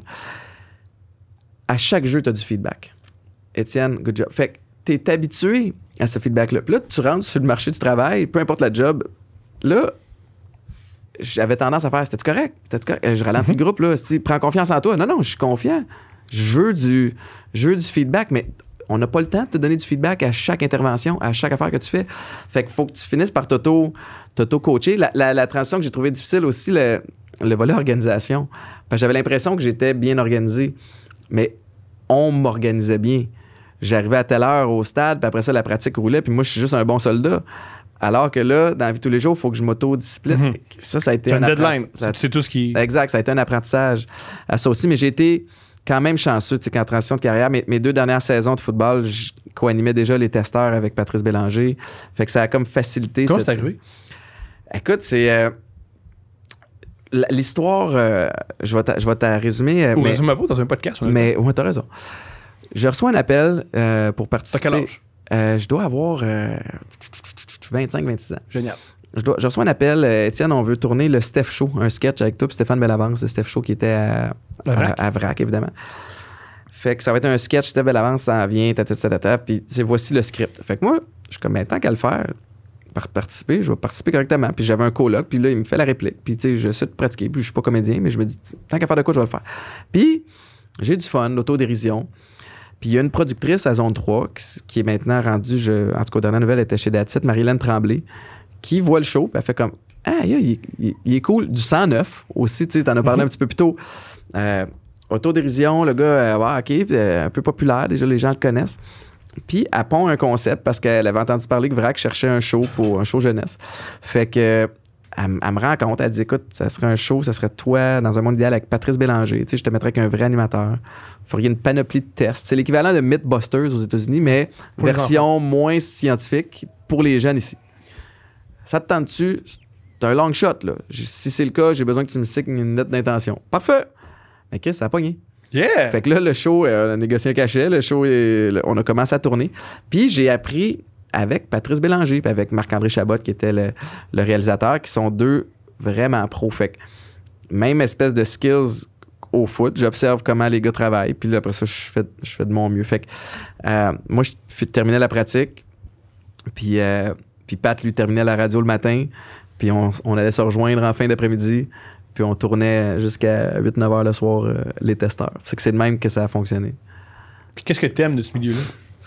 À chaque jeu, tu as du feedback. Étienne, good job. Fait que tu es habitué à ce feedback-là. Puis là, tu rentres sur le marché du travail, peu importe la job. Là, j'avais tendance à faire, c'était-tu correct? C'était-tu correct? Je ralentis mm-hmm. le groupe, là. Si, prends confiance en toi. Non, non, je suis confiant. Je veux du, je veux du feedback, mais on n'a pas le temps de te donner du feedback à chaque intervention, à chaque affaire que tu fais. Fait qu'il faut que tu finisses par t'auto, t'auto-coacher. La, la, la transition que j'ai trouvée difficile aussi, le, le volet organisation. Parce que j'avais l'impression que j'étais bien organisé, mais on m'organisait bien. J'arrivais à telle heure au stade, puis après ça, la pratique roulait, puis moi, je suis juste un bon soldat. Alors que là, dans la vie de tous les jours, il faut que je m'auto-discipline. Mm-hmm. Ça, ça a été c'est un une deadline. Ça, c'est, c'est tout ce qui... Exact, ça a été un apprentissage à ça aussi, mais j'ai été quand même chanceux, tu sais, qu'en transition de carrière, mes, mes deux dernières saisons de football, je co-animais déjà les testeurs avec Patrice Bélanger. Fait que ça a comme facilité. Comment cette... c'est arrivé? Écoute, c'est... Euh, l'histoire, euh, je vais t'a, je vais t'a résumer. Euh, Ou mais, résume-moi pas dans un podcast. Mais, ouais, t'as raison. Je reçois un appel euh, pour participer. T'as quel âge? Euh, je dois avoir euh, vingt-cinq vingt-six ans. Génial. je, dois, je reçois un appel. euh, Étienne, on veut tourner le Steph Show, un sketch avec toi puis Stéphane Bellavance, le Steph Show qui était à, À Vrac. à, à Vrac, évidemment. Fait que ça va être un sketch, Steph Bellavance s'en vient, tata, tata, tata, puis tu sais, voici le script. Fait que moi, je suis comme, ben, tant qu'à le faire, par participer, je vais participer correctement. Puis j'avais un coloc, puis là, il me fait la réplique. Puis tu sais, je sais de pratiquer, puis je suis pas comédien, mais je me dis, tant qu'à faire de quoi, je vais le faire. Puis j'ai du fun, l'autodérision. Puis il y a une productrice à Zone trois qui, qui est maintenant rendue, je, en tout cas, dernière nouvelle, elle était chez Datit, Marilyn Tremblay, qui voit le show, puis elle fait comme, ah, yeah, il, il, il est cool. Du cent neuf aussi, tu sais, t'en as parlé mm-hmm. un petit peu plus tôt. Euh, autodérision, le gars, euh, ouais, OK, puis, euh, un peu populaire, déjà les gens le connaissent. Puis elle pond un concept parce qu'elle avait entendu parler que Vrac cherchait un show pour un show jeunesse. Fait que elle, elle me rend compte, elle dit écoute, ça serait un show, ça serait toi dans un monde idéal avec Patrice Bélanger. Tu sais, je te mettrais avec un vrai animateur. Vous feriez une panoplie de tests. C'est l'équivalent de Mythbusters aux États-Unis, mais pour version moins scientifique pour les jeunes ici. Ça te tente-tu? C'est un long shot, là. Si c'est le cas, j'ai besoin que tu me signes une lettre d'intention. Parfait! Mais Chris, ça a pogné. Yeah! Fait que là, le show, euh, on a négocié un cachet, le show, est, le, on a commencé à tourner. Puis j'ai appris avec Patrice Bélanger, puis avec Marc-André Chabot, qui était le, le réalisateur, qui sont deux vraiment pros. Fait que même espèce de skills au foot, j'observe comment les gars travaillent, puis là, après ça, je fais, je fais de mon mieux. Fait que euh, moi, je terminais la pratique, puis, euh, puis Pat, lui, terminait la radio le matin, puis on, on allait se rejoindre en fin d'après-midi. Puis on tournait jusqu'à huit neuf heures le soir, euh, les testeurs. C'est que c'est de même que ça a fonctionné. Puis qu'est-ce que t'aimes de ce milieu-là?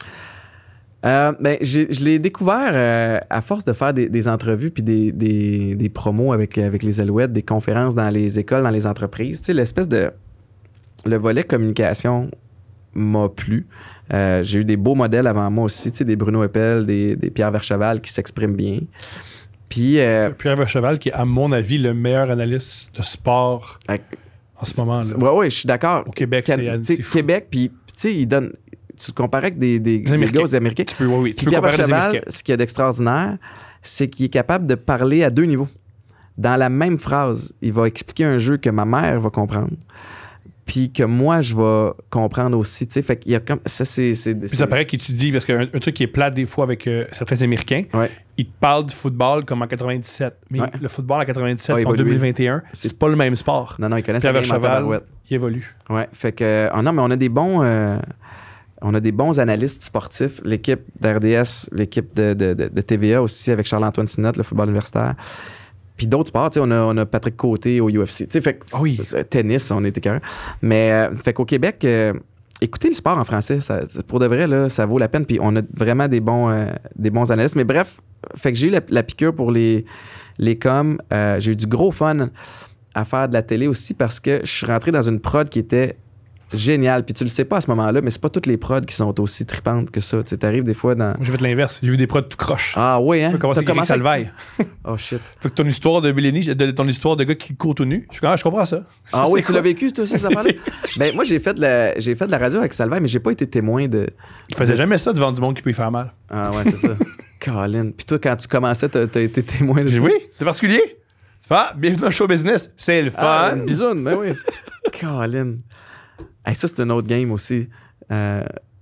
Euh, ben, j'ai, je l'ai découvert euh, à force de faire des, des entrevues puis des, des, des promos avec, avec les Alouettes, des conférences dans les écoles, dans les entreprises. Tu sais, l'espèce de... Le volet communication m'a plu. Euh, j'ai eu des beaux modèles avant moi aussi, tu sais, des Bruno Eppel, des, des Pierre Vercheval qui s'expriment bien. Puis, euh, Pierre Vercheval, qui est, à mon avis, le meilleur analyste de sport avec, en ce moment. Là. Oui, oui, je suis d'accord. Au Québec, Can, c'est, c'est fou. Québec, puis, tu sais, il donne... Tu le comparais avec des, des, des gars aux Américains. Tu peux, oui, oui. Tu puis peux Pierre comparer Vercheval, ce qu'il y a d'extraordinaire, c'est qu'il est capable de parler à deux niveaux. Dans la même phrase, il va expliquer un jeu que ma mère va comprendre, puis que moi, je vais comprendre aussi, tu sais, fait qu'il y a comme... Ça, c'est... c'est, puis c'est... ça paraît qu'il étudie, parce qu'un un truc qui est plate des fois avec euh, certains Américains, ouais. ils te parlent du football comme en quatre-vingt-dix-sept. Mais ouais. le football en quatre-vingt-dix-sept, ouais, en deux mille vingt et un, c'est... c'est pas le même sport. Non, non, ils connaissent Pierre Vercheval, il évolue. Ouais, fait que... Oh non, mais on a des bons... Euh, on a des bons analystes sportifs. L'équipe d'R D S, l'équipe de, de, de, de T V A aussi, avec Charles-Antoine Sinette, le football universitaire. Puis d'autres sports, on a, on a Patrick Côté au U F C. Fait que, oh oui. Tennis, on était cœur. Mais euh, fait qu'au Québec, euh, écoutez le sport en français. Ça, pour de vrai, là, ça vaut la peine. Puis on a vraiment des bons, euh, des bons analystes. Mais bref, fait que j'ai eu la, la piqûre pour les, les coms. Euh, j'ai eu du gros fun à faire de la télé aussi parce que je suis rentré dans une prod qui était génial. Puis tu le sais pas à ce moment-là, mais c'est pas toutes les prods qui sont aussi tripantes que ça. Tu t'arrives des fois dans... Moi, j'ai fait l'inverse. J'ai vu des prods tout croche. Ah oui, hein? Tu as commencé avec Salvaille. Oh shit. Fait que ton histoire de Mélanie, de ton histoire de gars qui court tout nu, je, ah, je comprends ça. Ah oui, tu l'as vécu, toi aussi, cette affaire-là? Ben, moi, j'ai fait, de la, j'ai fait de la radio avec Salvaille, mais j'ai pas été témoin de... Il faisait de... jamais ça devant du monde qui peut y faire mal. Ah ouais, c'est ça. Colin. Puis toi, quand tu commençais, t'as, t'as été témoin de ça? Oui, c'est particulier. C'est pas, bienvenue dans le show business. C'est le fun. Ah, une bisoune, ben oui. Colin. Hey, ça, c'est un autre game aussi. Euh,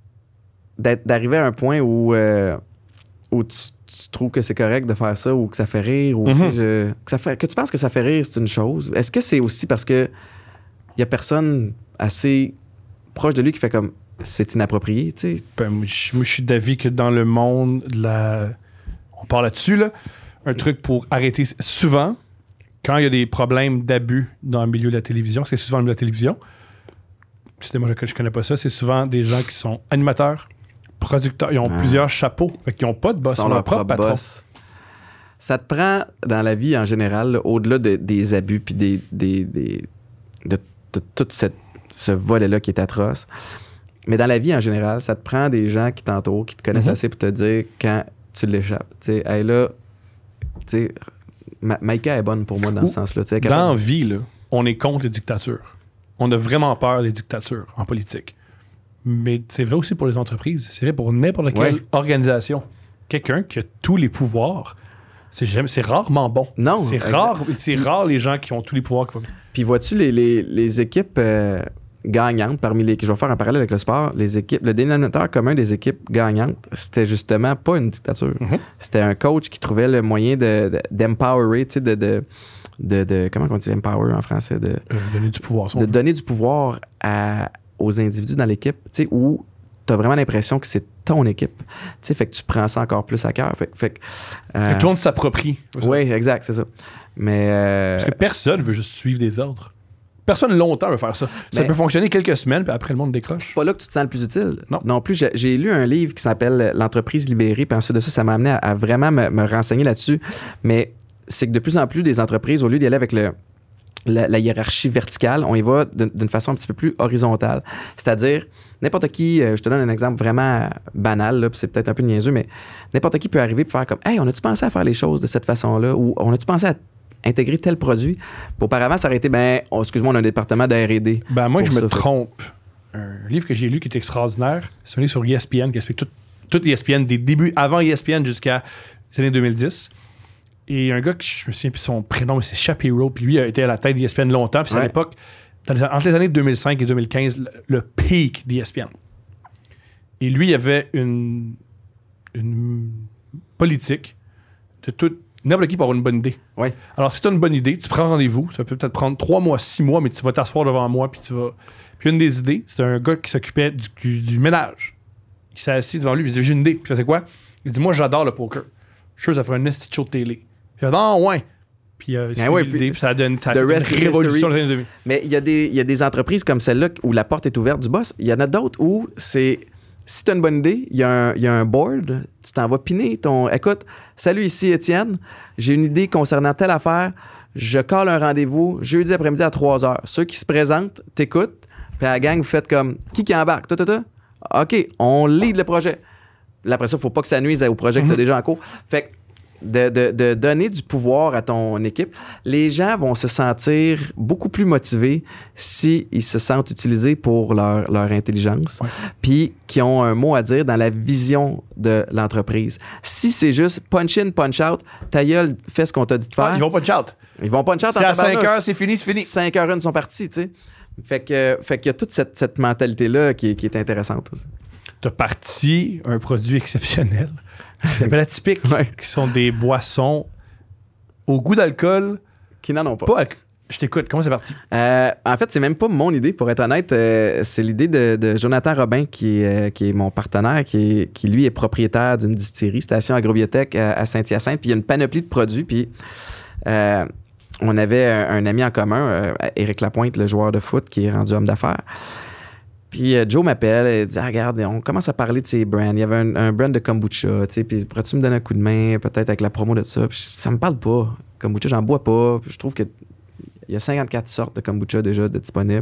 d'arriver à un point où, euh, où tu, tu trouves que c'est correct de faire ça ou que ça fait rire. Ou, mm-hmm. je, que, ça fait, que tu penses que ça fait rire, c'est une chose. Est-ce que c'est aussi parce que il y a personne assez proche de lui qui fait comme c'est inapproprié? T'sais? Ben, moi, je suis d'avis que dans le monde de la... On parle là-dessus, là. Un truc pour arrêter souvent, quand il y a des problèmes d'abus dans le milieu de la télévision, c'est souvent le milieu de la télévision. C'était moi, je, je connais pas ça. C'est souvent des gens qui sont animateurs, producteurs. Ils ont ah. plusieurs chapeaux. Fait qu'ils n'ont pas de boss. Ils sont leur propre patron. Boss. Ça te prend dans la vie en général, là, au-delà de, des abus puis des, des, des, de, de tout cette, ce volet-là qui est atroce. Mais dans la vie en général, ça te prend des gens qui t'entourent, qui te connaissent mm-hmm. assez pour te dire quand tu l'échappes. Tu sais, hey, là, tu sais, Ma- Maïka est bonne pour moi dans Ou, ce sens-là. Dans la vie, là, on est contre les dictatures. On a vraiment peur des dictatures en politique. Mais c'est vrai aussi pour les entreprises. C'est vrai pour n'importe quelle ouais. organisation. Quelqu'un qui a tous les pouvoirs, c'est, jamais, c'est rarement bon. Non. C'est rare, c'est rare les gens qui ont tous les pouvoirs. Puis vois-tu, les, les, les équipes... Euh, gagnantes, parmi les... Je vais faire un parallèle avec le sport. Les équipes, le dénominateur commun des équipes gagnantes, c'était justement pas une dictature. Mm-hmm. C'était un coach qui trouvait le moyen de, de, d'empowerer, tu sais, de, de, de, de... Comment on dit empower en français? De, euh, donner du pouvoir. De donner du pouvoir à, aux individus dans l'équipe, tu sais, où tu as vraiment l'impression que c'est ton équipe. Tu sais, fait que tu prends ça encore plus à cœur. Fait, fait que... Euh, tout le monde s'approprie. Oui, exact, c'est ça. Mais... Euh, Parce que personne veut juste suivre des ordres. Personne longtemps veut faire ça. Ça mais, peut fonctionner quelques semaines, puis après, le monde décroche. C'est pas là que tu te sens le plus utile. Non. Non plus, j'ai, j'ai lu un livre qui s'appelle L'entreprise libérée, puis ensuite de ça, ça m'a amené à, à vraiment me, me renseigner là-dessus. Mais c'est que de plus en plus, des entreprises, au lieu d'y aller avec le, la, la hiérarchie verticale, on y va d'une, d'une façon un petit peu plus horizontale. C'est-à-dire, n'importe qui, euh, je te donne un exemple vraiment banal, là, puis c'est peut-être un peu niaiseux, mais n'importe qui peut arriver et faire comme « Hey, on a-tu pensé à faire les choses de cette façon-là? » ou « On a-tu pensé à intégrer tel produit? » Puis auparavant, ça aurait été « Ben, oh, excuse-moi, on a un département de R et D. » Ben moi, je me ça, trompe. Fait. Un livre que j'ai lu qui est extraordinaire, c'est un livre sur E S P N qui explique tout, tout E S P N, des débuts avant E S P N jusqu'à les années deux mille dix. Et un gars, que je me souviens plus son prénom, mais c'est Shapiro, puis lui a été à la tête d'E S P N longtemps, puis c'est ouais. à l'époque, dans les, entre les années deux mille cinq et deux mille quinze, le, le peak d'E S P N. Et lui, il avait une, une politique de tout. N'importe qui peut avoir une bonne idée. Ouais. Alors, si tu as une bonne idée, tu prends rendez-vous. Ça peut peut-être prendre trois mois, six mois, mais tu vas t'asseoir devant moi, puis tu vas. Puis une des idées, c'était un gars qui s'occupait du, du, du ménage. Il s'est assis devant lui, il dit j'ai une idée. Puis il faisait quoi? Il dit moi, j'adore le poker. Je suis sûr que ça ferait un esti show de télé. Puis il a dit non, ouais. Puis, euh, ah ouais, l'idée, puis, puis ça a donné ça a une révolution dans les années deux mille. Mais il y, a des, il y a des entreprises comme celle-là où la porte est ouverte du boss. Il y en a d'autres où c'est. Si tu as une bonne idée, il y, y a un board, tu t'en vas piner ton. Écoute, salut, ici Étienne, j'ai une idée concernant telle affaire, je colle un rendez-vous jeudi après-midi à trois heures. Ceux qui se présentent, t'écoutent, puis à la gang, vous faites comme qui qui embarque? Toi, toi, toi? OK, on lead le projet. Là, après ça, il ne faut pas que ça nuise au projet que mm-hmm. tu as déjà en cours. Fait que De, de, de donner du pouvoir à ton équipe, les gens vont se sentir beaucoup plus motivés s'ils se sentent utilisés pour leur, leur intelligence, ouais. puis qui ont un mot à dire dans la vision de l'entreprise. Si c'est juste punch in, punch out, ta gueule, fais ce qu'on t'a dit de faire. Ah, ils vont punch out. Ils vont punch out. C'est à cinq heures, c'est fini, c'est fini. cinq heures une sont partis, tu sais. Fait que, fait qu'il y a toute cette, cette mentalité-là qui, qui est intéressante aussi. Tu as parti un produit exceptionnel qui s'appelle Atypique, ouais. qui sont des boissons au goût d'alcool. Qui n'en ont pas. pas je t'écoute, comment c'est parti? Euh, en fait, c'est même pas mon idée, pour être honnête. Euh, c'est l'idée de, de Jonathan Robin, qui est, euh, qui est mon partenaire, qui, est, qui lui est propriétaire d'une distillerie, Station Agrobiotech à, à Saint-Hyacinthe. Puis il y a une panoplie de produits. Puis euh, on avait un, un ami en commun, euh, Éric Lapointe, le joueur de foot, qui est rendu homme d'affaires. Puis euh, Joe m'appelle et dit ah, regarde, on commence à parler de ces brands. Il y avait un, un brand de kombucha, tu sais, puis pourrais-tu me donner un coup de main, peut-être avec la promo de ça? Puis ça me parle pas. Kombucha, j'en bois pas. Puis je trouve qu'il y a cinquante-quatre sortes de kombucha déjà de disponibles.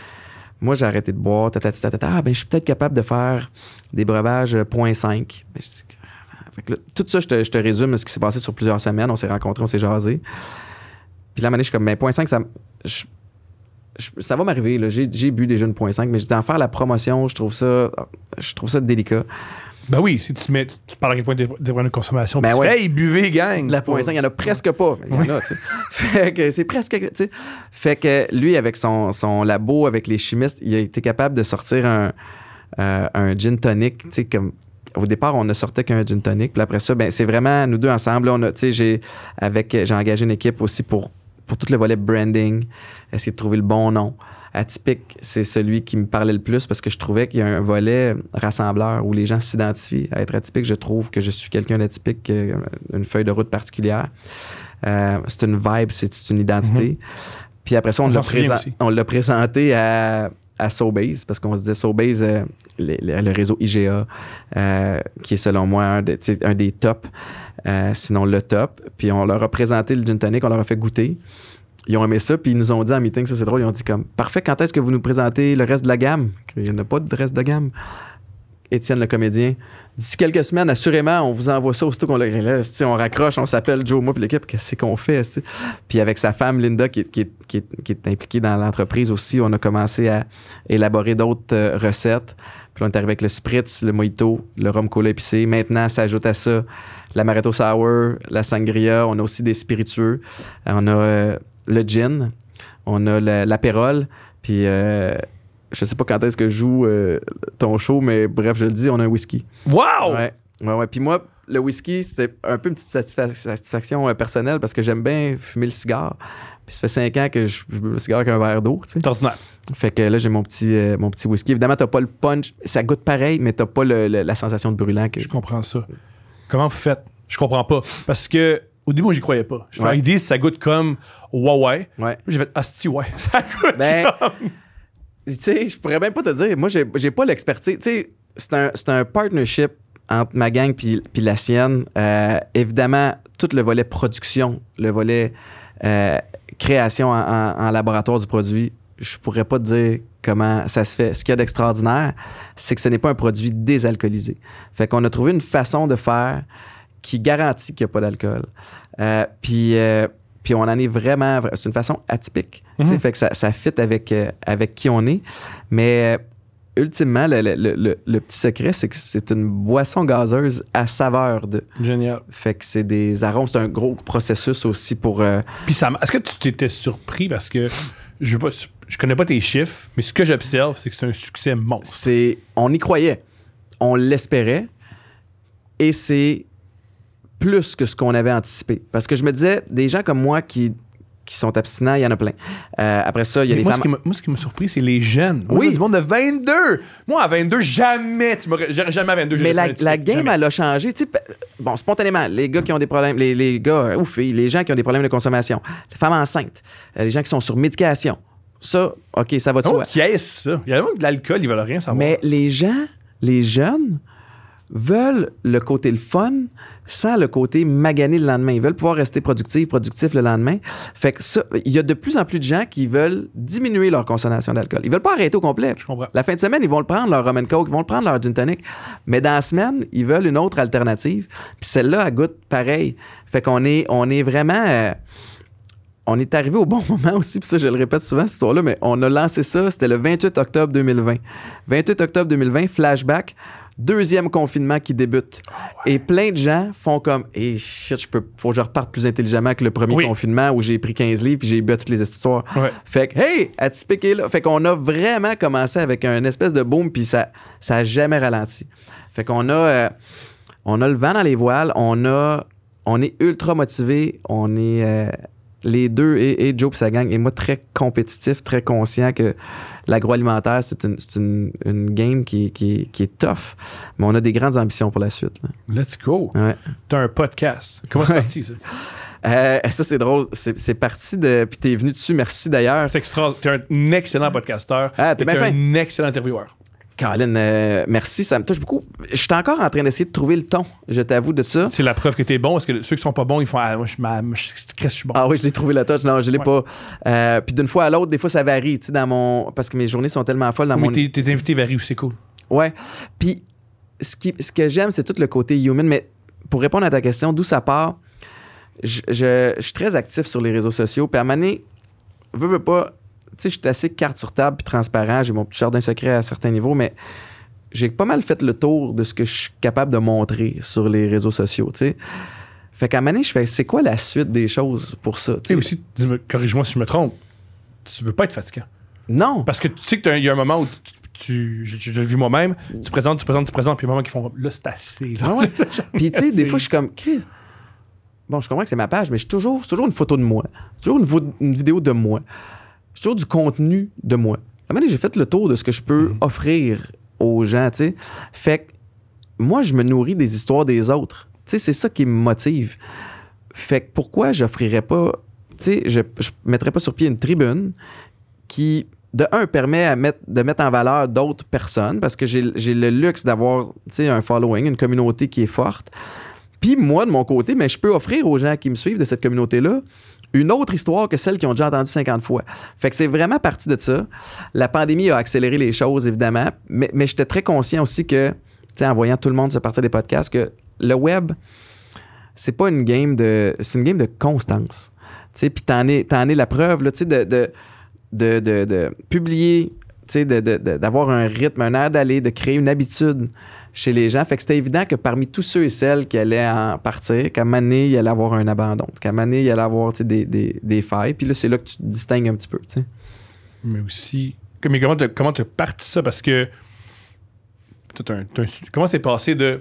Moi, j'ai arrêté de boire. Tata, tata, tata. Ah, ben, je suis peut-être capable de faire des breuvages zéro virgule cinq. Ben, fait que là, tout ça, je te, je te résume ce qui s'est passé sur plusieurs semaines. On s'est rencontrés, on s'est jasé. Puis là, à un moment donné, je suis comme, ben, zéro virgule cinq, ça. Je, Je, ça va m'arriver, là. J'ai, j'ai bu déjà une zéro virgule cinq, mais je dis en faire la promotion, je trouve ça je trouve ça délicat. Ben oui, si tu mets, tu parles à quel point des problèmes de consommation, ben tu ouais. fais, hey, buvez, gang! La zéro virgule cinq, il n'y en a presque pas. Il y en a, tu sais. Fait que c'est presque, tu sais. Fait que lui, avec son, son labo, avec les chimistes, il a été capable de sortir un, euh, un gin tonic, tu sais, comme. Au départ, on ne sortait qu'un gin tonic. Puis après ça, ben, c'est vraiment nous deux ensemble. Là, on a, tu sais, j'ai, avec, j'ai engagé une équipe aussi pour pour tout le volet branding, essayer de trouver le bon nom. Atypique, c'est celui qui me parlait le plus parce que je trouvais qu'il y a un volet rassembleur où les gens s'identifient. À être atypique, je trouve que je suis quelqu'un d'atypique, une feuille de route particulière. Euh, c'est une vibe, c'est, c'est une identité. Mm-hmm. Puis après ça, on, on, l'a, présen- on l'a présenté à, à Sobeys parce qu'on se disait Sobeys, euh, le, le réseau I G A, euh, qui est selon moi un, de, un des tops. Euh, sinon le top. Puis on leur a présenté le gin tonic, on leur a fait goûter. Ils ont aimé ça, puis ils nous ont dit en meeting, ça c'est drôle, ils ont dit comme parfait, quand est-ce que vous nous présentez le reste de la gamme? Il n'y en a pas de reste de gamme. Étienne le comédien, d'ici quelques semaines, assurément, on vous envoie ça aussitôt qu'on l'a. Là, on raccroche, on s'appelle Joe, moi, puis l'équipe, qu'est-ce qu'on fait? C'ti? Puis avec sa femme Linda, qui, qui, qui, qui est impliquée dans l'entreprise aussi, on a commencé à élaborer d'autres euh, recettes. Puis on est arrivé avec le spritz, le mojito, le rhum cola épicé. Maintenant, s'ajoute à ça l'amaretto sour, la sangria. On a aussi des spiritueux. On a euh, le gin. On a le, l'apérole. Puis euh, je sais pas quand est-ce que je joue euh, ton show, mais bref, je le dis, on a un whisky. Wow! Ouais, ouais, ouais. Puis moi, le whisky, c'était un peu une petite satisfa- satisfaction euh, personnelle parce que j'aime bien fumer le cigare. Puis ça fait cinq ans que je fume le cigare avec un verre d'eau, tu sais. C'est ordinaire. Fait que là, j'ai mon petit, euh, mon petit whisky. Évidemment, t'as pas le punch. Ça goûte pareil, mais t'as pas le, le- la sensation de brûlant. Que... Je comprends ça. Comment vous faites? Je comprends pas. Parce que au début, moi, j'y croyais pas. Je Ouais. ils disent ça goûte comme Huawei. Ouais. J'ai fait Asti, ouais. Ça goûte Ben, comme... tu sais, je pourrais même pas te dire. Moi, j'ai, j'ai pas l'expertise. Tu sais, c'est un, c'est un partnership entre ma gang puis, puis la sienne. Euh, évidemment, tout le volet production, le volet euh, création en, en- en laboratoire du produit, je pourrais pas te dire comment ça se fait. Ce qu'il y a d'extraordinaire, c'est que ce n'est pas un produit désalcoolisé. Fait qu'on a trouvé une façon de faire qui garantit qu'il n'y a pas d'alcool. Euh, puis, euh, puis on en est vraiment... C'est une façon atypique. Tu sais, Mhm. fait que ça, ça fit avec, euh, avec qui on est. Mais euh, ultimement, le, le- le- le- le petit secret, c'est que c'est une boisson gazeuse à saveur de... Génial. Fait que c'est des arômes. C'est un gros processus aussi pour... euh, Puis ça, est-ce que tu t'étais surpris parce que je veux pas, je connais pas tes chiffres, mais ce que j'observe, c'est que c'est un succès monstre. c'est... On y croyait. On l'espérait. Et c'est plus que ce qu'on avait anticipé. Parce que je me disais, des gens comme moi qui, qui sont abstinents, il y en a plein. Euh, après ça, il y a Mais des moi, femmes... ce qui m'a, moi, ce qui m'a surpris, c'est les jeunes. Moi, Oui. Du monde de vingt-deux. Moi, à vingt-deux, jamais. Tu m'aurais, j'aurais jamais à vingt-deux. Mais j'aurais la, fait un la petit- game, jamais. elle a changé. Tu sais, pe- bon, spontanément, les gars qui ont des problèmes, les, les gars euh, ou filles, les gens qui ont des problèmes de consommation, les femmes enceintes, euh, les gens qui sont sur médication, ça, OK, ça va de Oh, soi. qui est ça? Il y a vraiment de l'alcool, ils veulent rien savoir. Mais les gens, les jeunes, veulent le côté le fun sans le côté magané le lendemain. Ils veulent pouvoir rester productifs, productifs le lendemain. Fait que ça, il y a de plus en plus de gens qui veulent diminuer leur consommation d'alcool. Ils veulent pas arrêter au complet. Je comprends. La fin de semaine, ils vont le prendre, leur rum and coke, ils vont le prendre, leur gin tonic. Mais dans la semaine, ils veulent une autre alternative. Puis celle-là, elle goûte pareil. Fait qu'on est, on est vraiment... euh, on est arrivé au bon moment aussi, puis ça, je le répète souvent, cette histoire-là, mais on a lancé ça, c'était le vingt-huit octobre deux mille vingt. vingt-huit octobre deux mille vingt, flashback, deuxième confinement qui débute. Et plein de gens font comme « Eh shit, je peux, faut que je reparte plus intelligemment que le premier Oui. confinement où j'ai pris quinze livres puis j'ai bu à toutes les histoires. Ouais. Fait que, hey, atypique est là. Fait qu'on a vraiment commencé avec un espèce de boom, puis ça ça a jamais ralenti. Fait qu'on a, euh, on a le vent dans les voiles, on a, on est ultra motivé, on est euh, les deux, et, et Joe et sa gang, et moi, très compétitif, très conscient que l'agroalimentaire, c'est une, c'est une, une game qui, qui, qui est tough, mais on a des grandes ambitions pour la suite. Là. Let's go. Ouais. T'as un podcast. Comment c'est Ouais. parti, ça? Euh, ça, c'est drôle. C'est, c'est parti de. Puis t'es venu dessus, merci d'ailleurs. T'es, extra... T'es un excellent podcasteur. Ah, t'es et bien fin. un excellent intervieweur. Colin, euh, merci, ça me touche beaucoup. Je suis encore en train d'essayer de trouver le ton, je t'avoue de ça. C'est la preuve que t'es bon. Parce que ceux qui sont pas bons, ils font Ah, moi, je, ma, moi, je, je, je suis bon. Ah oui, je l'ai trouvé la touch. Non, je l'ai Ouais. pas. Euh, puis d'une fois à l'autre, des fois, ça varie, tu sais, dans mon... Parce que mes journées sont tellement folles dans mais mon... tes, tes invités varient aussi, c'est cool. Ouais. Puis ce, qui, ce que j'aime, c'est tout le côté human. Mais pour répondre à ta question, d'où ça part, je, je, je suis très actif sur les réseaux sociaux. Puis à un moment donné, veux, veux pas... Tu sais, je suis assez carte sur table puis transparent. J'ai mon petit jardin secret à certains niveaux, mais j'ai pas mal fait le tour de ce que je suis capable de montrer sur les réseaux sociaux, tu sais. Fait qu'à un moment donné, je fais, c'est quoi la suite des choses pour ça? Tu sais aussi, dis-moi, corrige-moi si je me trompe, tu veux pas être fatigant. Non. Parce que tu sais qu'il y a un moment où tu, tu je, je, je le vis moi-même, tu présentes, tu présentes, tu présentes, puis il y a un moment qui font là, c'est assez. Là. Ah ouais. Puis tu sais, des fois, je suis comme, Chris, bon, je comprends que c'est ma page, mais je suis toujours, c'est toujours une photo de moi. C'est toujours une, vo- une vidéo de moi. C'est toujours du contenu de moi. À un moment donné, j'ai fait le tour de ce que je peux Mhm. offrir aux gens, tu sais. Fait que moi, je me nourris des histoires des autres. Tu sais, c'est ça qui me motive. Fait que pourquoi j'offrirais pas, tu sais, je, je mettrais pas sur pied une tribune qui, de un, permet à mettre, de mettre en valeur d'autres personnes parce que j'ai, j'ai le luxe d'avoir, tu sais, un following, une communauté qui est forte. Puis moi, de mon côté, mais je peux offrir aux gens qui me suivent de cette communauté-là une autre histoire que celle qu'ils ont déjà entendue cinquante fois. Fait que c'est vraiment parti de ça. La pandémie a accéléré les choses, évidemment, mais, mais j'étais très conscient aussi que, tu sais, en voyant tout le monde se partir des podcasts, que le web, c'est pas une game de... C'est une game de constance. Tu sais, puis t'en es, t'en es la preuve, là, tu sais, de, de, de, de, de publier, tu sais, de, de, de, d'avoir un rythme, un air d'aller, de créer une habitude chez les gens. Fait que c'était évident que parmi tous ceux et celles qui allaient en partir, qu'à un moment donné, il allait avoir un abandon, qu'à un moment donné, il allait avoir, tu sais, des, des, des failles. Puis là, c'est là que tu te distingues un petit peu, tu sais. Mais aussi, Mais comment t'as, comment t'as parti ça? Parce que. T'as un, t'as un, comment c'est passé de.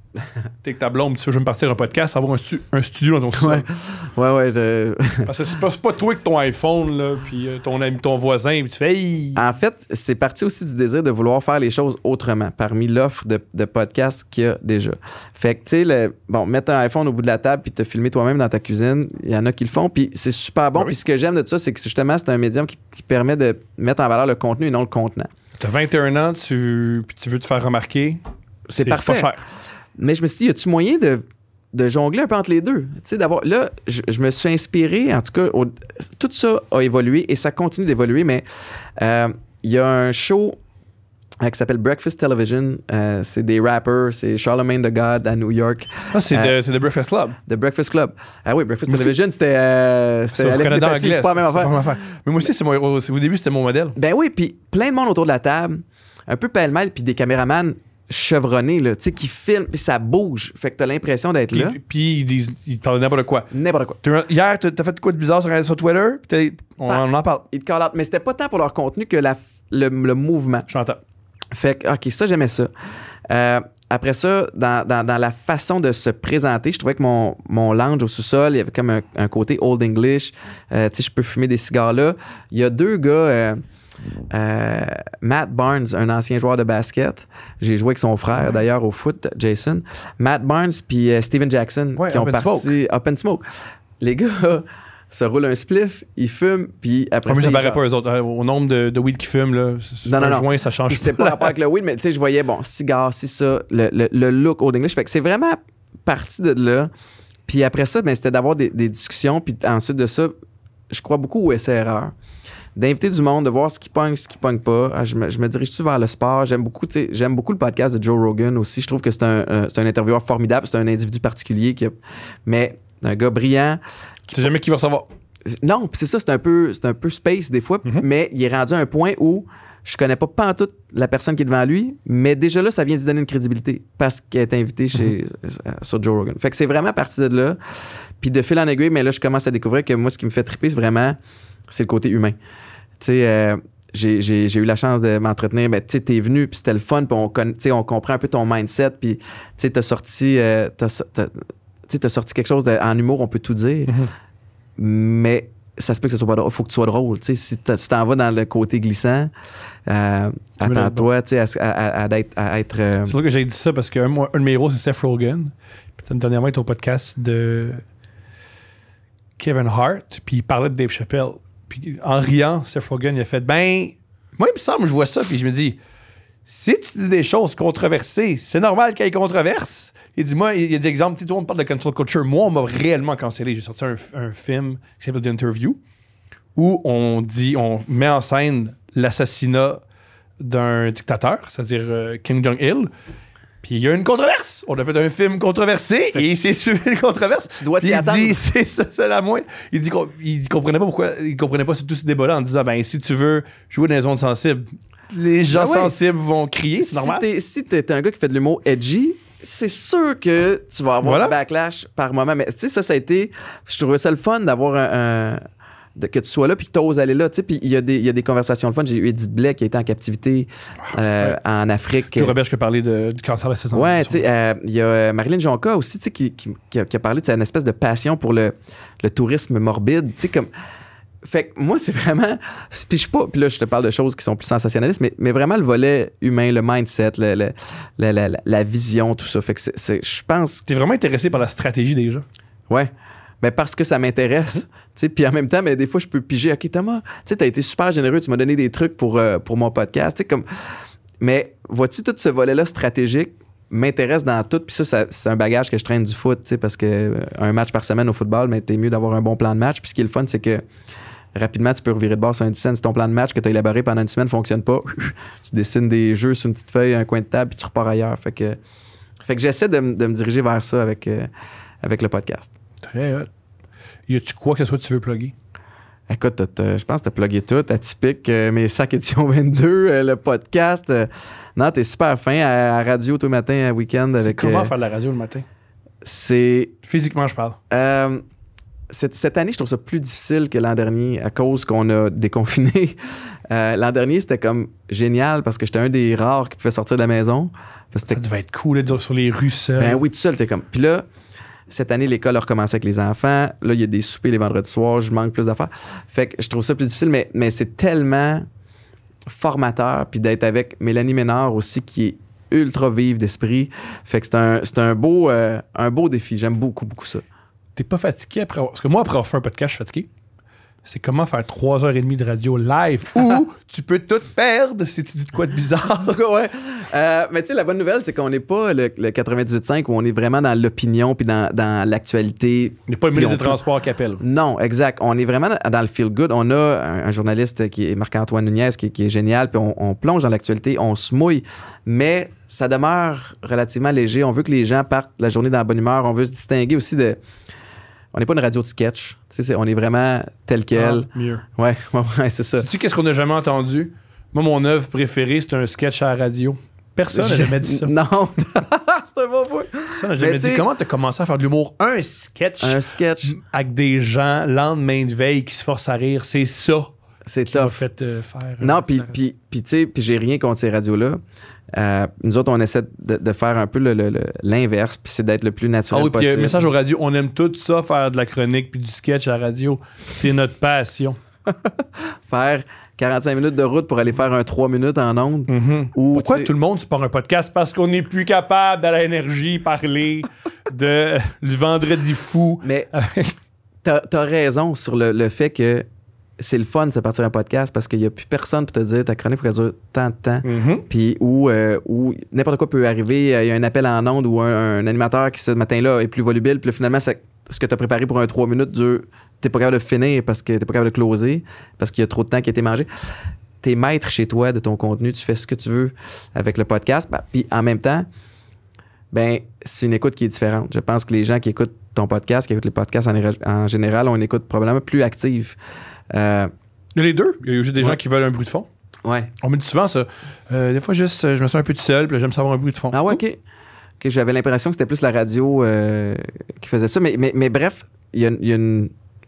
T'es que ta blonde, tu veux, je vais me partir un podcast, avoir un, stu- un studio dans ton Ouais, sol. ouais, ouais. je- Parce que c'est pas, c'est pas toi avec ton iPhone, là, puis euh, ton ami, ton voisin, puis tu fais. Hey! En fait, c'est parti aussi du désir de vouloir faire les choses autrement, parmi l'offre de, de podcasts qu'il y a déjà. Fait que, tu sais, le- bon, mettre un iPhone au bout de la table puis te filmer toi-même dans ta cuisine, il y en a qui le font, puis c'est super bon. Oui. Puis ce que j'aime de ça, c'est que justement, c'est un médium qui, qui permet de mettre en valeur le contenu et non le contenant. T'as vingt et un ans, tu, puis tu veux te faire remarquer. C'est parfait. pas cher. Mais je me suis dit, y a-tu moyen de, de jongler un peu entre les deux? Tu sais, d'avoir. Là, je, je me suis inspiré, en tout cas, au- tout ça a évolué et ça continue d'évoluer, mais euh, il y a un show euh, qui s'appelle Breakfast Television. Euh, c'est des rappers, c'est Charlemagne the God à New York. Ah, c'est, Euh, de, c'est The Breakfast Club. The Breakfast Club. Ah oui, Breakfast Mais Television, c'était, euh, C'est c'était au Alex Canada Despatie, anglais. c'est pas la même affaire. affaire. Mais moi aussi, c'est mon, au, c'est- au début, c'était mon modèle. Ben oui, puis plein de monde autour de la table, un peu pêle-mêle, puis des caméramans chevronnés, là, tu sais, qui filment, puis ça bouge. Fait que t'as l'impression d'être là. Puis, puis ils, disent, ils te parlent de n'importe quoi. N'importe quoi. T'as- Hier, t'as, t'as fait quoi de bizarre sur, sur Twitter? Puis t'as- on, Pas- on en parle. Ils te call out. Mais c'était pas tant pour leur contenu que la, le, le mouvement. J'entends. Fait que, OK, ça, j'aimais ça. Euh, après ça, dans, dans, dans la façon de se présenter, je trouvais que mon, mon lounge au sous-sol, il y avait comme un, un côté old English. Euh, tu sais, je peux fumer des cigares là. Il y a deux gars, euh, euh, Matt Barnes, un ancien joueur de basket. J'ai joué avec son frère, d'ailleurs, au foot, Jason. Matt Barnes puis euh, Steven Jackson, Ouais, qui ont Up and parti Up and Smoke. Les gars se roulent un spliff, ils fument, puis après Ah, mais ça, ça ils paraît jasent. pas eux autres. Euh, Au nombre de, de weed qui fument, là, c'est Non, un non, non. joint, ça change Puis c'est pas rapport avec le weed, mais tu sais, je voyais, bon, cigare, c'est ça, le, le, le look old English. Fait que c'est vraiment parti de là. Puis après ça, ben, c'était d'avoir des, des discussions. Puis ensuite de ça, je crois beaucoup aux essais-erreurs. D'inviter du monde, de voir ce qui pogne, ce qui pogne pas. Ah, je, me, je me dirige-tu vers le sport? J'aime beaucoup, tu sais, j'aime beaucoup le podcast de Joe Rogan aussi. Je trouve que c'est un, euh, c'est un intervieweur formidable. C'est un individu particulier qui a, mais un gars brillant. Tu sais jamais qui va recevoir. Non, puis c'est ça, c'est un peu, c'est un peu space des fois, Mhm. mais il est rendu à un point où je connais pas pantoute la personne qui est devant lui, mais déjà là, ça vient lui donner une crédibilité parce qu'elle est invitée chez, euh, sur Joe Rogan. Fait que c'est vraiment parti de là. Puis de fil en aiguille, mais là, je commence à découvrir que moi, ce qui me fait triper, c'est vraiment, c'est le côté humain. Tu sais, euh, j'ai, j'ai, j'ai eu la chance de m'entretenir. Ben, tu sais, t'es venu, puis c'était le fun, puis on, conna- tu sais, on comprend un peu ton mindset, puis tu sais, t'as sorti, euh, t'as, t'as- tu sais, t'as sorti quelque chose de- en humour, on peut tout dire. Mhm. Mais ça se peut que ce soit pas drôle. Il faut que tu sois drôle. Tu sais, si t'as- tu t'en vas dans le côté glissant, euh, attends-toi tu sais, à, à- à- à d'être- à être. euh, C'est sûr que j'ai dit ça parce qu'un moi, un de mes héros, c'est Seth Rogen. Puis dernièrement, il était au podcast de Kevin Hart, puis il parlait de Dave Chappelle. Puis en riant, Seth Rogen, il a fait ben, moi, il me semble, je vois ça, puis je me dis, si tu dis des choses controversées, c'est normal qu'il y ait controverse. Il dit, moi, il y a des exemples, tout le monde parle de cancel culture. Moi, on m'a réellement cancellé. J'ai sorti un, un film qui s'appelle The Interview, où on dit, on met en scène l'assassinat d'un dictateur, c'est-à-dire euh, Kim Jong-il. Puis il y a une controverse. On a fait un film controversé et il s'est suivi une controverse. Tu dois t'y Puis il attendre. dit, c'est ça, c'est la moindre. Il dit qu'on il comprenait pas pourquoi, il comprenait pas tout ce débat-là en disant, ben, si tu veux jouer dans les zones sensibles, les gens Ben ouais. sensibles vont crier, c'est si normal. t'es, si t'es un gars qui fait de l'humour edgy, c'est sûr que tu vas avoir Voilà. du backlash par moment. Mais tu sais, ça, ça a été. Je trouvais ça le fun d'avoir un. un- de- que tu sois là puis que tu oses aller là. Tu sais, puis il y, a des- il y a des conversations le fun. J'ai eu Edith Blais qui a été en captivité euh, Ouais. en Afrique. Joe Robert, je peux parler de, du cancer de la saison. Ouais, tu sais, euh, il y a euh, Marilyn Jonca aussi, tu sais, qui, qui, qui a, qui a parlé de cette espèce de passion pour le, le tourisme morbide, tu sais, comme... Fait que moi, c'est vraiment... Puis je suis pas... Puis là, je te parle de choses qui sont plus sensationnalistes, mais, mais vraiment le volet humain, le mindset, le, le- la, la, la, la vision, tout ça. Fait que c'est... c'est- je pense... T'es vraiment intéressé par la stratégie des gens. Ouais. Ben parce que ça m'intéresse. Tu sais, puis en même temps, mais des fois, je peux piger. OK, Thomas, tu sais, t'as été super généreux, tu m'as donné des trucs pour, euh, pour mon podcast. Tu sais, comme... Mais vois-tu, tout ce volet-là stratégique m'intéresse dans tout. Puis ça, ça, c'est un bagage que je traîne du foot, tu sais, parce que euh, un match par semaine au football, mais t'es mieux d'avoir un bon plan de match. Puis ce qui est le fun, c'est que rapidement, tu peux revirer de bord sur un dix cents. Si ton plan de match que tu as élaboré pendant une semaine ne fonctionne pas, tu dessines des jeux sur une petite feuille, un coin de table, puis tu repars ailleurs. Fait que, fait que j'essaie de, m- de me diriger vers ça avec, euh, avec le podcast. Très hot. Y a-tu quoi que ce soit que tu veux plugger? Écoute, t'as- t'as- je pense que tu as plugué tout. Atypique, euh, mes sacs édition vingt-deux, euh, le podcast. euh, non, t'es super fin. À, à radio tous les matins, à week-end. C'est avec. comment euh, faire de la radio le matin? c'est. Physiquement, je parle. euh, cette, cette année, je trouve ça plus difficile que l'an dernier à cause qu'on a déconfiné. Euh, l'an dernier, c'était comme génial parce que j'étais un des rares qui pouvait sortir de la maison. Parce que Ça devait être cool d'être sur les rues seuls. ben oui, tout seul, t'es comme. Puis là, cette année, l'école a recommencé avec les enfants. Là, il y a des soupers les vendredis soirs. Je manque plus d'affaires. Fait que je trouve ça plus difficile, mais, mais c'est tellement formateur. Puis d'être avec Mélanie Ménard aussi, qui est ultra vive d'esprit. Fait que c'est un, c'est un, beau, euh, un beau défi. J'aime beaucoup, beaucoup ça. T'es pas fatigué après avoir... Parce que moi, après avoir fait un podcast, je suis fatigué. C'est comment faire trois heures et demie de radio live où tu peux tout perdre si tu dis de quoi de bizarre. ouais. Euh, mais tu sais, la bonne nouvelle, c'est qu'on n'est pas le, le quatre-vingt-dix-huit cinq où on est vraiment dans l'opinion puis dans, dans l'actualité. On n'est pas le Puis ministre on des peut- Transports qui appelle. Non, exact. On est vraiment dans, dans le feel good. On a un, un journaliste qui est Marc-Antoine Nunez qui, est- qui est génial, puis on, on plonge dans l'actualité, on se mouille, mais ça demeure relativement léger. On veut que les gens partent la journée dans la bonne humeur. On veut se distinguer aussi de... On n'est pas une radio de sketch. Tu sais, c'est- on est vraiment tel quel. Ah, mieux. Ouais, ouais, ouais, c'est ça. Sais-tu qu'est-ce qu'on n'a jamais entendu? Moi, mon œuvre préférée, c'est un sketch à la radio. Personne n'a jamais dit ça. Non. C'est un bon point. Personne n'a jamais Mais dit t'sais- comment tu as commencé à faire de l'humour. Un sketch Un sketch, avec des gens, lendemain de veille, qui se forcent à rire. C'est ça c'est qui m'a tough. fait euh, faire. euh, Non, puis, la- puis, puis, tu sais, puis j'ai rien contre ces radios-là. Euh, nous autres, on essaie de, de faire un peu le- le- le- l'inverse, puis c'est d'être le plus Ah naturel oui, puis possible. euh, message aux radios, on aime tout ça, faire de la chronique puis du sketch à la radio. C'est notre passion. Faire quarante-cinq minutes de route pour aller faire un trois minutes en ondes. Ou, Pourquoi tu sais, tout le monde se part un podcast? Parce qu'on n'est plus capable, dans l'énergie, parler de, du vendredi fou. Mais t'as, t'as raison sur le, le fait que c'est le fun de se partir un podcast parce qu'il n'y a plus personne pour te dire ta chronique, il faut qu'elle dure tant de temps. Mhm. Puis où, euh, où n'importe quoi peut arriver. Il y a un appel en ondes ou un, un animateur qui, ce matin-là, est plus volubile. Puis là, finalement, ça- ce que tu as préparé pour un trois minutes dure. T'es pas capable de finir parce que t'es pas capable de closer, parce qu'il y a trop de temps qui a été mangé. T'es maître chez toi de ton contenu. Tu fais ce que tu veux avec le podcast. Ben, puis en même temps, ben c'est une écoute qui est différente. Je pense que les gens qui écoutent ton podcast, qui écoutent les podcasts en, en général, ont une écoute probablement plus active. Euh, Il y a les deux. Il y a juste des Ouais. gens qui veulent un bruit de fond. ouais. On me dit souvent ça. Euh, des fois, juste, euh, je me sens un peu tout seul, puis là, j'aime savoir un bruit de fond. Ah ouais, OK. OK, j'avais l'impression que c'était plus la radio euh, qui faisait ça. Mais, mais, mais bref, il y a, il y a une...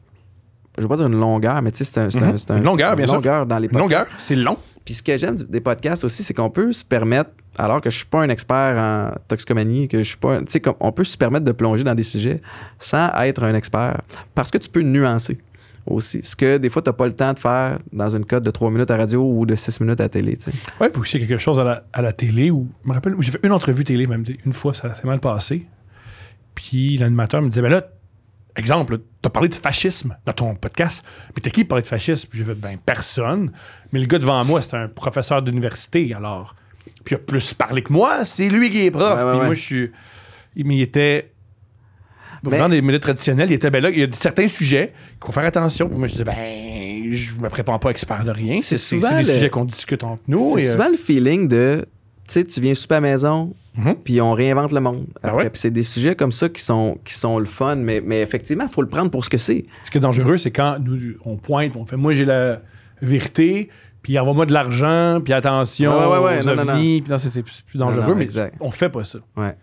Je ne veux pas dire une longueur, mais tu sais, c'est un, c'est un- Mhm. c'est un- Une longueur, bien sûr. longueur dans les Une podcasts. longueur, c'est long. Puis ce que j'aime du- des podcasts aussi, c'est qu'on peut se permettre, alors que je suis pas un expert en toxicomanie, que je suis pas, tu sais, comme- on peut se permettre de plonger dans des sujets sans être un expert, parce que tu peux nuancer aussi. Ce que des fois, tu n'as pas le temps de faire dans une cote de trois minutes à radio ou de six minutes à télé, tu sais. Ouais, puis aussi quelque chose à la, à la télé où, je me rappelle, où j'ai fait une entrevue télé, même une fois, ça s'est mal passé. Puis l'animateur me disait, ben là, exemple, tu as parlé de fascisme dans ton podcast, mais t'es qui pour parler de fascisme? Puis j'ai fait, ben personne. Mais le gars devant moi, c'était un professeur d'université, alors. Puis il a plus parlé que moi, c'est lui qui est prof. Ouais, ouais, Puis ouais. moi, je suis. Mais il était. Mais- Dans les médias traditionnels, il était, ben là, il y a certains sujets qu'il faut faire attention. Puis moi, je disais, ben, je me prépare pas expert de rien. C'est C'est souvent c'est des le- sujets qu'on discute entre nous. C'est et, euh, souvent le feeling de, tu sais, tu viens souper à la maison, Mhm. puis on réinvente le monde. Ben Après. ouais. Puis c'est des sujets comme ça qui sont, qui sont le fun, mais, mais effectivement, il faut le prendre pour ce que c'est. Ce qui est dangereux, c'est quand nous, on pointe, on fait moi j'ai la vérité, puis envoie-moi de l'argent, puis attention Ouais, ouais, ouais, aux non, non, ovnis, puis non, c'est c'est plus Non, dangereux, non, mais exact. on fait pas ça. Ouais.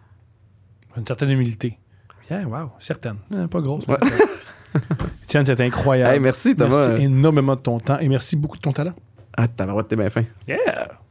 Une certaine humilité. Yeah, wow, certaine. Euh, Pas grosse. mais certaine. Tiens, c'est incroyable. Hey, merci, Thomas. Merci énormément de ton temps et merci beaucoup de ton talent. Ah, t'as le droit de tes bien fin. Yeah!